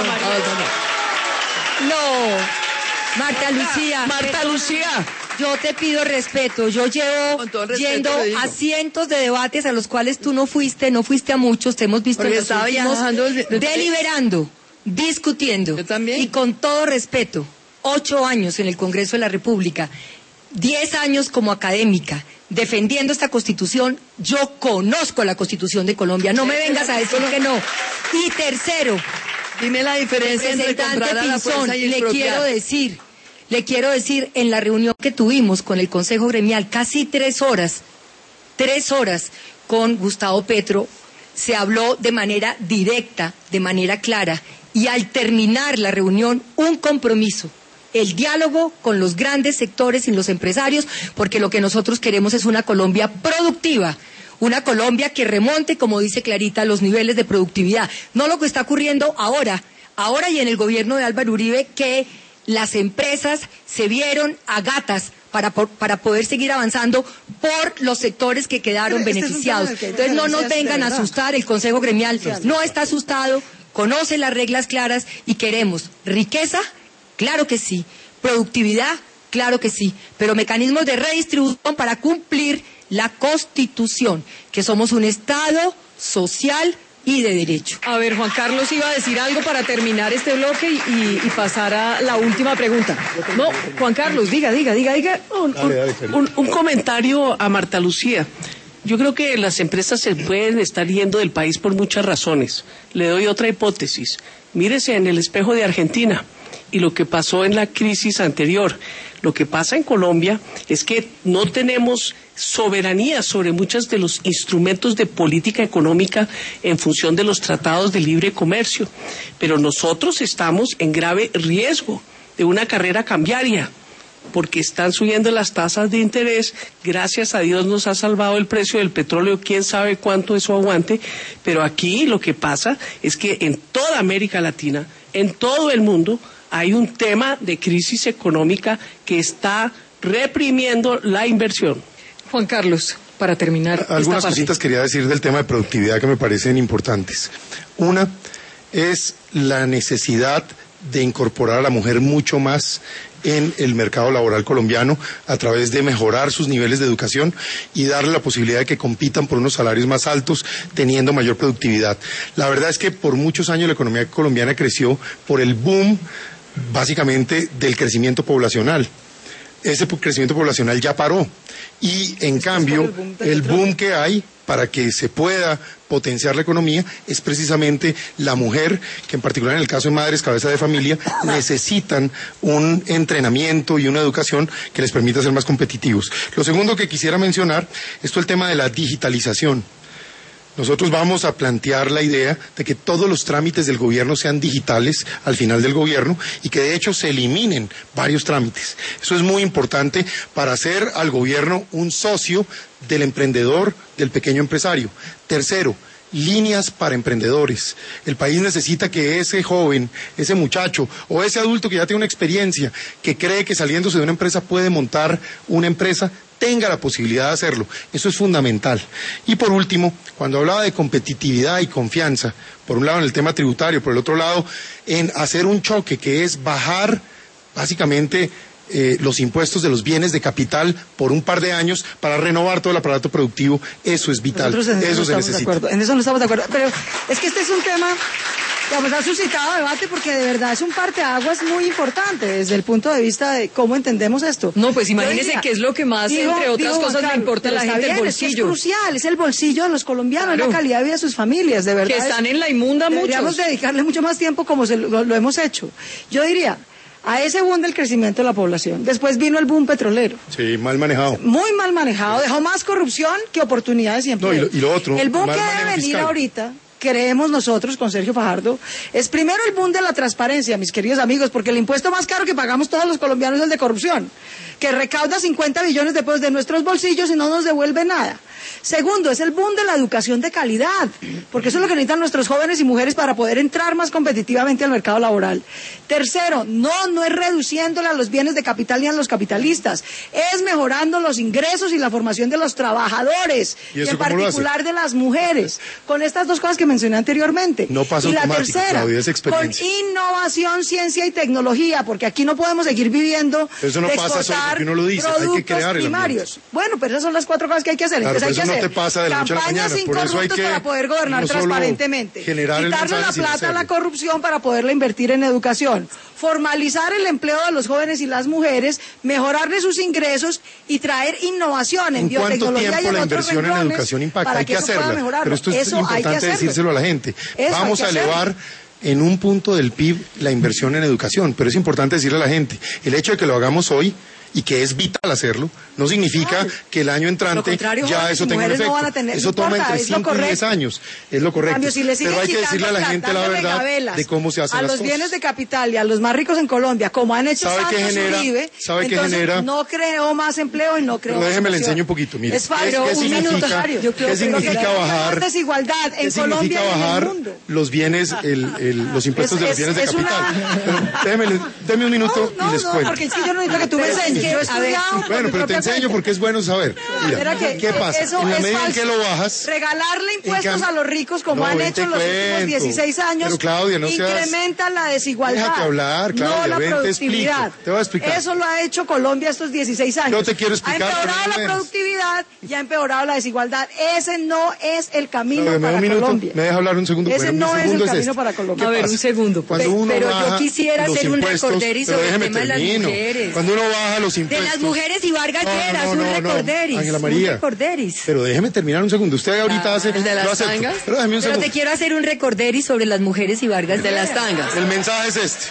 No, Marta Lucía. Marta Lucía. Yo te pido respeto. Yo llevo Con todo el respeto yendo le digo. a cientos de debates a los cuales tú no fuiste, no fuiste a muchos, te hemos visto Porque en los estaba últimos, viajando el- deliberando, discutiendo. Yo también. Y con todo respeto, ocho años en el Congreso de la República, diez años como académica, defendiendo esta Constitución. Yo conozco la Constitución de Colombia. No me vengas a decir que no. Y tercero, Dime la diferencia entre representante comprar a la Pinzón, fuerza y le expropiar. quiero decir, le quiero decir, en la reunión que tuvimos con el Consejo Gremial, casi tres horas, tres horas con Gustavo Petro, se habló de manera directa, de manera clara, y al terminar la reunión, un compromiso, el diálogo con los grandes sectores y los empresarios, porque lo que nosotros queremos es una Colombia productiva, una Colombia que remonte, como dice Clarita, los niveles de productividad. No lo que está ocurriendo ahora, ahora y en el gobierno de Álvaro Uribe, que las empresas se vieron a gatas para, por- para poder seguir avanzando por los sectores que quedaron Pero este es un beneficiados. tema del que hay Entonces no nos diferencias de vengan a verdad. asustar, el Consejo Gremial no está asustado, conoce las reglas claras y queremos riqueza, claro que sí, productividad, claro que sí, pero mecanismos de redistribución para cumplir la Constitución, que somos un Estado social y de derecho. A ver, Juan Carlos iba a decir algo para terminar este bloque y, y- y pasar a la última pregunta. No, Juan Carlos, diga, diga, diga, diga. Un, Dale, dale, Felipe. un- un comentario a Marta Lucía. Yo creo que las empresas se pueden estar yendo del país por muchas razones. Le doy otra hipótesis. Mírese en el espejo de Argentina y lo que pasó en la crisis anterior. Lo que pasa en Colombia es que no tenemos soberanía sobre muchos de los instrumentos de política económica en función de los tratados de libre comercio. Pero nosotros estamos en grave riesgo de una carrera cambiaria, porque están subiendo las tasas de interés. Gracias a Dios nos ha salvado el precio del petróleo, quién sabe cuánto eso aguante, pero aquí lo que pasa es que en toda América Latina, en todo el mundo, hay un tema de crisis económica que está reprimiendo la inversión. Juan Carlos, para terminar esta Algunas parte. cositas quería decir del tema de productividad que me parecen importantes. Una es la necesidad de incorporar a la mujer mucho más en el mercado laboral colombiano a través de mejorar sus niveles de educación y darle la posibilidad de que compitan por unos salarios más altos teniendo mayor productividad. La verdad es que por muchos años la economía colombiana creció por el boom básicamente del crecimiento poblacional. Ese crecimiento poblacional ya paró y en cambio el boom que hay para que se pueda potenciar la economía es precisamente la mujer, que en particular en el caso de madres cabeza de familia necesitan un entrenamiento y una educación que les permita ser más competitivos. Lo segundo que quisiera mencionar es todo el tema de la digitalización. Nosotros vamos a plantear la idea de que todos los trámites del gobierno sean digitales al final del gobierno y que de hecho se eliminen varios trámites. Eso es muy importante para hacer al gobierno un socio del emprendedor, del pequeño empresario. Tercero, líneas para emprendedores. El país necesita que ese joven, ese muchacho o ese adulto que ya tiene una experiencia, que cree que saliéndose de una empresa puede montar una empresa, tenga la posibilidad de hacerlo. Eso es fundamental. Y por último, cuando hablaba de competitividad y confianza, por un lado en el tema tributario, por el otro lado en hacer un choque que es bajar básicamente eh, los impuestos de los bienes de capital por un par de años para renovar todo el aparato productivo, eso es vital, Nosotros en eso, eso no se estamos de necesita. acuerdo. En eso no estamos de acuerdo. Pero es que este es un tema, digamos, ha suscitado debate porque de verdad es un parteaguas muy importante desde el punto de vista de cómo entendemos esto. No, pues Yo imagínese diría, que es lo que más, dijo- entre otras dijo Juan cosas, le Carlos, importa a la pero está gente, el bien, es que bolsillo. Es crucial, es el bolsillo de los colombianos, Claro. la calidad de vida de sus familias, de verdad. Que están es- en la inmunda Deberíamos muchos. dedicarle mucho más tiempo como se lo, lo hemos hecho. Yo diría, a ese boom del crecimiento de la población, después vino el boom petrolero. Sí, mal manejado. Muy mal manejado, dejó más corrupción que oportunidades y empleo. No, y lo- y lo otro, el boom mal que debe manejo venir fiscal. ahorita, creemos nosotros con Sergio Fajardo, es primero el boom de la transparencia, mis queridos amigos, porque el impuesto más caro que pagamos todos los colombianos es el de corrupción, que recauda cincuenta billones de pesos de nuestros bolsillos y no nos devuelve nada. Segundo, es el boom de la educación de calidad, porque eso es lo que necesitan nuestros jóvenes y mujeres para poder entrar más competitivamente al mercado laboral. Tercero, no, no es reduciéndole a los bienes de capital ni a los capitalistas, es mejorando los ingresos y la formación de los trabajadores, ¿Y y, eso en cómo lo hace? particular de las mujeres, con estas dos cosas que mencioné anteriormente. No pasa y la automático, tercera, Claudia, es con experiencia. innovación, ciencia y tecnología, porque aquí no podemos seguir viviendo Eso no de pasa solo exportar porque uno lo dice, hay que productos crear el primarios. Bueno, pero esas son las cuatro cosas que hay que hacer. Claro, Entonces pero hay eso que no hacer te pasa de la noche a la campañas mañana, por eso hay incorruptas que para poder gobernar no solo transparentemente, generar el quitarle mensaje, la sino plata a la hacerlo. corrupción para poderla invertir en educación, formalizar el empleo de los jóvenes y las mujeres, mejorarle sus ingresos y traer innovación en, ¿En cuánto biotecnología y tiempo en la otros inversión en renglones educación impacta? para Hay que eso pueda hacerla, mejorarlo. pero esto es Eso hay que importante hacerlo. decírselo a la gente. Eso Vamos hay a que hacerlo. elevar en un punto del P I B la inversión en educación, pero es importante decirle a la gente, el hecho de que lo hagamos hoy y que es vital hacerlo, no significa Claro. que el año entrante Lo contrario, ya jóvenes eso y tenga un mujeres no efecto. van a tener- eso no toma importa, entre es lo cinco y diez correcto. años, es lo correcto. Cambio, si le siguen pero hay que quitando decirle a la plata, gente la dándole verdad gabelas de cómo se hacen a las los cosas. bienes de capital y a los más ricos en Colombia, como han hecho ¿Sabe qué Santos genera? Uribe, ¿Sabe qué entonces genera? no creó más empleo y no creó Pero más déjeme le inversión. enseño un poquito, mire. Es falso, ¿Qué- qué un significa- minuto. qué Yo creo que significa lo que hay bajar- más desigualdad en ¿Qué Colombia significa y en el bajar mundo. los bienes, el, el- los impuestos Es- de los es- bienes de es capital? una- Pero déjeme, déme un minuto No, y les no, cuento. porque es que yo no necesito que tú me Pero es enseñes. que, Yo he a ver, estudiado por Bueno, mi pero te propia enseño cuenta. porque es bueno saber. Mira, Mira que ¿qué pasa? eso En la es medida en falso. que lo bajas... Regalarle impuestos cam- a los ricos, como No, han ven, hecho te en los últimos cuento. dieciséis años, Pero, Claudia, no seas- incrementa la desigualdad. Déjate hablar, Claudia, no la ven, te productividad. explico, te voy a explicar. Eso lo ha hecho Colombia estos dieciséis años. Yo te quiero explicar, Ha empeorado pero no la me productividad y ha empeorado la desigualdad. Ese no es el camino Claudia, ¿me da para un minuto? Colombia. ¿Me deja hablar un segundo? Ese Bueno, mi no es el segundo camino este. para Colombia. A ver, pasa? un segundo. Cuando Pe- uno pero baja yo quisiera los hacer un impuestos- recorderis pero sobre el déjeme tema de las termino. mujeres. Cuando uno baja los De impuestos... las mujeres y Vargas No, no, Lleras, no, un no, no. recorderis. Ángela María. Un recorderis. Pero déjeme terminar un segundo. Usted ahorita hace... ¿el de las lo acepto. tangas? Pero déjeme un Pero segundo. te quiero hacer un recorderis sobre las mujeres y Vargas De las Lleras. tangas. El mensaje es este.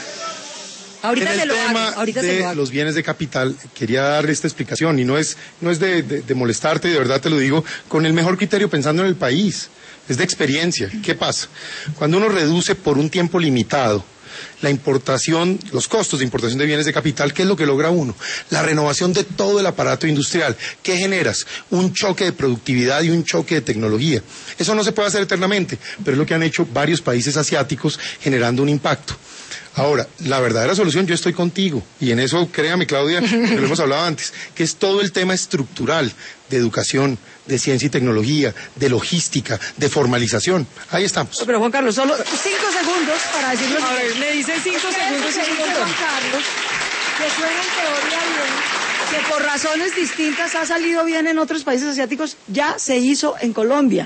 Ahorita en se el lo tema hago. Ahorita se de lo hago. los bienes de capital, quería darle esta explicación y no es, no es de, de- de molestarte, de verdad te lo digo, con el mejor criterio pensando en el país. Es de experiencia. ¿Qué pasa? Cuando uno reduce por un tiempo limitado la importación, los costos de importación de bienes de capital, ¿qué es lo que logra uno? La renovación de todo el aparato industrial. ¿Qué generas? Un choque de productividad y un choque de tecnología. Eso no se puede hacer eternamente, pero es lo que han hecho varios países asiáticos generando un impacto. Ahora, la verdadera solución, yo estoy contigo, y en eso, créame, Claudia, que lo hemos hablado antes, que es todo el tema estructural de educación, de ciencia y tecnología, de logística, de formalización. Ahí estamos. Pero Juan Carlos, solo cinco segundos para decirlo. A ver, le dice cinco segundos y es un Dice montón. Juan Carlos, que suena en teoría bien, que por razones distintas ha salido bien en otros países asiáticos, ya se hizo en Colombia.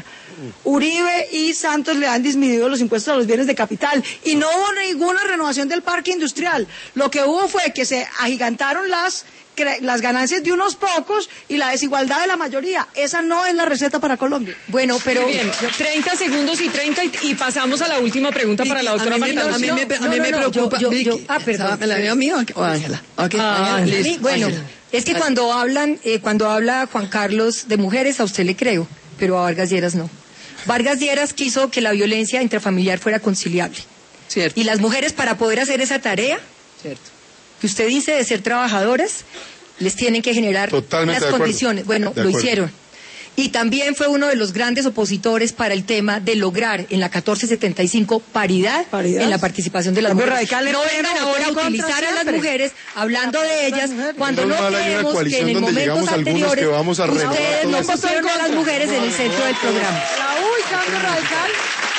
Uribe y Santos le han disminuido los impuestos a los bienes de capital y no hubo ninguna renovación del parque industrial. Lo que hubo fue que se agigantaron las cre- las ganancias de unos pocos y la desigualdad de la mayoría. Esa no es la receta para Colombia. Bueno, pero... Muy bien, treinta segundos y treinta y, y pasamos a la última pregunta para la doctora a mí, me- Marta a mí, Lucía. me, a No, mí no, me no, preocupa. yo- yo- Vicky, yo- ah, perdón. ¿me la veo a mí o o a Ángela? Ok, Ah, Ángela, Sí, listo. bueno, Ángela. es que cuando hablan, eh, cuando habla Juan Carlos de mujeres, a usted le creo, pero a Vargas Lleras no. Vargas Lleras quiso que la violencia intrafamiliar fuera conciliable. Cierto, Y las mujeres, para poder hacer esa tarea cierto. que usted dice de ser trabajadoras, les tienen que generar Totalmente las de acuerdo. condiciones. Bueno, De lo acuerdo. hicieron. Y también fue uno de los grandes opositores para el tema de lograr en la catorce setenta y cinco paridad, Paridad. en la participación de las Cambio mujeres. radical No en vengan pleno, ahora a votó en utilizar contra a las siempre. mujeres hablando de ellas cuando no Menos mal hay una queremos que coalición en el donde momentos llegamos algunos anteriores que vamos a renovar ustedes todo no esto. pusieron a las mujeres en el centro del programa. La U y Cambio Radical,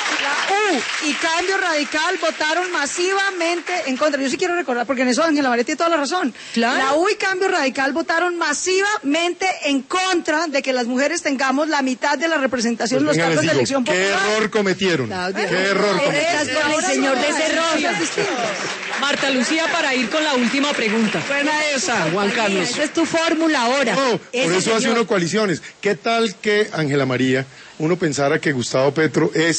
la U y Cambio Radical votaron masivamente en contra. Yo sí quiero recordar, porque en eso Ángela María tiene toda la razón. Claro. La U y Cambio Radical votaron masivamente en contra de que las mujeres tengamos la mitad de la representación en los Venga, les cargos de digo, elección ¿qué popular. error cometieron? Claudia. ¿Qué error cometieron? Estás con el señor de Cerro. Marta Lucía, para ir con la última pregunta. Buena esa, Juan Carlos. Esa es tu fórmula ahora. No, por Ese eso hace señor. uno coaliciones. ¿Qué tal que, Ángela María, uno pensara que Gustavo Petro es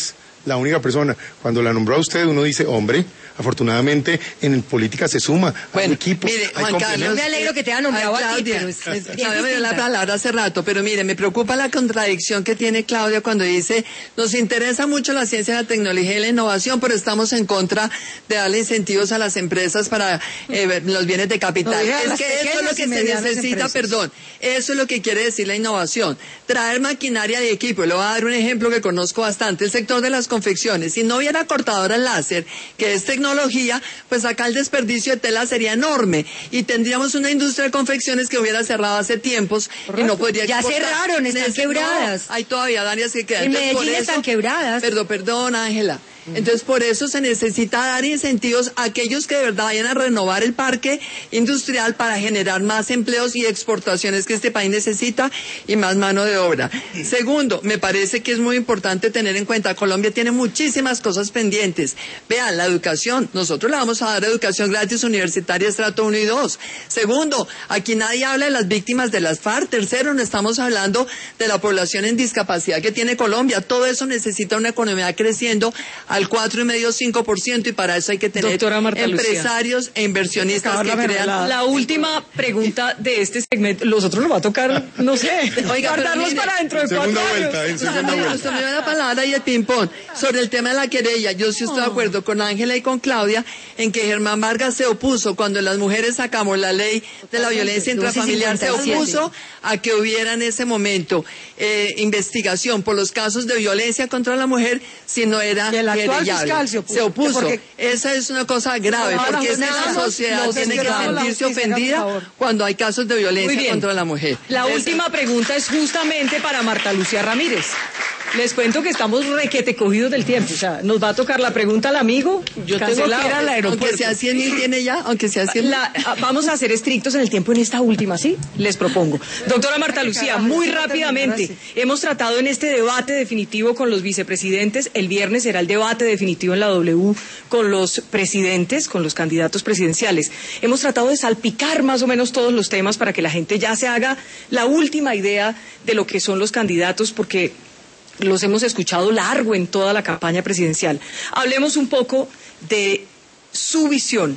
la única persona. Cuando la nombró a usted, uno dice, hombre, afortunadamente en política se suma, bueno, hay equipos, mire, hay Juan Carlos, me alegro que te haya nombrado ay, a ti, Claudia, pero es, es bien Claudia me dio la distinta. palabra hace rato, pero mire, me preocupa la contradicción que tiene Claudia cuando dice, nos interesa mucho la ciencia, la tecnología y la innovación, pero estamos en contra de darle incentivos a las empresas para eh, los bienes de capital. No, diga, es las que eso es lo pequeñas que y se medianas necesita, empresas. perdón, eso es lo que quiere decir la innovación, traer maquinaria de equipo. Le voy a dar un ejemplo que conozco bastante, el sector de las confecciones. Si no hubiera cortadoras láser, que es tecnología, pues acá el desperdicio de tela sería enorme y tendríamos una industria de confecciones que hubiera cerrado hace tiempos y no podría Ya exportar. cerraron, están Neces- quebradas. No, hay todavía áreas que quedan. En Entonces, por Medellín eso- están quebradas. Perdón, perdón, Ángela. Entonces, por eso se necesita dar incentivos a aquellos que de verdad vayan a renovar el parque industrial para generar más empleos y exportaciones que este país necesita y más mano de obra. Segundo, me parece que es muy importante tener en cuenta, Colombia tiene muchísimas cosas pendientes. Vean, la educación, nosotros le vamos a dar educación gratis universitaria estrato uno y dos. Segundo, aquí nadie habla de las víctimas de las FARC. Tercero, no estamos hablando de la población en discapacidad que tiene Colombia. Todo eso necesita una economía creciendo al cuatro y medio, cinco por ciento, y para eso hay que tener Doctora Marta Lucía. empresarios e inversionistas Acabar que la crean. mermelada. La última pregunta de este segmento, los otros nos va a tocar, no sé, Oiga, pero guardarlos mire, para dentro de segunda cuatro vuelta, años. en segunda Usted vuelta. me dio la palabra y el ping-pong. Sobre el tema de la querella, yo sí estoy de acuerdo con Ángela y con Claudia en que Germán Vargas se opuso cuando las mujeres sacamos la ley de la violencia intrafamiliar, se opuso a que hubiera en ese momento eh, investigación por los casos de violencia contra la mujer si no era Y el actual querellable. fiscal se opuso. Se opuso. Porque- Esa es una cosa grave, No, porque no, es que la no, sociedad los tiene que desquerados, la sentirse justicia, hágame ofendida favor. cuando hay casos de Muy violencia bien. contra la mujer. La Esa- última pregunta es justamente para Marta Lucía Ramírez. Les cuento que estamos requete cogidos del tiempo. O sea, nos va a tocar la pregunta al amigo. Yo tengo que cancelado. ir al aeropuerto. Aunque sea cien mil tiene ya, aunque sea cien mil. La- ah, vamos a ser estrictos en el tiempo en esta última, ¿sí? Les propongo. Doctora Marta Lucía, muy rápidamente, hemos tratado en este debate definitivo con los vicepresidentes, el viernes será el debate definitivo en la W con los presidentes, con los candidatos presidenciales. Hemos tratado de salpicar más o menos todos los temas para que la gente ya se haga la última idea de lo que son los candidatos, porque los hemos escuchado largo en toda la campaña presidencial. Hablemos un poco de su visión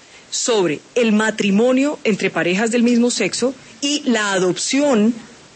sobre el matrimonio entre parejas del mismo sexo y la adopción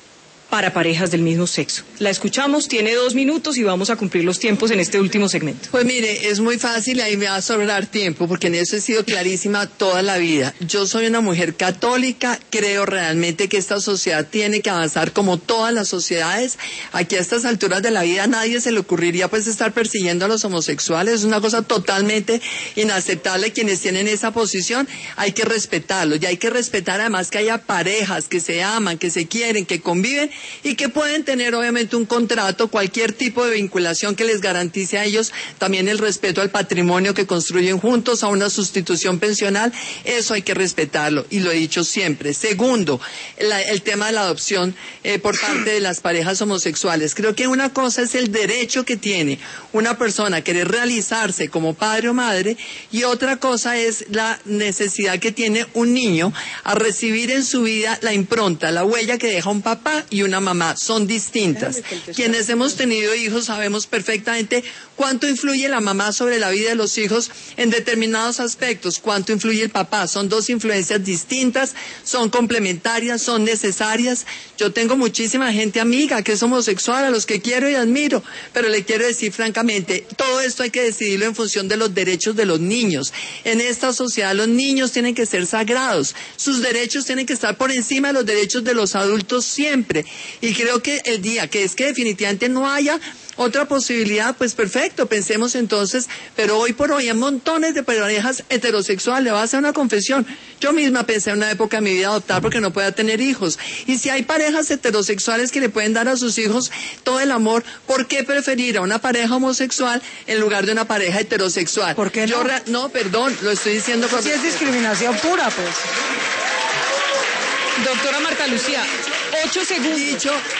para parejas del mismo sexo. La escuchamos, tiene dos minutos y vamos a cumplir los tiempos en este último segmento. Pues mire, es muy fácil, ahí me va a sobrar tiempo, porque en eso he sido clarísima toda la vida. Yo soy una mujer católica, creo realmente que esta sociedad tiene que avanzar como todas las sociedades. Aquí a estas alturas de la vida a nadie se le ocurriría pues estar persiguiendo a los homosexuales, es una cosa totalmente inaceptable. Quienes tienen esa posición hay que respetarlo, y hay que respetar además que haya parejas que se aman, que se quieren, que conviven y que pueden tener obviamente un contrato, cualquier tipo de vinculación que les garantice a ellos también el respeto al patrimonio que construyen juntos, a una sustitución pensional. Eso hay que respetarlo y lo he dicho siempre. Segundo, la, el tema de la adopción eh, por parte de las parejas homosexuales. Creo que una cosa es el derecho que tiene una persona a querer realizarse como padre o madre, y otra cosa es la necesidad que tiene un niño a recibir en su vida la impronta, la huella que deja un papá y una mamá. Son distintas. Quienes hemos tenido hijos sabemos perfectamente cuánto influye la mamá sobre la vida de los hijos en determinados aspectos, cuánto influye el papá. Son dos influencias distintas, son complementarias, son necesarias. Yo tengo muchísima gente amiga que es homosexual, a los que quiero y admiro, pero le quiero decir francamente, todo esto hay que decidirlo en función de los derechos de los niños. En esta sociedad los niños tienen que ser sagrados, sus derechos tienen que estar por encima de los derechos de los adultos siempre. Y creo que el día que es que definitivamente no haya otra posibilidad, pues perfecto, pensemos entonces, pero hoy por hoy hay montones de parejas heterosexuales. Le voy a hacer una confesión, yo misma pensé en una época de mi vida adoptar porque no podía tener hijos, y si hay parejas heterosexuales que le pueden dar a sus hijos todo el amor, ¿por qué preferir a una pareja homosexual en lugar de una pareja heterosexual? ¿Por qué no? Yo re- no, perdón, lo estoy diciendo por... Si es discriminación pura, pues. Doctora Marta Lucía, ocho segundos. Dicho,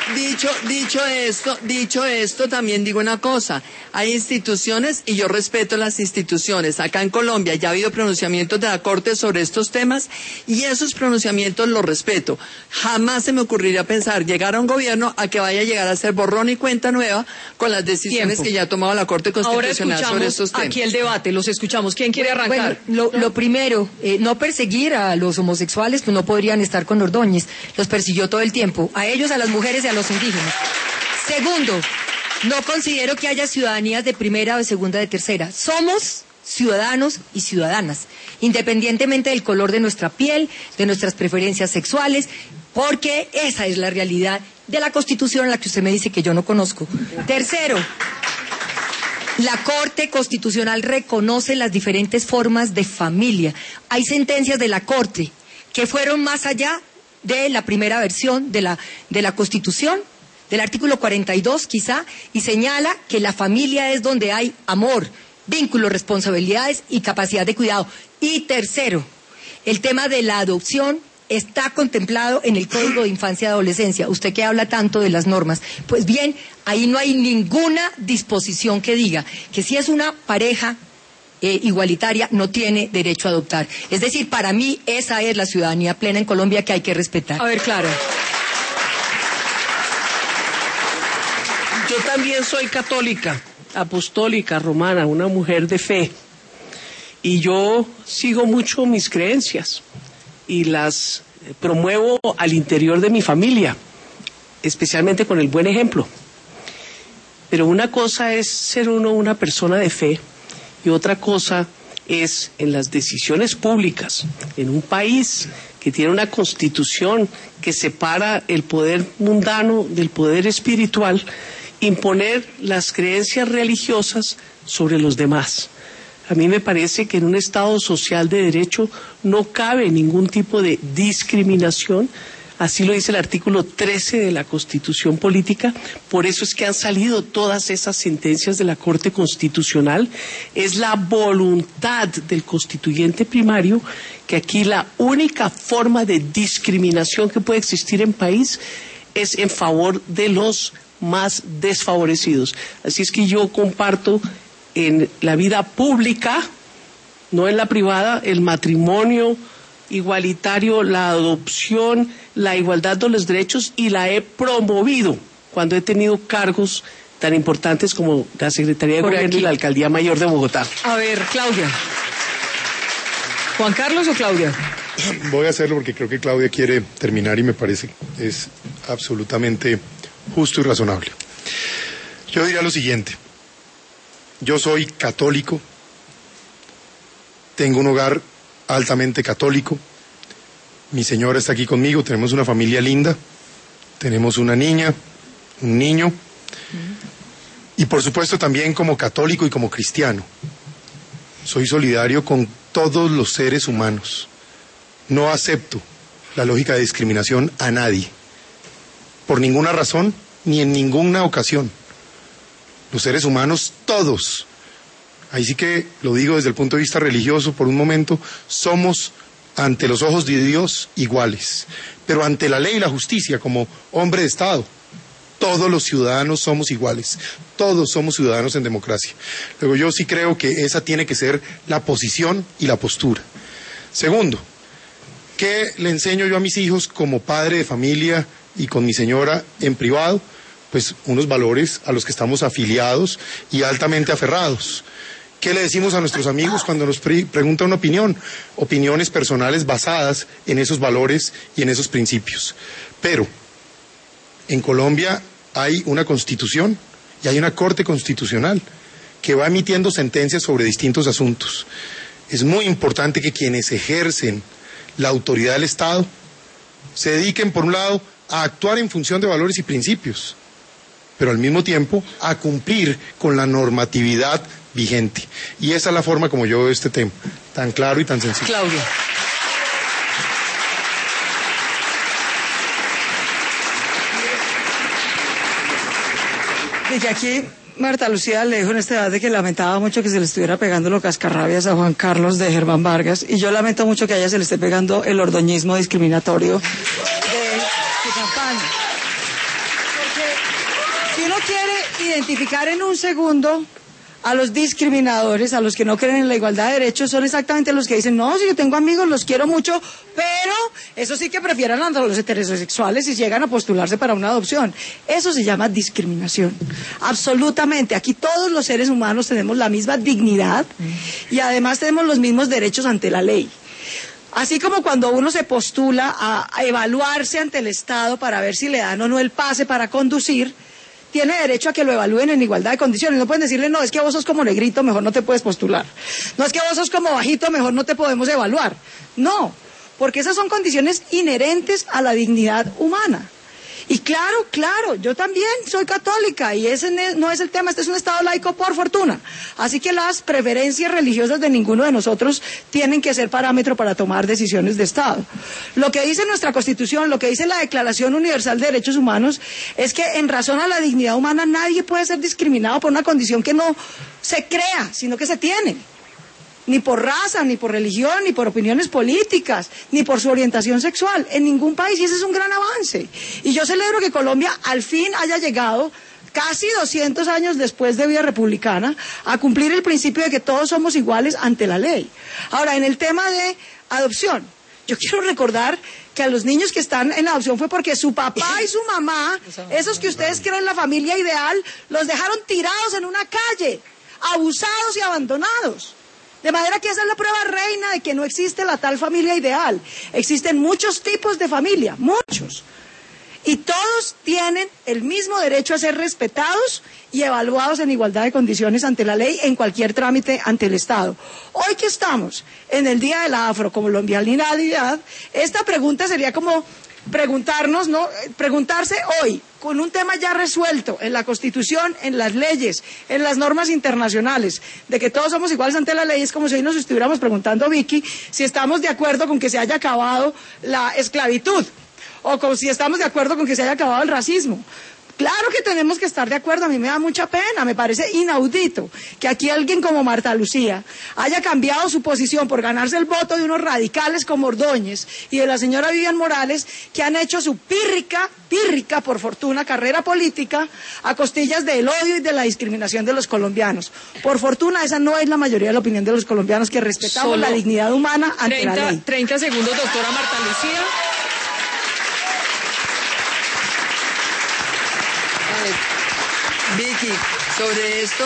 dicho, dicho esto, dicho esto, también digo una cosa. Hay instituciones y yo respeto las instituciones. Acá en Colombia ya ha habido pronunciamientos de la Corte sobre estos temas y esos pronunciamientos los respeto. Jamás se me ocurriría pensar llegar a un gobierno a que vaya a llegar a ser borrón y cuenta nueva con las decisiones Tiempo. que ya ha tomado la Corte Constitucional Ahora sobre estos escuchamos temas. aquí el debate, los escuchamos. ¿Quién quiere arrancar? Bueno, lo, lo primero, eh, no perseguir a los homosexuales, pues no podrían estar con Ordóñez. Los persiguió todo el tiempo. A ellos, a las mujeres y a los indígenas. Segundo, no considero que haya ciudadanías de primera, de segunda, de tercera. Somos ciudadanos y ciudadanas, independientemente del color de nuestra piel, de nuestras preferencias sexuales, porque esa es la realidad de la Constitución a la que usted me dice que yo no conozco. Tercero, la Corte Constitucional reconoce las diferentes formas de familia. Hay sentencias de la Corte que fueron más allá de la primera versión de la, de la Constitución, del artículo cuarenta y dos quizá, y señala que la familia es donde hay amor, vínculos, responsabilidades y capacidad de cuidado. Y tercero, el tema de la adopción está contemplado en el Código de Infancia y Adolescencia. Usted que habla tanto de las normas, pues bien, ahí no hay ninguna disposición que diga que si es una pareja eh, igualitaria no tiene derecho a adoptar. Es decir, para mí esa es la ciudadanía plena en Colombia que hay que respetar. A ver, claro. Yo también soy católica, apostólica, romana, una mujer de fe. Y yo sigo mucho mis creencias y las promuevo al interior de mi familia, especialmente con el buen ejemplo. Pero una cosa es ser uno una persona de fe y otra cosa es en las decisiones públicas, en un país que tiene una constitución que separa el poder mundano del poder espiritual, imponer las creencias religiosas sobre los demás. A mí me parece que en un Estado social de derecho no cabe ningún tipo de discriminación, así lo dice el artículo trece de la Constitución Política, por eso es que han salido todas esas sentencias de la Corte Constitucional. Es la voluntad del constituyente primario que aquí la única forma de discriminación que puede existir en país es en favor de los más desfavorecidos. Así es que yo comparto en la vida pública, no en la privada, el matrimonio igualitario, la adopción, la igualdad de los derechos, y la he promovido cuando he tenido cargos tan importantes como la Secretaría de Por Gobierno aquí. y la Alcaldía Mayor de Bogotá. A ver, Claudia. ¿Juan Carlos o Claudia? Voy a hacerlo porque creo que Claudia quiere terminar y me parece es absolutamente justo y razonable. Yo diría lo siguiente. Yo soy católico, tengo un hogar altamente católico, mi señora está aquí conmigo, tenemos una familia linda, tenemos una niña, un niño, y por supuesto también como católico y como cristiano, soy solidario con todos los seres humanos. No acepto la lógica de discriminación a nadie, por ninguna razón ni en ninguna ocasión. Los seres humanos, todos, ahí sí que lo digo desde el punto de vista religioso por un momento, somos ante los ojos de Dios iguales, pero ante la ley y la justicia como hombre de Estado, todos los ciudadanos somos iguales, todos somos ciudadanos en democracia. Luego yo sí creo que esa tiene que ser la posición y la postura. Segundo, ¿qué le enseño yo a mis hijos como padre de familia y con mi señora en privado? Pues unos valores a los que estamos afiliados y altamente aferrados. ¿Qué le decimos a nuestros amigos cuando nos pre preguntan una opinión? Opiniones personales basadas en esos valores y en esos principios. Pero en Colombia hay una constitución y hay una corte constitucional que va emitiendo sentencias sobre distintos asuntos. Es muy importante que quienes ejercen la autoridad del Estado se dediquen, por un lado, a actuar en función de valores y principios, pero al mismo tiempo a cumplir con la normatividad vigente. Y esa es la forma como yo veo este tema, tan claro y tan sencillo. Claudia. Y que aquí Marta Lucía le dijo en este debate que lamentaba mucho que se le estuviera pegando los cascarrabias a Juan Carlos de Germán Vargas, y yo lamento mucho que a ella se le esté pegando el ordoñismo discriminatorio de su campaña. identificar en un segundo a los discriminadores, a los que no creen en la igualdad de derechos, son exactamente los que dicen, no, si yo tengo amigos, los quiero mucho, pero eso sí que prefieran a los heterosexuales y llegan a postularse para una adopción. Eso se llama discriminación. Absolutamente. Aquí todos los seres humanos tenemos la misma dignidad y además tenemos los mismos derechos ante la ley. Así como cuando uno se postula a, a evaluarse ante el Estado para ver si le dan o no el pase para conducir, tiene derecho a que lo evalúen en igualdad de condiciones. No pueden decirle, no, es que vos sos como negrito, mejor no te puedes postular. No, es que vos sos como bajito, mejor no te podemos evaluar. No, porque esas son condiciones inherentes a la dignidad humana. Y claro, claro, yo también soy católica y ese no es el tema, este es un Estado laico por fortuna. Así que las preferencias religiosas de ninguno de nosotros tienen que ser parámetro para tomar decisiones de Estado. Lo que dice nuestra Constitución, lo que dice la Declaración Universal de Derechos Humanos, es que en razón a la dignidad humana nadie puede ser discriminado por una condición que no se crea, sino que se tiene. Ni por raza, ni por religión, ni por opiniones políticas, ni por su orientación sexual, en ningún país, y ese es un gran avance. Y yo celebro que Colombia al fin haya llegado, casi doscientos años después de vida republicana, a cumplir el principio de que todos somos iguales ante la ley. Ahora, en el tema de adopción, yo quiero recordar que a los niños que están en adopción fue porque su papá y su mamá, esos que ustedes creen la familia ideal, los dejaron tirados en una calle, abusados y abandonados. De manera que esa es la prueba reina de que no existe la tal familia ideal. Existen muchos tipos de familia, muchos. Y todos tienen el mismo derecho a ser respetados y evaluados en igualdad de condiciones ante la ley en cualquier trámite ante el Estado. Hoy que estamos en el Día de la Afrocolombianidad, esta pregunta sería como preguntarnos, ¿no? Preguntarse hoy, con un tema ya resuelto en la Constitución, en las leyes, en las normas internacionales, de que todos somos iguales ante la ley, es como si hoy nos estuviéramos preguntando, Vicky, si estamos de acuerdo con que se haya acabado la esclavitud, o con si estamos de acuerdo con que se haya acabado el racismo. Claro que tenemos que estar de acuerdo, a mí me da mucha pena, me parece inaudito que aquí alguien como Marta Lucía haya cambiado su posición por ganarse el voto de unos radicales como Ordóñez y de la señora Vivian Morales, que han hecho su pírrica, pírrica por fortuna, carrera política a costillas del odio y de la discriminación de los colombianos. Por fortuna esa no es la mayoría de la opinión de los colombianos, que respetamos Solo la dignidad humana ante treinta, la ley. treinta segundos, doctora Marta Lucía. Vicky, sobre esto,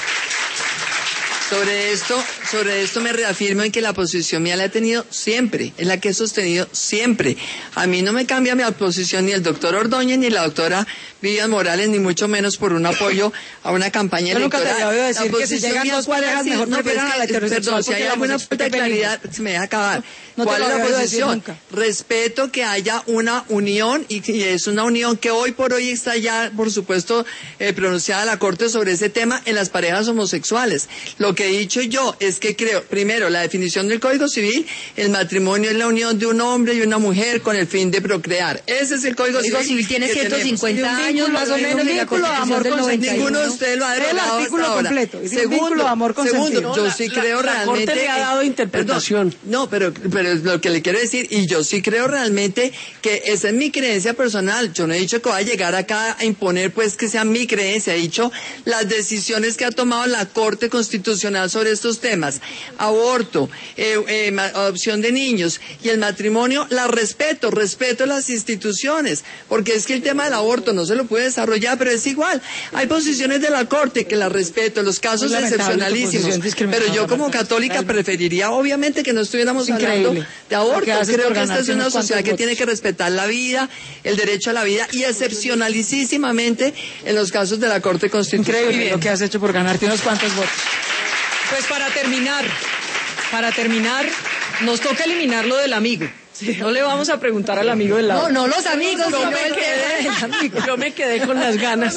sobre esto, sobre esto me reafirmo en que la posición mía la he tenido siempre, es la que he sostenido siempre. A mí no me cambia mi posición ni el doctor Ordóñez ni la doctora Vivian Morales, ni mucho menos por un apoyo a una campaña Yo nunca electoral. te había decir La que si posición llegan mía dos fue parejas, así. mejor No, pero prefieran es a la que, heterosexual, perdón, si porque hay la alguna homosexual falta de te claridad, se me deja acabar. No te ¿Cuál lo es la había decir posición? nunca. Respeto que haya una unión, y que es una unión que hoy por hoy está ya, por supuesto, eh, pronunciada la Corte sobre ese tema en las parejas homosexuales. Lo que he dicho yo es que creo, primero, la definición del Código Civil, el matrimonio es la unión de un hombre y una mujer con el fin de procrear. Ese es el Código El Código Civil. Civil tiene que ciento cincuenta tenemos. años más o menos, y la Constitución del noventa y uno. Ninguno de ustedes lo ha El derogado artículo hasta ahora. completo, y un Segundo, vínculo de amor consentido. segundo, yo No, sí la- creo la realmente... Corte le ha dado que- interpretación. Perdón, no, pero, pero lo que le quiero decir, y yo sí creo realmente que esa es mi creencia personal. Yo no he dicho que voy a llegar acá a imponer pues que sea mi creencia. He dicho las decisiones que ha tomado la Corte Constitucional sobre estos temas. Aborto, eh, eh, ma- adopción de niños y el matrimonio, la respeto, respeto las instituciones, porque es que el tema del aborto no se lo puede desarrollar, pero es igual. Hay posiciones de la Corte que las respeto, los casos Muy lamentable tu excepcionalísimos, posición discriminadora, pero yo como Marta. católica preferiría obviamente que no estuviéramos Es hablando increíble de lo aborto. que haces Creo por que esta es ganarte una unos sociedad cuantos que tiene que respetar la vida, el derecho a la vida, y excepcionalísimamente en los casos de la Corte Constitucional. Increíble lo que has hecho por ganarte unos cuantos votos. Pues para terminar, para terminar, nos toca eliminar lo del amigo. No le vamos a preguntar al amigo del lado. No, no los amigos, Yo sino me, el quedé, yo me quedé con las ganas.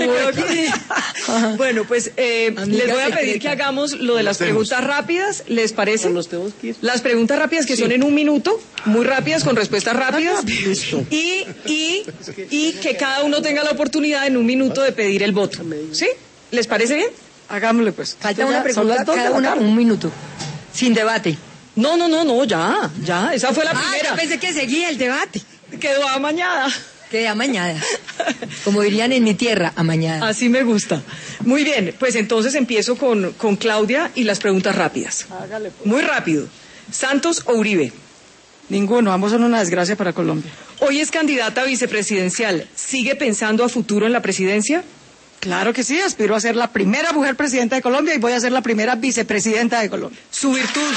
Bueno, pues eh, les voy a pedir que hagamos lo de las preguntas rápidas, ¿les parece? Nos tenemos que ir. Las preguntas rápidas que son en un minuto, muy rápidas, con respuestas rápidas. Y, y, y que cada uno tenga la oportunidad en un minuto de pedir el voto. ¿Sí? ¿Les parece bien? Hagámosle pues. Falta una Son pregunta las dos de cada la una, tarde. un minuto, sin debate. No, no, no, no, ya, ya. Esa fue la Ah, primera. yo pensé que seguía el debate. Quedó amañada. Quedé amañada. Como dirían en mi tierra, amañada. Así me gusta. Muy bien, pues entonces empiezo con, con Claudia y las preguntas rápidas. Hágale, pues. Muy rápido. ¿Santos o Uribe? Ninguno, ambos son una desgracia para Colombia. Hoy es candidata a vicepresidencial. ¿Sigue pensando a futuro en la presidencia? Claro que sí, aspiro a ser la primera mujer presidenta de Colombia y voy a ser la primera vicepresidenta de Colombia. Su virtud.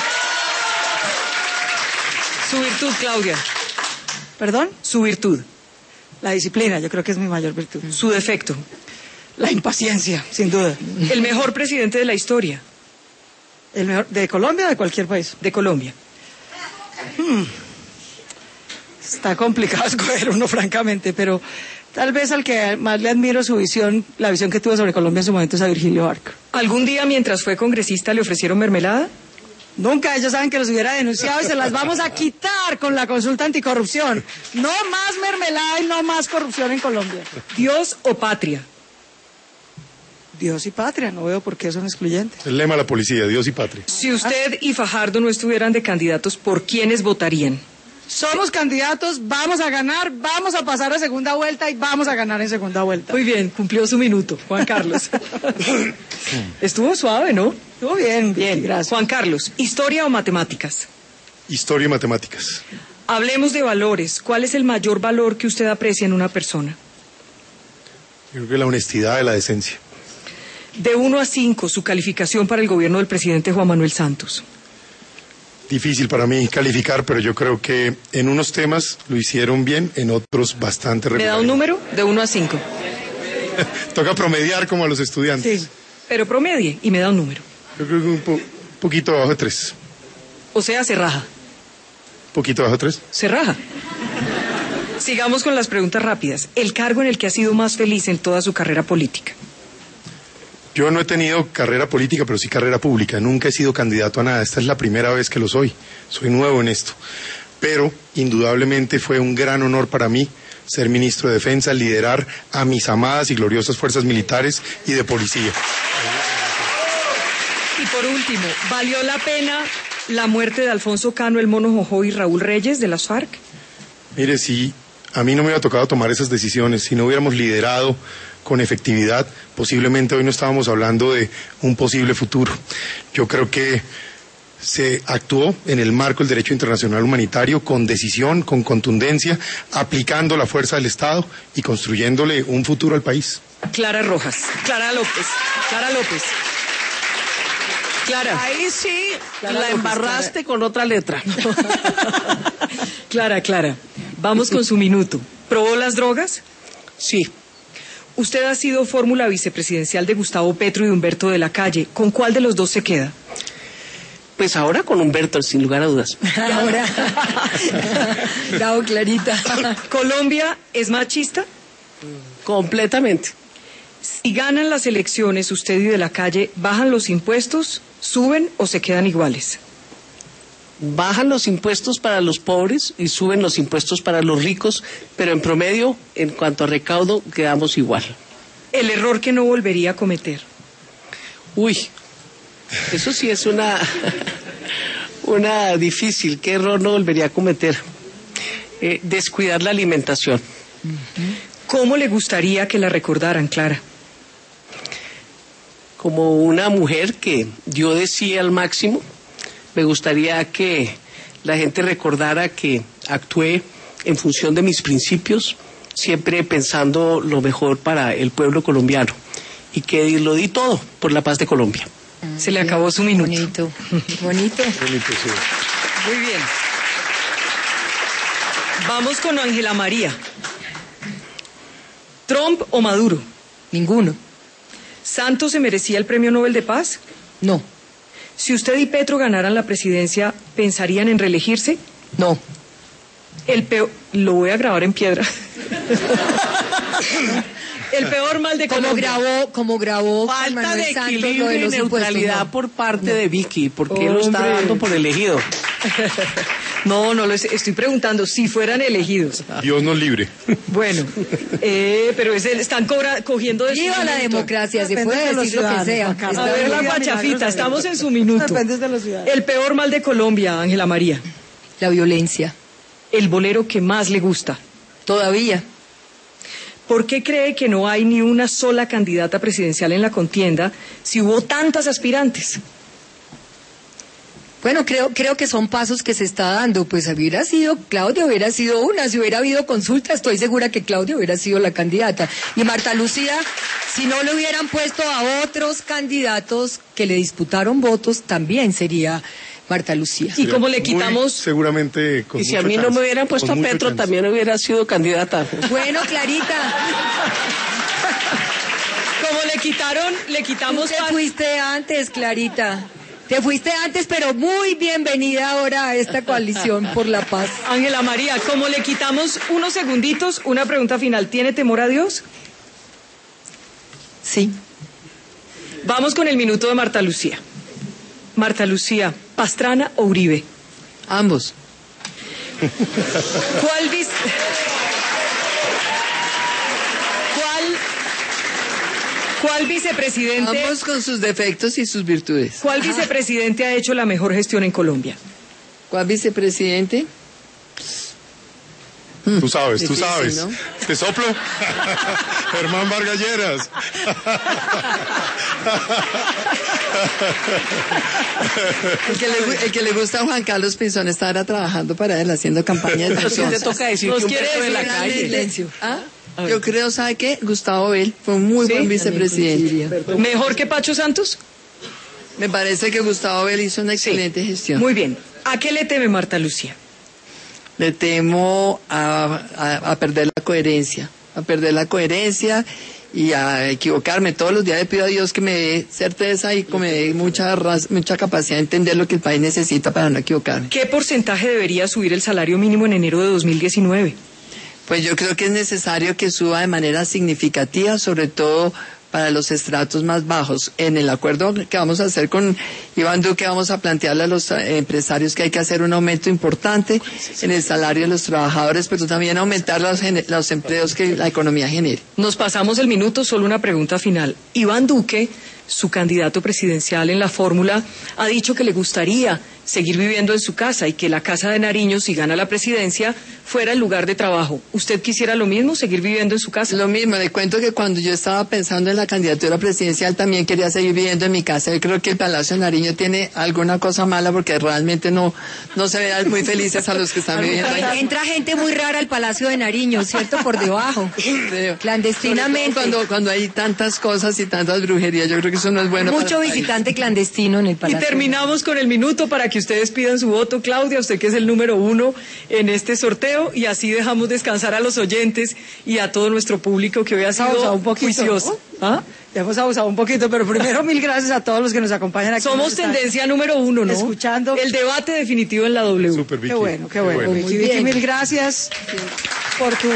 Su virtud, Claudia. ¿Perdón? Su virtud. La disciplina, yo creo que es mi mayor virtud. Su defecto. La impaciencia, sin duda. El mejor presidente de la historia. ¿El mejor de Colombia o de cualquier país? De Colombia. Hmm. Está complicado escoger uno, francamente, pero tal vez al que más le admiro su visión, la visión que tuvo sobre Colombia en su momento es a Virgilio Barco. ¿Algún día mientras fue congresista le ofrecieron mermelada? Nunca, ellos saben que los hubiera denunciado y se las vamos a quitar con la consulta anticorrupción. No más mermelada y no más corrupción en Colombia. ¿Dios o patria? Dios y patria, no veo por qué son excluyentes. El lema de la policía, Dios y patria. Si usted y Fajardo no estuvieran de candidatos, ¿por quiénes votarían? Somos candidatos, vamos a ganar, vamos a pasar a segunda vuelta y vamos a ganar en segunda vuelta. Muy bien, cumplió su minuto, Juan Carlos. Estuvo suave, ¿no? Estuvo bien, bien, gracias. Juan Carlos, ¿historia o matemáticas? Historia y matemáticas. Hablemos de valores. ¿Cuál es el mayor valor que usted aprecia en una persona? Yo creo que la honestidad y la decencia. De uno a cinco, su calificación para el gobierno del presidente Juan Manuel Santos. Difícil para mí calificar, pero yo creo que en unos temas lo hicieron bien, en otros bastante ¿Me regular. da un número? De uno a cinco. Toca promediar como a los estudiantes. Sí, pero promedie y me da un número. Yo creo que un po- poquito abajo de tres. O sea, se raja. Poquito abajo de tres. Se raja. Sigamos con las preguntas rápidas. El cargo en el que ha sido más feliz en toda su carrera política. Yo no he tenido carrera política, pero sí carrera pública. Nunca he sido candidato a nada. Esta es la primera vez que lo soy. Soy nuevo en esto. Pero, indudablemente, fue un gran honor para mí ser ministro de Defensa, liderar a mis amadas y gloriosas fuerzas militares y de policía. Y por último, ¿valió la pena la muerte de Alfonso Cano, el Mono Jojo y Raúl Reyes de las FARC? Mire, si a mí no me hubiera tocado tomar esas decisiones, si no hubiéramos liderado con efectividad, posiblemente hoy no estábamos hablando de un posible futuro. Yo creo que se actuó en el marco del derecho internacional humanitario con decisión, con contundencia, aplicando la fuerza del Estado y construyéndole un futuro al país. Clara Rojas. Clara López. Clara López. Clara. Ahí sí Clara la López, embarraste Clara. con otra letra. Clara, Clara. Vamos con su minuto. ¿Probó las drogas? Sí. Usted ha sido fórmula vicepresidencial de Gustavo Petro y de Humberto de la Calle. ¿Con cuál de los dos se queda? Pues ahora con Humberto, sin lugar a dudas. Ahora. Bravo, Clarita. ¿Colombia es machista? Completamente. Si ganan las elecciones usted y de la Calle, ¿bajan los impuestos, suben o se quedan iguales? Bajan los impuestos para los pobres y suben los impuestos para los ricos, pero en promedio, en cuanto a recaudo, quedamos igual. El error que no volvería a cometer. Uy, eso sí es una, una difícil. ¿Qué error no volvería a cometer? Eh, descuidar la alimentación. ¿Cómo le gustaría que la recordaran, Clara? Como una mujer que dio de sí al máximo, me gustaría que la gente recordara que actué en función de mis principios, siempre pensando lo mejor para el pueblo colombiano y que lo di todo por la paz de Colombia. Se le acabó su minuto. Bonito, bonito. Bonito, sí. Muy bien. Vamos con Ángela María. ¿Trump o Maduro? Ninguno. ¿Santos se merecía el Premio Nobel de Paz? No, Si usted y Petro ganaran la presidencia, ¿pensarían en reelegirse? no. El peor... Lo voy a grabar en piedra. El peor mal de Como Colombia. grabó, como grabó Juan Falta Manuel de Santos lo equilibrio de y los neutralidad impuestos, no. por parte de Vicky, porque lo está Hombre. dando por elegido. No, no lo es- estoy preguntando si fueran elegidos. Dios nos libre. Bueno, eh, pero es el- están cobra- cogiendo de su Viva la minuto. democracia, se Depende puede de los decir lo que ciudadanos, sea. Juan Carlos. A Está ver, la bien. pachafita, estamos en su minuto. Depende de los ciudadanos. El peor mal de Colombia, Ángela María. La violencia, El bolero que más le gusta. todavía. ¿Por qué cree que no hay ni una sola candidata presidencial en la contienda si hubo tantas aspirantes? Bueno, creo, creo que son pasos que se está dando. Pues hubiera sido, Claudia hubiera sido una, si hubiera habido consulta, estoy segura que Claudia hubiera sido la candidata. Y Marta Lucía, si no le hubieran puesto a otros candidatos que le disputaron votos, también sería Marta Lucía. ¿Y cómo le quitamos? Muy seguramente con Y si a mucha mí no chance, me hubieran puesto a con mucha Petro, chance. también hubiera sido candidata. Bueno, Clarita, Como le quitaron, le tú quitamos... te pa- fuiste antes, Clarita. Te fuiste antes, pero muy bienvenida ahora a esta coalición por la paz. Ángela María, como le quitamos unos segunditos, una pregunta final. ¿Tiene temor a Dios? Sí. Vamos con el minuto de Marta Lucía. Marta Lucía, ¿Pastrana o Uribe? Ambos. ¿Cuál vis... ¿Cuál... ¿Cuál vicepresidente... Ambos con sus defectos y sus virtudes. ¿Cuál vicepresidente ha hecho la mejor gestión en Colombia? ¿Cuál vicepresidente? Tú sabes, tú Difícil, sabes. ¿no? ¿Te soplo? Germán Vargas Lleras. El que, le, gu- el que le gusta a Juan Carlos Pinzón está ahora trabajando para él, haciendo campaña de Pero sí te defensa. toca decir Nos que un quiere Petro de la decir calle. Silencio. ¿Ah? Yo creo, ¿sabe qué? Gustavo Bell fue un muy ¿Sí? buen vicepresidente. ¿Mejor que Pacho Santos? Me parece que Gustavo Bell hizo una excelente gestión. Muy bien. ¿A qué le teme Marta Lucía? Le temo a, a, a perder la coherencia, a perder la coherencia y a equivocarme. Todos los días le pido a Dios que me dé certeza y que me dé mucha, raz- mucha capacidad de entender lo que el país necesita para no equivocarme. ¿Qué porcentaje debería subir el salario mínimo en enero de dos mil diecinueve? Pues yo creo que es necesario que suba de manera significativa, sobre todo para los estratos más bajos. En el acuerdo que vamos a hacer con Iván Duque vamos a plantearle a los eh, empresarios que hay que hacer un aumento importante en el salario de los trabajadores, pero también aumentar los, gene- los empleos que la economía genere. Nos pasamos el minuto, solo una pregunta final. Iván Duque, su candidato presidencial en la fórmula, ha dicho que le gustaría seguir viviendo en su casa y que la Casa de Nariño, si gana la presidencia, fuera el lugar de trabajo. ¿Usted quisiera lo mismo, seguir viviendo en su casa? Lo mismo, le cuento que cuando yo estaba pensando en la candidatura presidencial también quería seguir viviendo en mi casa. Yo creo que el Palacio de Nariño tiene alguna cosa mala porque realmente no, no se vean muy felices a los que están viviendo ahí. Entra gente muy rara al Palacio de Nariño, ¿cierto? Por debajo. Creo. Clandestinamente. Sobre todo Cuando, cuando hay tantas cosas y tantas brujerías, yo creo que eso no es bueno. Mucho para el país. visitante clandestino en el Y Palacio. terminamos con el minuto para que ustedes pidan su voto. Claudia, usted que es el número uno en este sorteo, y así dejamos descansar a los oyentes y a todo nuestro público que hoy ha Hemos abusado sido un poquito, juicioso. ¿no? ¿Ah? Ya hemos abusado un poquito, pero primero mil gracias a todos los que nos acompañan aquí. Somos Nos están tendencia número uno, ¿no? escuchando. El debate definitivo en la W. Super Vicky. Qué bueno, qué bueno. Vicky, Muy Vicky, bien. mil gracias por tu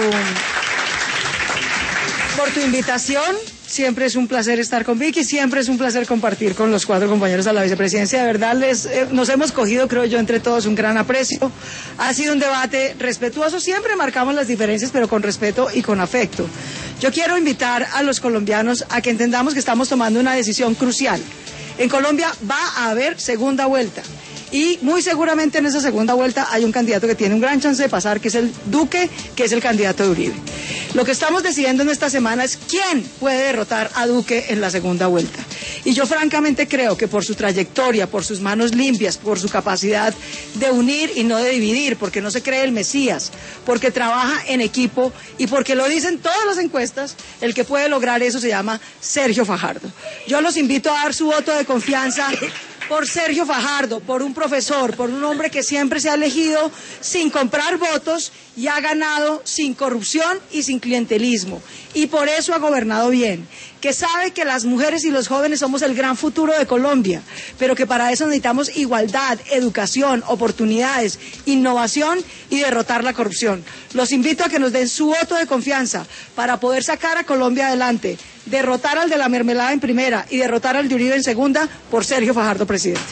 por tu invitación. Siempre es un placer estar con Vicky, siempre es un placer compartir con los cuatro compañeros a la vicepresidencia. De verdad, les, eh, nos hemos cogido, creo yo, entre todos un gran aprecio. Ha sido un debate respetuoso, siempre marcamos las diferencias, pero con respeto y con afecto. Yo quiero invitar a los colombianos a que entendamos que estamos tomando una decisión crucial. En Colombia va a haber segunda vuelta. Y muy seguramente en esa segunda vuelta hay un candidato que tiene un gran chance de pasar, que es el Duque, que es el candidato de Uribe. Lo que estamos decidiendo en esta semana es quién puede derrotar a Duque en la segunda vuelta. Y yo francamente creo que por su trayectoria, por sus manos limpias, por su capacidad de unir y no de dividir, porque no se cree el Mesías, porque trabaja en equipo y porque lo dicen todas las encuestas, el que puede lograr eso se llama Sergio Fajardo. Yo los invito a dar su voto de confianza por Sergio Fajardo, por un profesor, por un hombre que siempre se ha elegido sin comprar votos y ha ganado sin corrupción y sin clientelismo. Y por eso ha gobernado bien, que sabe que las mujeres y los jóvenes somos el gran futuro de Colombia, pero que para eso necesitamos igualdad, educación, oportunidades, innovación y derrotar la corrupción. Los invito a que nos den su voto de confianza para poder sacar a Colombia adelante, derrotar al de la mermelada en primera y derrotar al de Uribe en segunda por Sergio Fajardo, presidente.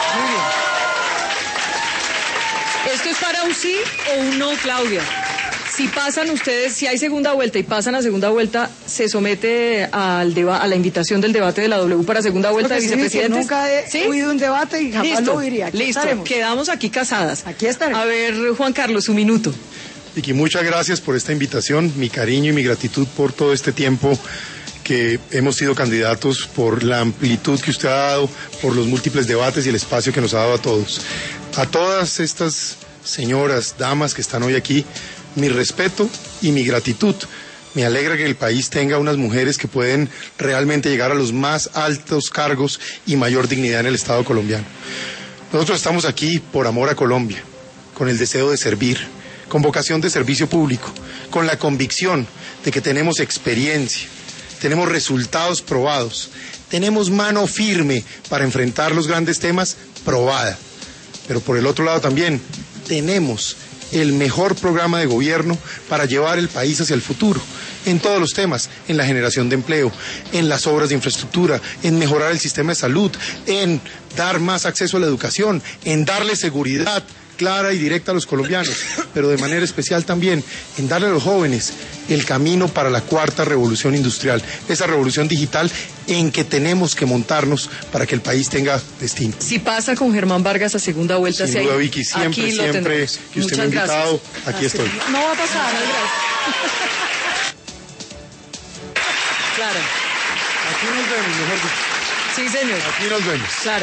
¿Esto es para un sí o un no, Claudia? Si pasan ustedes, si hay segunda vuelta y pasan a segunda vuelta, ¿se somete al deba- a la invitación del debate de la W para segunda vuelta de Porque sí, vicepresidentes? nunca he ¿Sí? oído un debate y jamás Listo, lo oiría. Aquí listo. estaremos. Quedamos aquí casadas. Aquí estaremos. A ver, Juan Carlos, un minuto. Vicky, muchas gracias por esta invitación, mi cariño y mi gratitud por todo este tiempo que hemos sido candidatos, por la amplitud que usted ha dado, por los múltiples debates y el espacio que nos ha dado a todos. A todas estas señoras, damas que están hoy aquí, mi respeto y mi gratitud. Me alegra que el país tenga unas mujeres que pueden realmente llegar a los más altos cargos y mayor dignidad en el Estado colombiano. Nosotros estamos aquí por amor a Colombia, con el deseo de servir, con vocación de servicio público, con la convicción de que tenemos experiencia, tenemos resultados probados, tenemos mano firme para enfrentar los grandes temas probada. Pero por el otro lado también tenemos el mejor programa de gobierno para llevar el país hacia el futuro, en todos los temas, en la generación de empleo, en las obras de infraestructura, en mejorar el sistema de salud, en dar más acceso a la educación, en darle seguridad clara y directa a los colombianos, pero de manera especial también en darle a los jóvenes el camino para la cuarta revolución industrial, esa revolución digital en que tenemos que montarnos para que el país tenga destino. Si pasa con Germán Vargas a segunda vuelta, sin duda, Vicky, siempre, aquí siempre tendremos. que usted Muchas me ha invitado, gracias. aquí estoy. No va a pasar, gracias. Claro. Aquí nos vemos, mejor dicho. Sí, señor. Aquí nos vemos. Claro.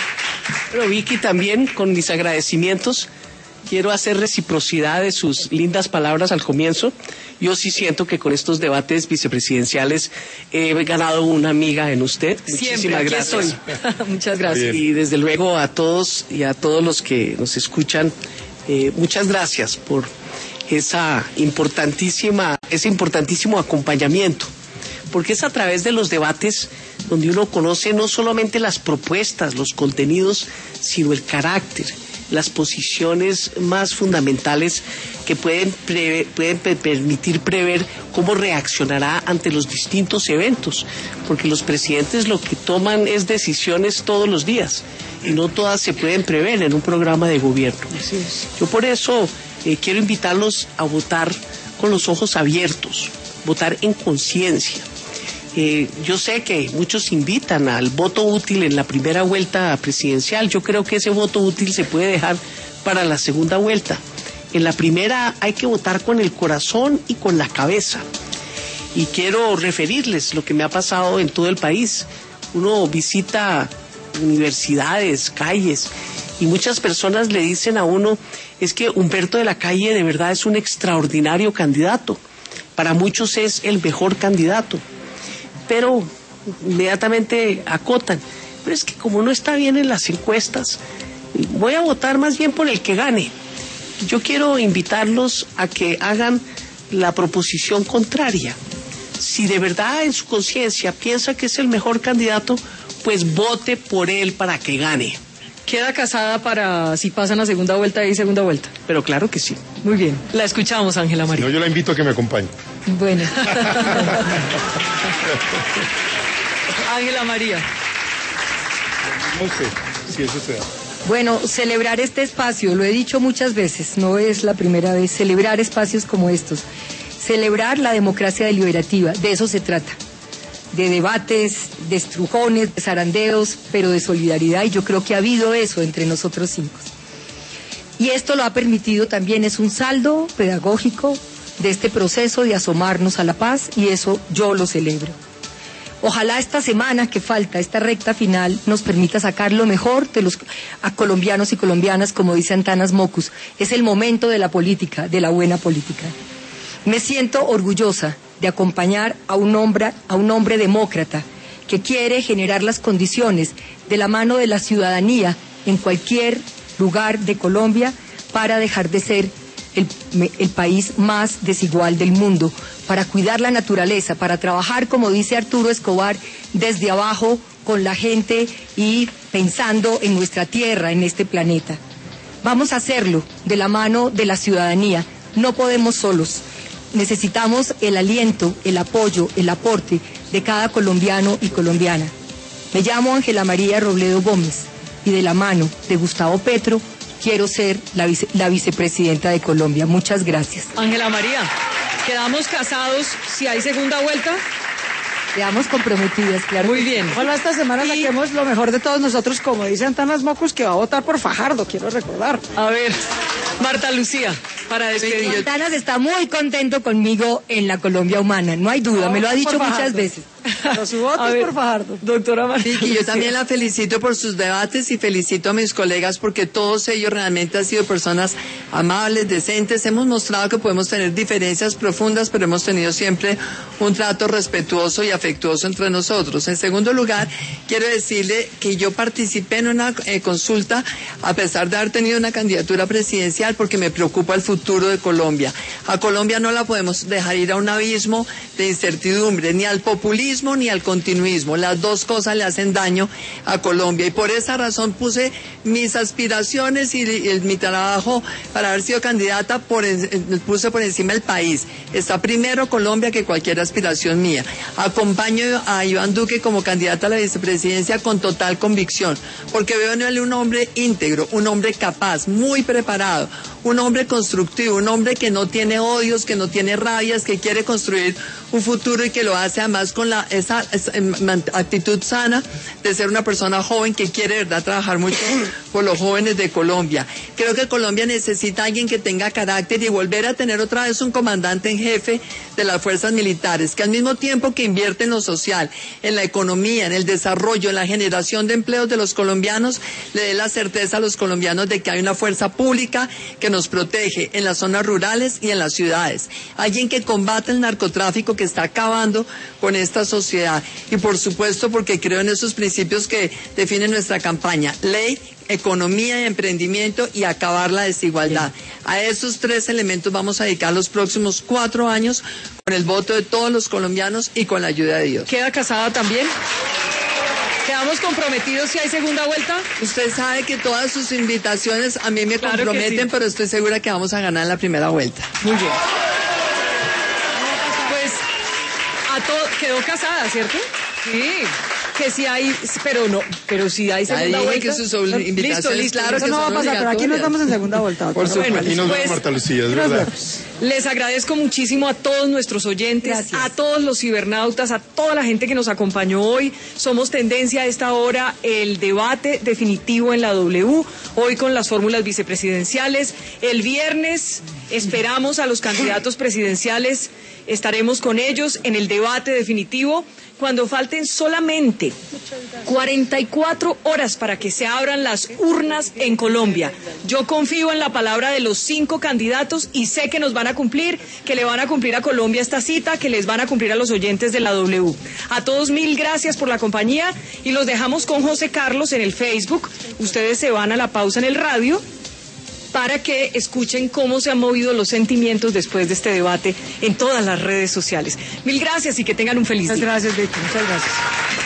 Pero Vicky, también con mis agradecimientos, quiero hacer reciprocidad de sus lindas palabras al comienzo. Yo sí siento que con estos debates vicepresidenciales he ganado una amiga en usted. Siempre, Muchísimas aquí gracias. estoy. Muchas gracias. Y desde luego a todos y a todos los que nos escuchan, eh, muchas gracias por esa importantísima, ese importantísimo acompañamiento. Porque es a través de los debates donde uno conoce no solamente las propuestas, los contenidos, sino el carácter, las posiciones más fundamentales que pueden, preve, pueden permitir prever cómo reaccionará ante los distintos eventos, porque los presidentes lo que toman es decisiones todos los días y no todas se pueden prever en un programa de gobierno. Yo por eso eh, quiero invitarlos a votar con los ojos abiertos, votar en conciencia. Eh, yo sé que muchos invitan al voto útil en la primera vuelta presidencial. Yo creo que ese voto útil se puede dejar para la segunda vuelta. En la primera hay que votar con el corazón y con la cabeza. Y quiero referirles lo que me ha pasado en todo el país. Uno visita universidades, calles, y muchas personas le dicen a uno, es que Humberto de la Calle de verdad es un extraordinario candidato. Para muchos es el mejor candidato. Pero inmediatamente acotan, pero es que como no está bien en las encuestas, voy a votar más bien por el que gane. Yo quiero invitarlos a que hagan la proposición contraria. Si de verdad en su conciencia piensa que es el mejor candidato, pues vote por él para que gane. ¿Queda casada para si pasan a segunda vuelta y segunda vuelta? Pero claro que sí. Muy bien. La escuchamos, Ángela María. No, yo la invito a que me acompañe. Bueno. Ángela María. No sé si eso se da. Bueno, celebrar este espacio, lo he dicho muchas veces, no es la primera vez, celebrar espacios como estos, celebrar la democracia deliberativa, de eso se trata, de debates, de estrujones, de zarandeos, pero de solidaridad, y yo creo que ha habido eso entre nosotros cinco. Y esto lo ha permitido también, es un saldo pedagógico de este proceso de asomarnos a la paz, y eso yo lo celebro. Ojalá esta semana que falta, esta recta final, nos permita sacar lo mejor de los a colombianos y colombianas, como dice Antanas Mocus. Es el momento de la política, de la buena política. Me siento orgullosa de acompañar a un hombre, a un hombre demócrata que quiere generar las condiciones de la mano de la ciudadanía en cualquier lugar de Colombia para dejar de ser el, el país más desigual del mundo, para cuidar la naturaleza, para trabajar, como dice Arturo Escobar, desde abajo con la gente y pensando en nuestra tierra, en este planeta. Vamos a hacerlo de la mano de la ciudadanía, no podemos solos. Necesitamos el aliento, el apoyo, el aporte de cada colombiano y colombiana. Me llamo Ángela María Robledo Gómez y de la mano de Gustavo Petro quiero ser la, vice, la vicepresidenta de Colombia. Muchas gracias. Ángela María, ¿quedamos casados si hay segunda vuelta? Quedamos comprometidas, claro. Muy bien. Ojalá esta semana Y- saquemos lo mejor de todos nosotros, como dice Antanas Mocus, que va a votar por Fajardo, quiero recordar. A ver, Marta Lucía. para despedir. Montanas está muy contento conmigo en la Colombia Humana, no hay duda, No, me lo ha por dicho Fajardo. muchas veces. Los votos A ver, por Fajardo. Doctora María. Vicky, yo también la felicito por sus debates y felicito a mis colegas porque todos ellos realmente han sido personas amables, decentes. Hemos mostrado que podemos tener diferencias profundas, pero hemos tenido siempre un trato respetuoso y afectuoso entre nosotros. En segundo lugar, quiero decirle que yo participé en una eh, consulta a pesar de haber tenido una candidatura presidencial porque me preocupa el futuro de Colombia. A Colombia no la podemos dejar ir a un abismo de incertidumbre, ni al populismo ni al continuismo. Las dos cosas le hacen daño a Colombia y por esa razón puse mis aspiraciones y, y mi trabajo para haber sido candidata, por en, puse por encima el país. Está primero Colombia que cualquier aspiración mía. Acompaño a Iván Duque como candidata a la vicepresidencia con total convicción, porque veo en él un hombre íntegro, un hombre capaz, muy preparado, un hombre constructivo, un hombre que no tiene odios, que no tiene rabias, que quiere construir un futuro y que lo hace además con la, esa, esa actitud sana de ser una persona joven que quiere de verdad trabajar mucho por los jóvenes de Colombia. Creo que Colombia necesita a alguien que tenga carácter y volver a tener otra vez un comandante en jefe de las fuerzas militares, que al mismo tiempo que invierte en lo social, en la economía, en el desarrollo, en la generación de empleos de los colombianos, le dé la certeza a los colombianos de que hay una fuerza pública que nos protege en las zonas rurales y en las ciudades. Alguien que combate el narcotráfico que está acabando con esta sociedad. Y por supuesto porque creo en esos principios que definen nuestra campaña: ley, economía y emprendimiento y acabar la desigualdad. A esos tres elementos vamos a dedicar los próximos cuatro años con el voto de todos los colombianos y con la ayuda de Dios. ¿Queda casada también? ¿Quedamos comprometidos si hay segunda vuelta? Usted sabe que todas sus invitaciones a mí me Claro que comprometen, sí. pero estoy segura que vamos a ganar en la primera vuelta. Muy bien. Pues a todo quedó casada, ¿cierto? Sí. Que si hay, pero no, pero si hay Ya segunda dije vuelta. que sus obli- invitaciones, listo, listo. claro Eso que no va a son pasar, pero aquí no obligatorias. estamos en segunda vuelta. Por doctora. supuesto. Aquí nos Pues, vemos, Marta Lucía, es nos verdad. vemos. Les agradezco muchísimo a todos nuestros oyentes, Gracias. a todos los cibernautas, a toda la gente que nos acompañó hoy. Somos tendencia a esta hora, el debate definitivo en la W, hoy con las fórmulas vicepresidenciales. El viernes esperamos a los candidatos presidenciales, estaremos con ellos en el debate definitivo. Cuando falten solamente cuarenta y cuatro horas para que se abran las urnas en Colombia. Yo confío en la palabra de los cinco candidatos y sé que nos van a cumplir, que le van a cumplir a Colombia esta cita, que les van a cumplir a los oyentes de la W. A todos mil gracias por la compañía y los dejamos con José Carlos en el Facebook. Ustedes se van a la pausa en el radio para que escuchen cómo se han movido los sentimientos después de este debate en todas las redes sociales. Mil gracias y que tengan un feliz Muchas día. gracias, Vicky. Muchas gracias.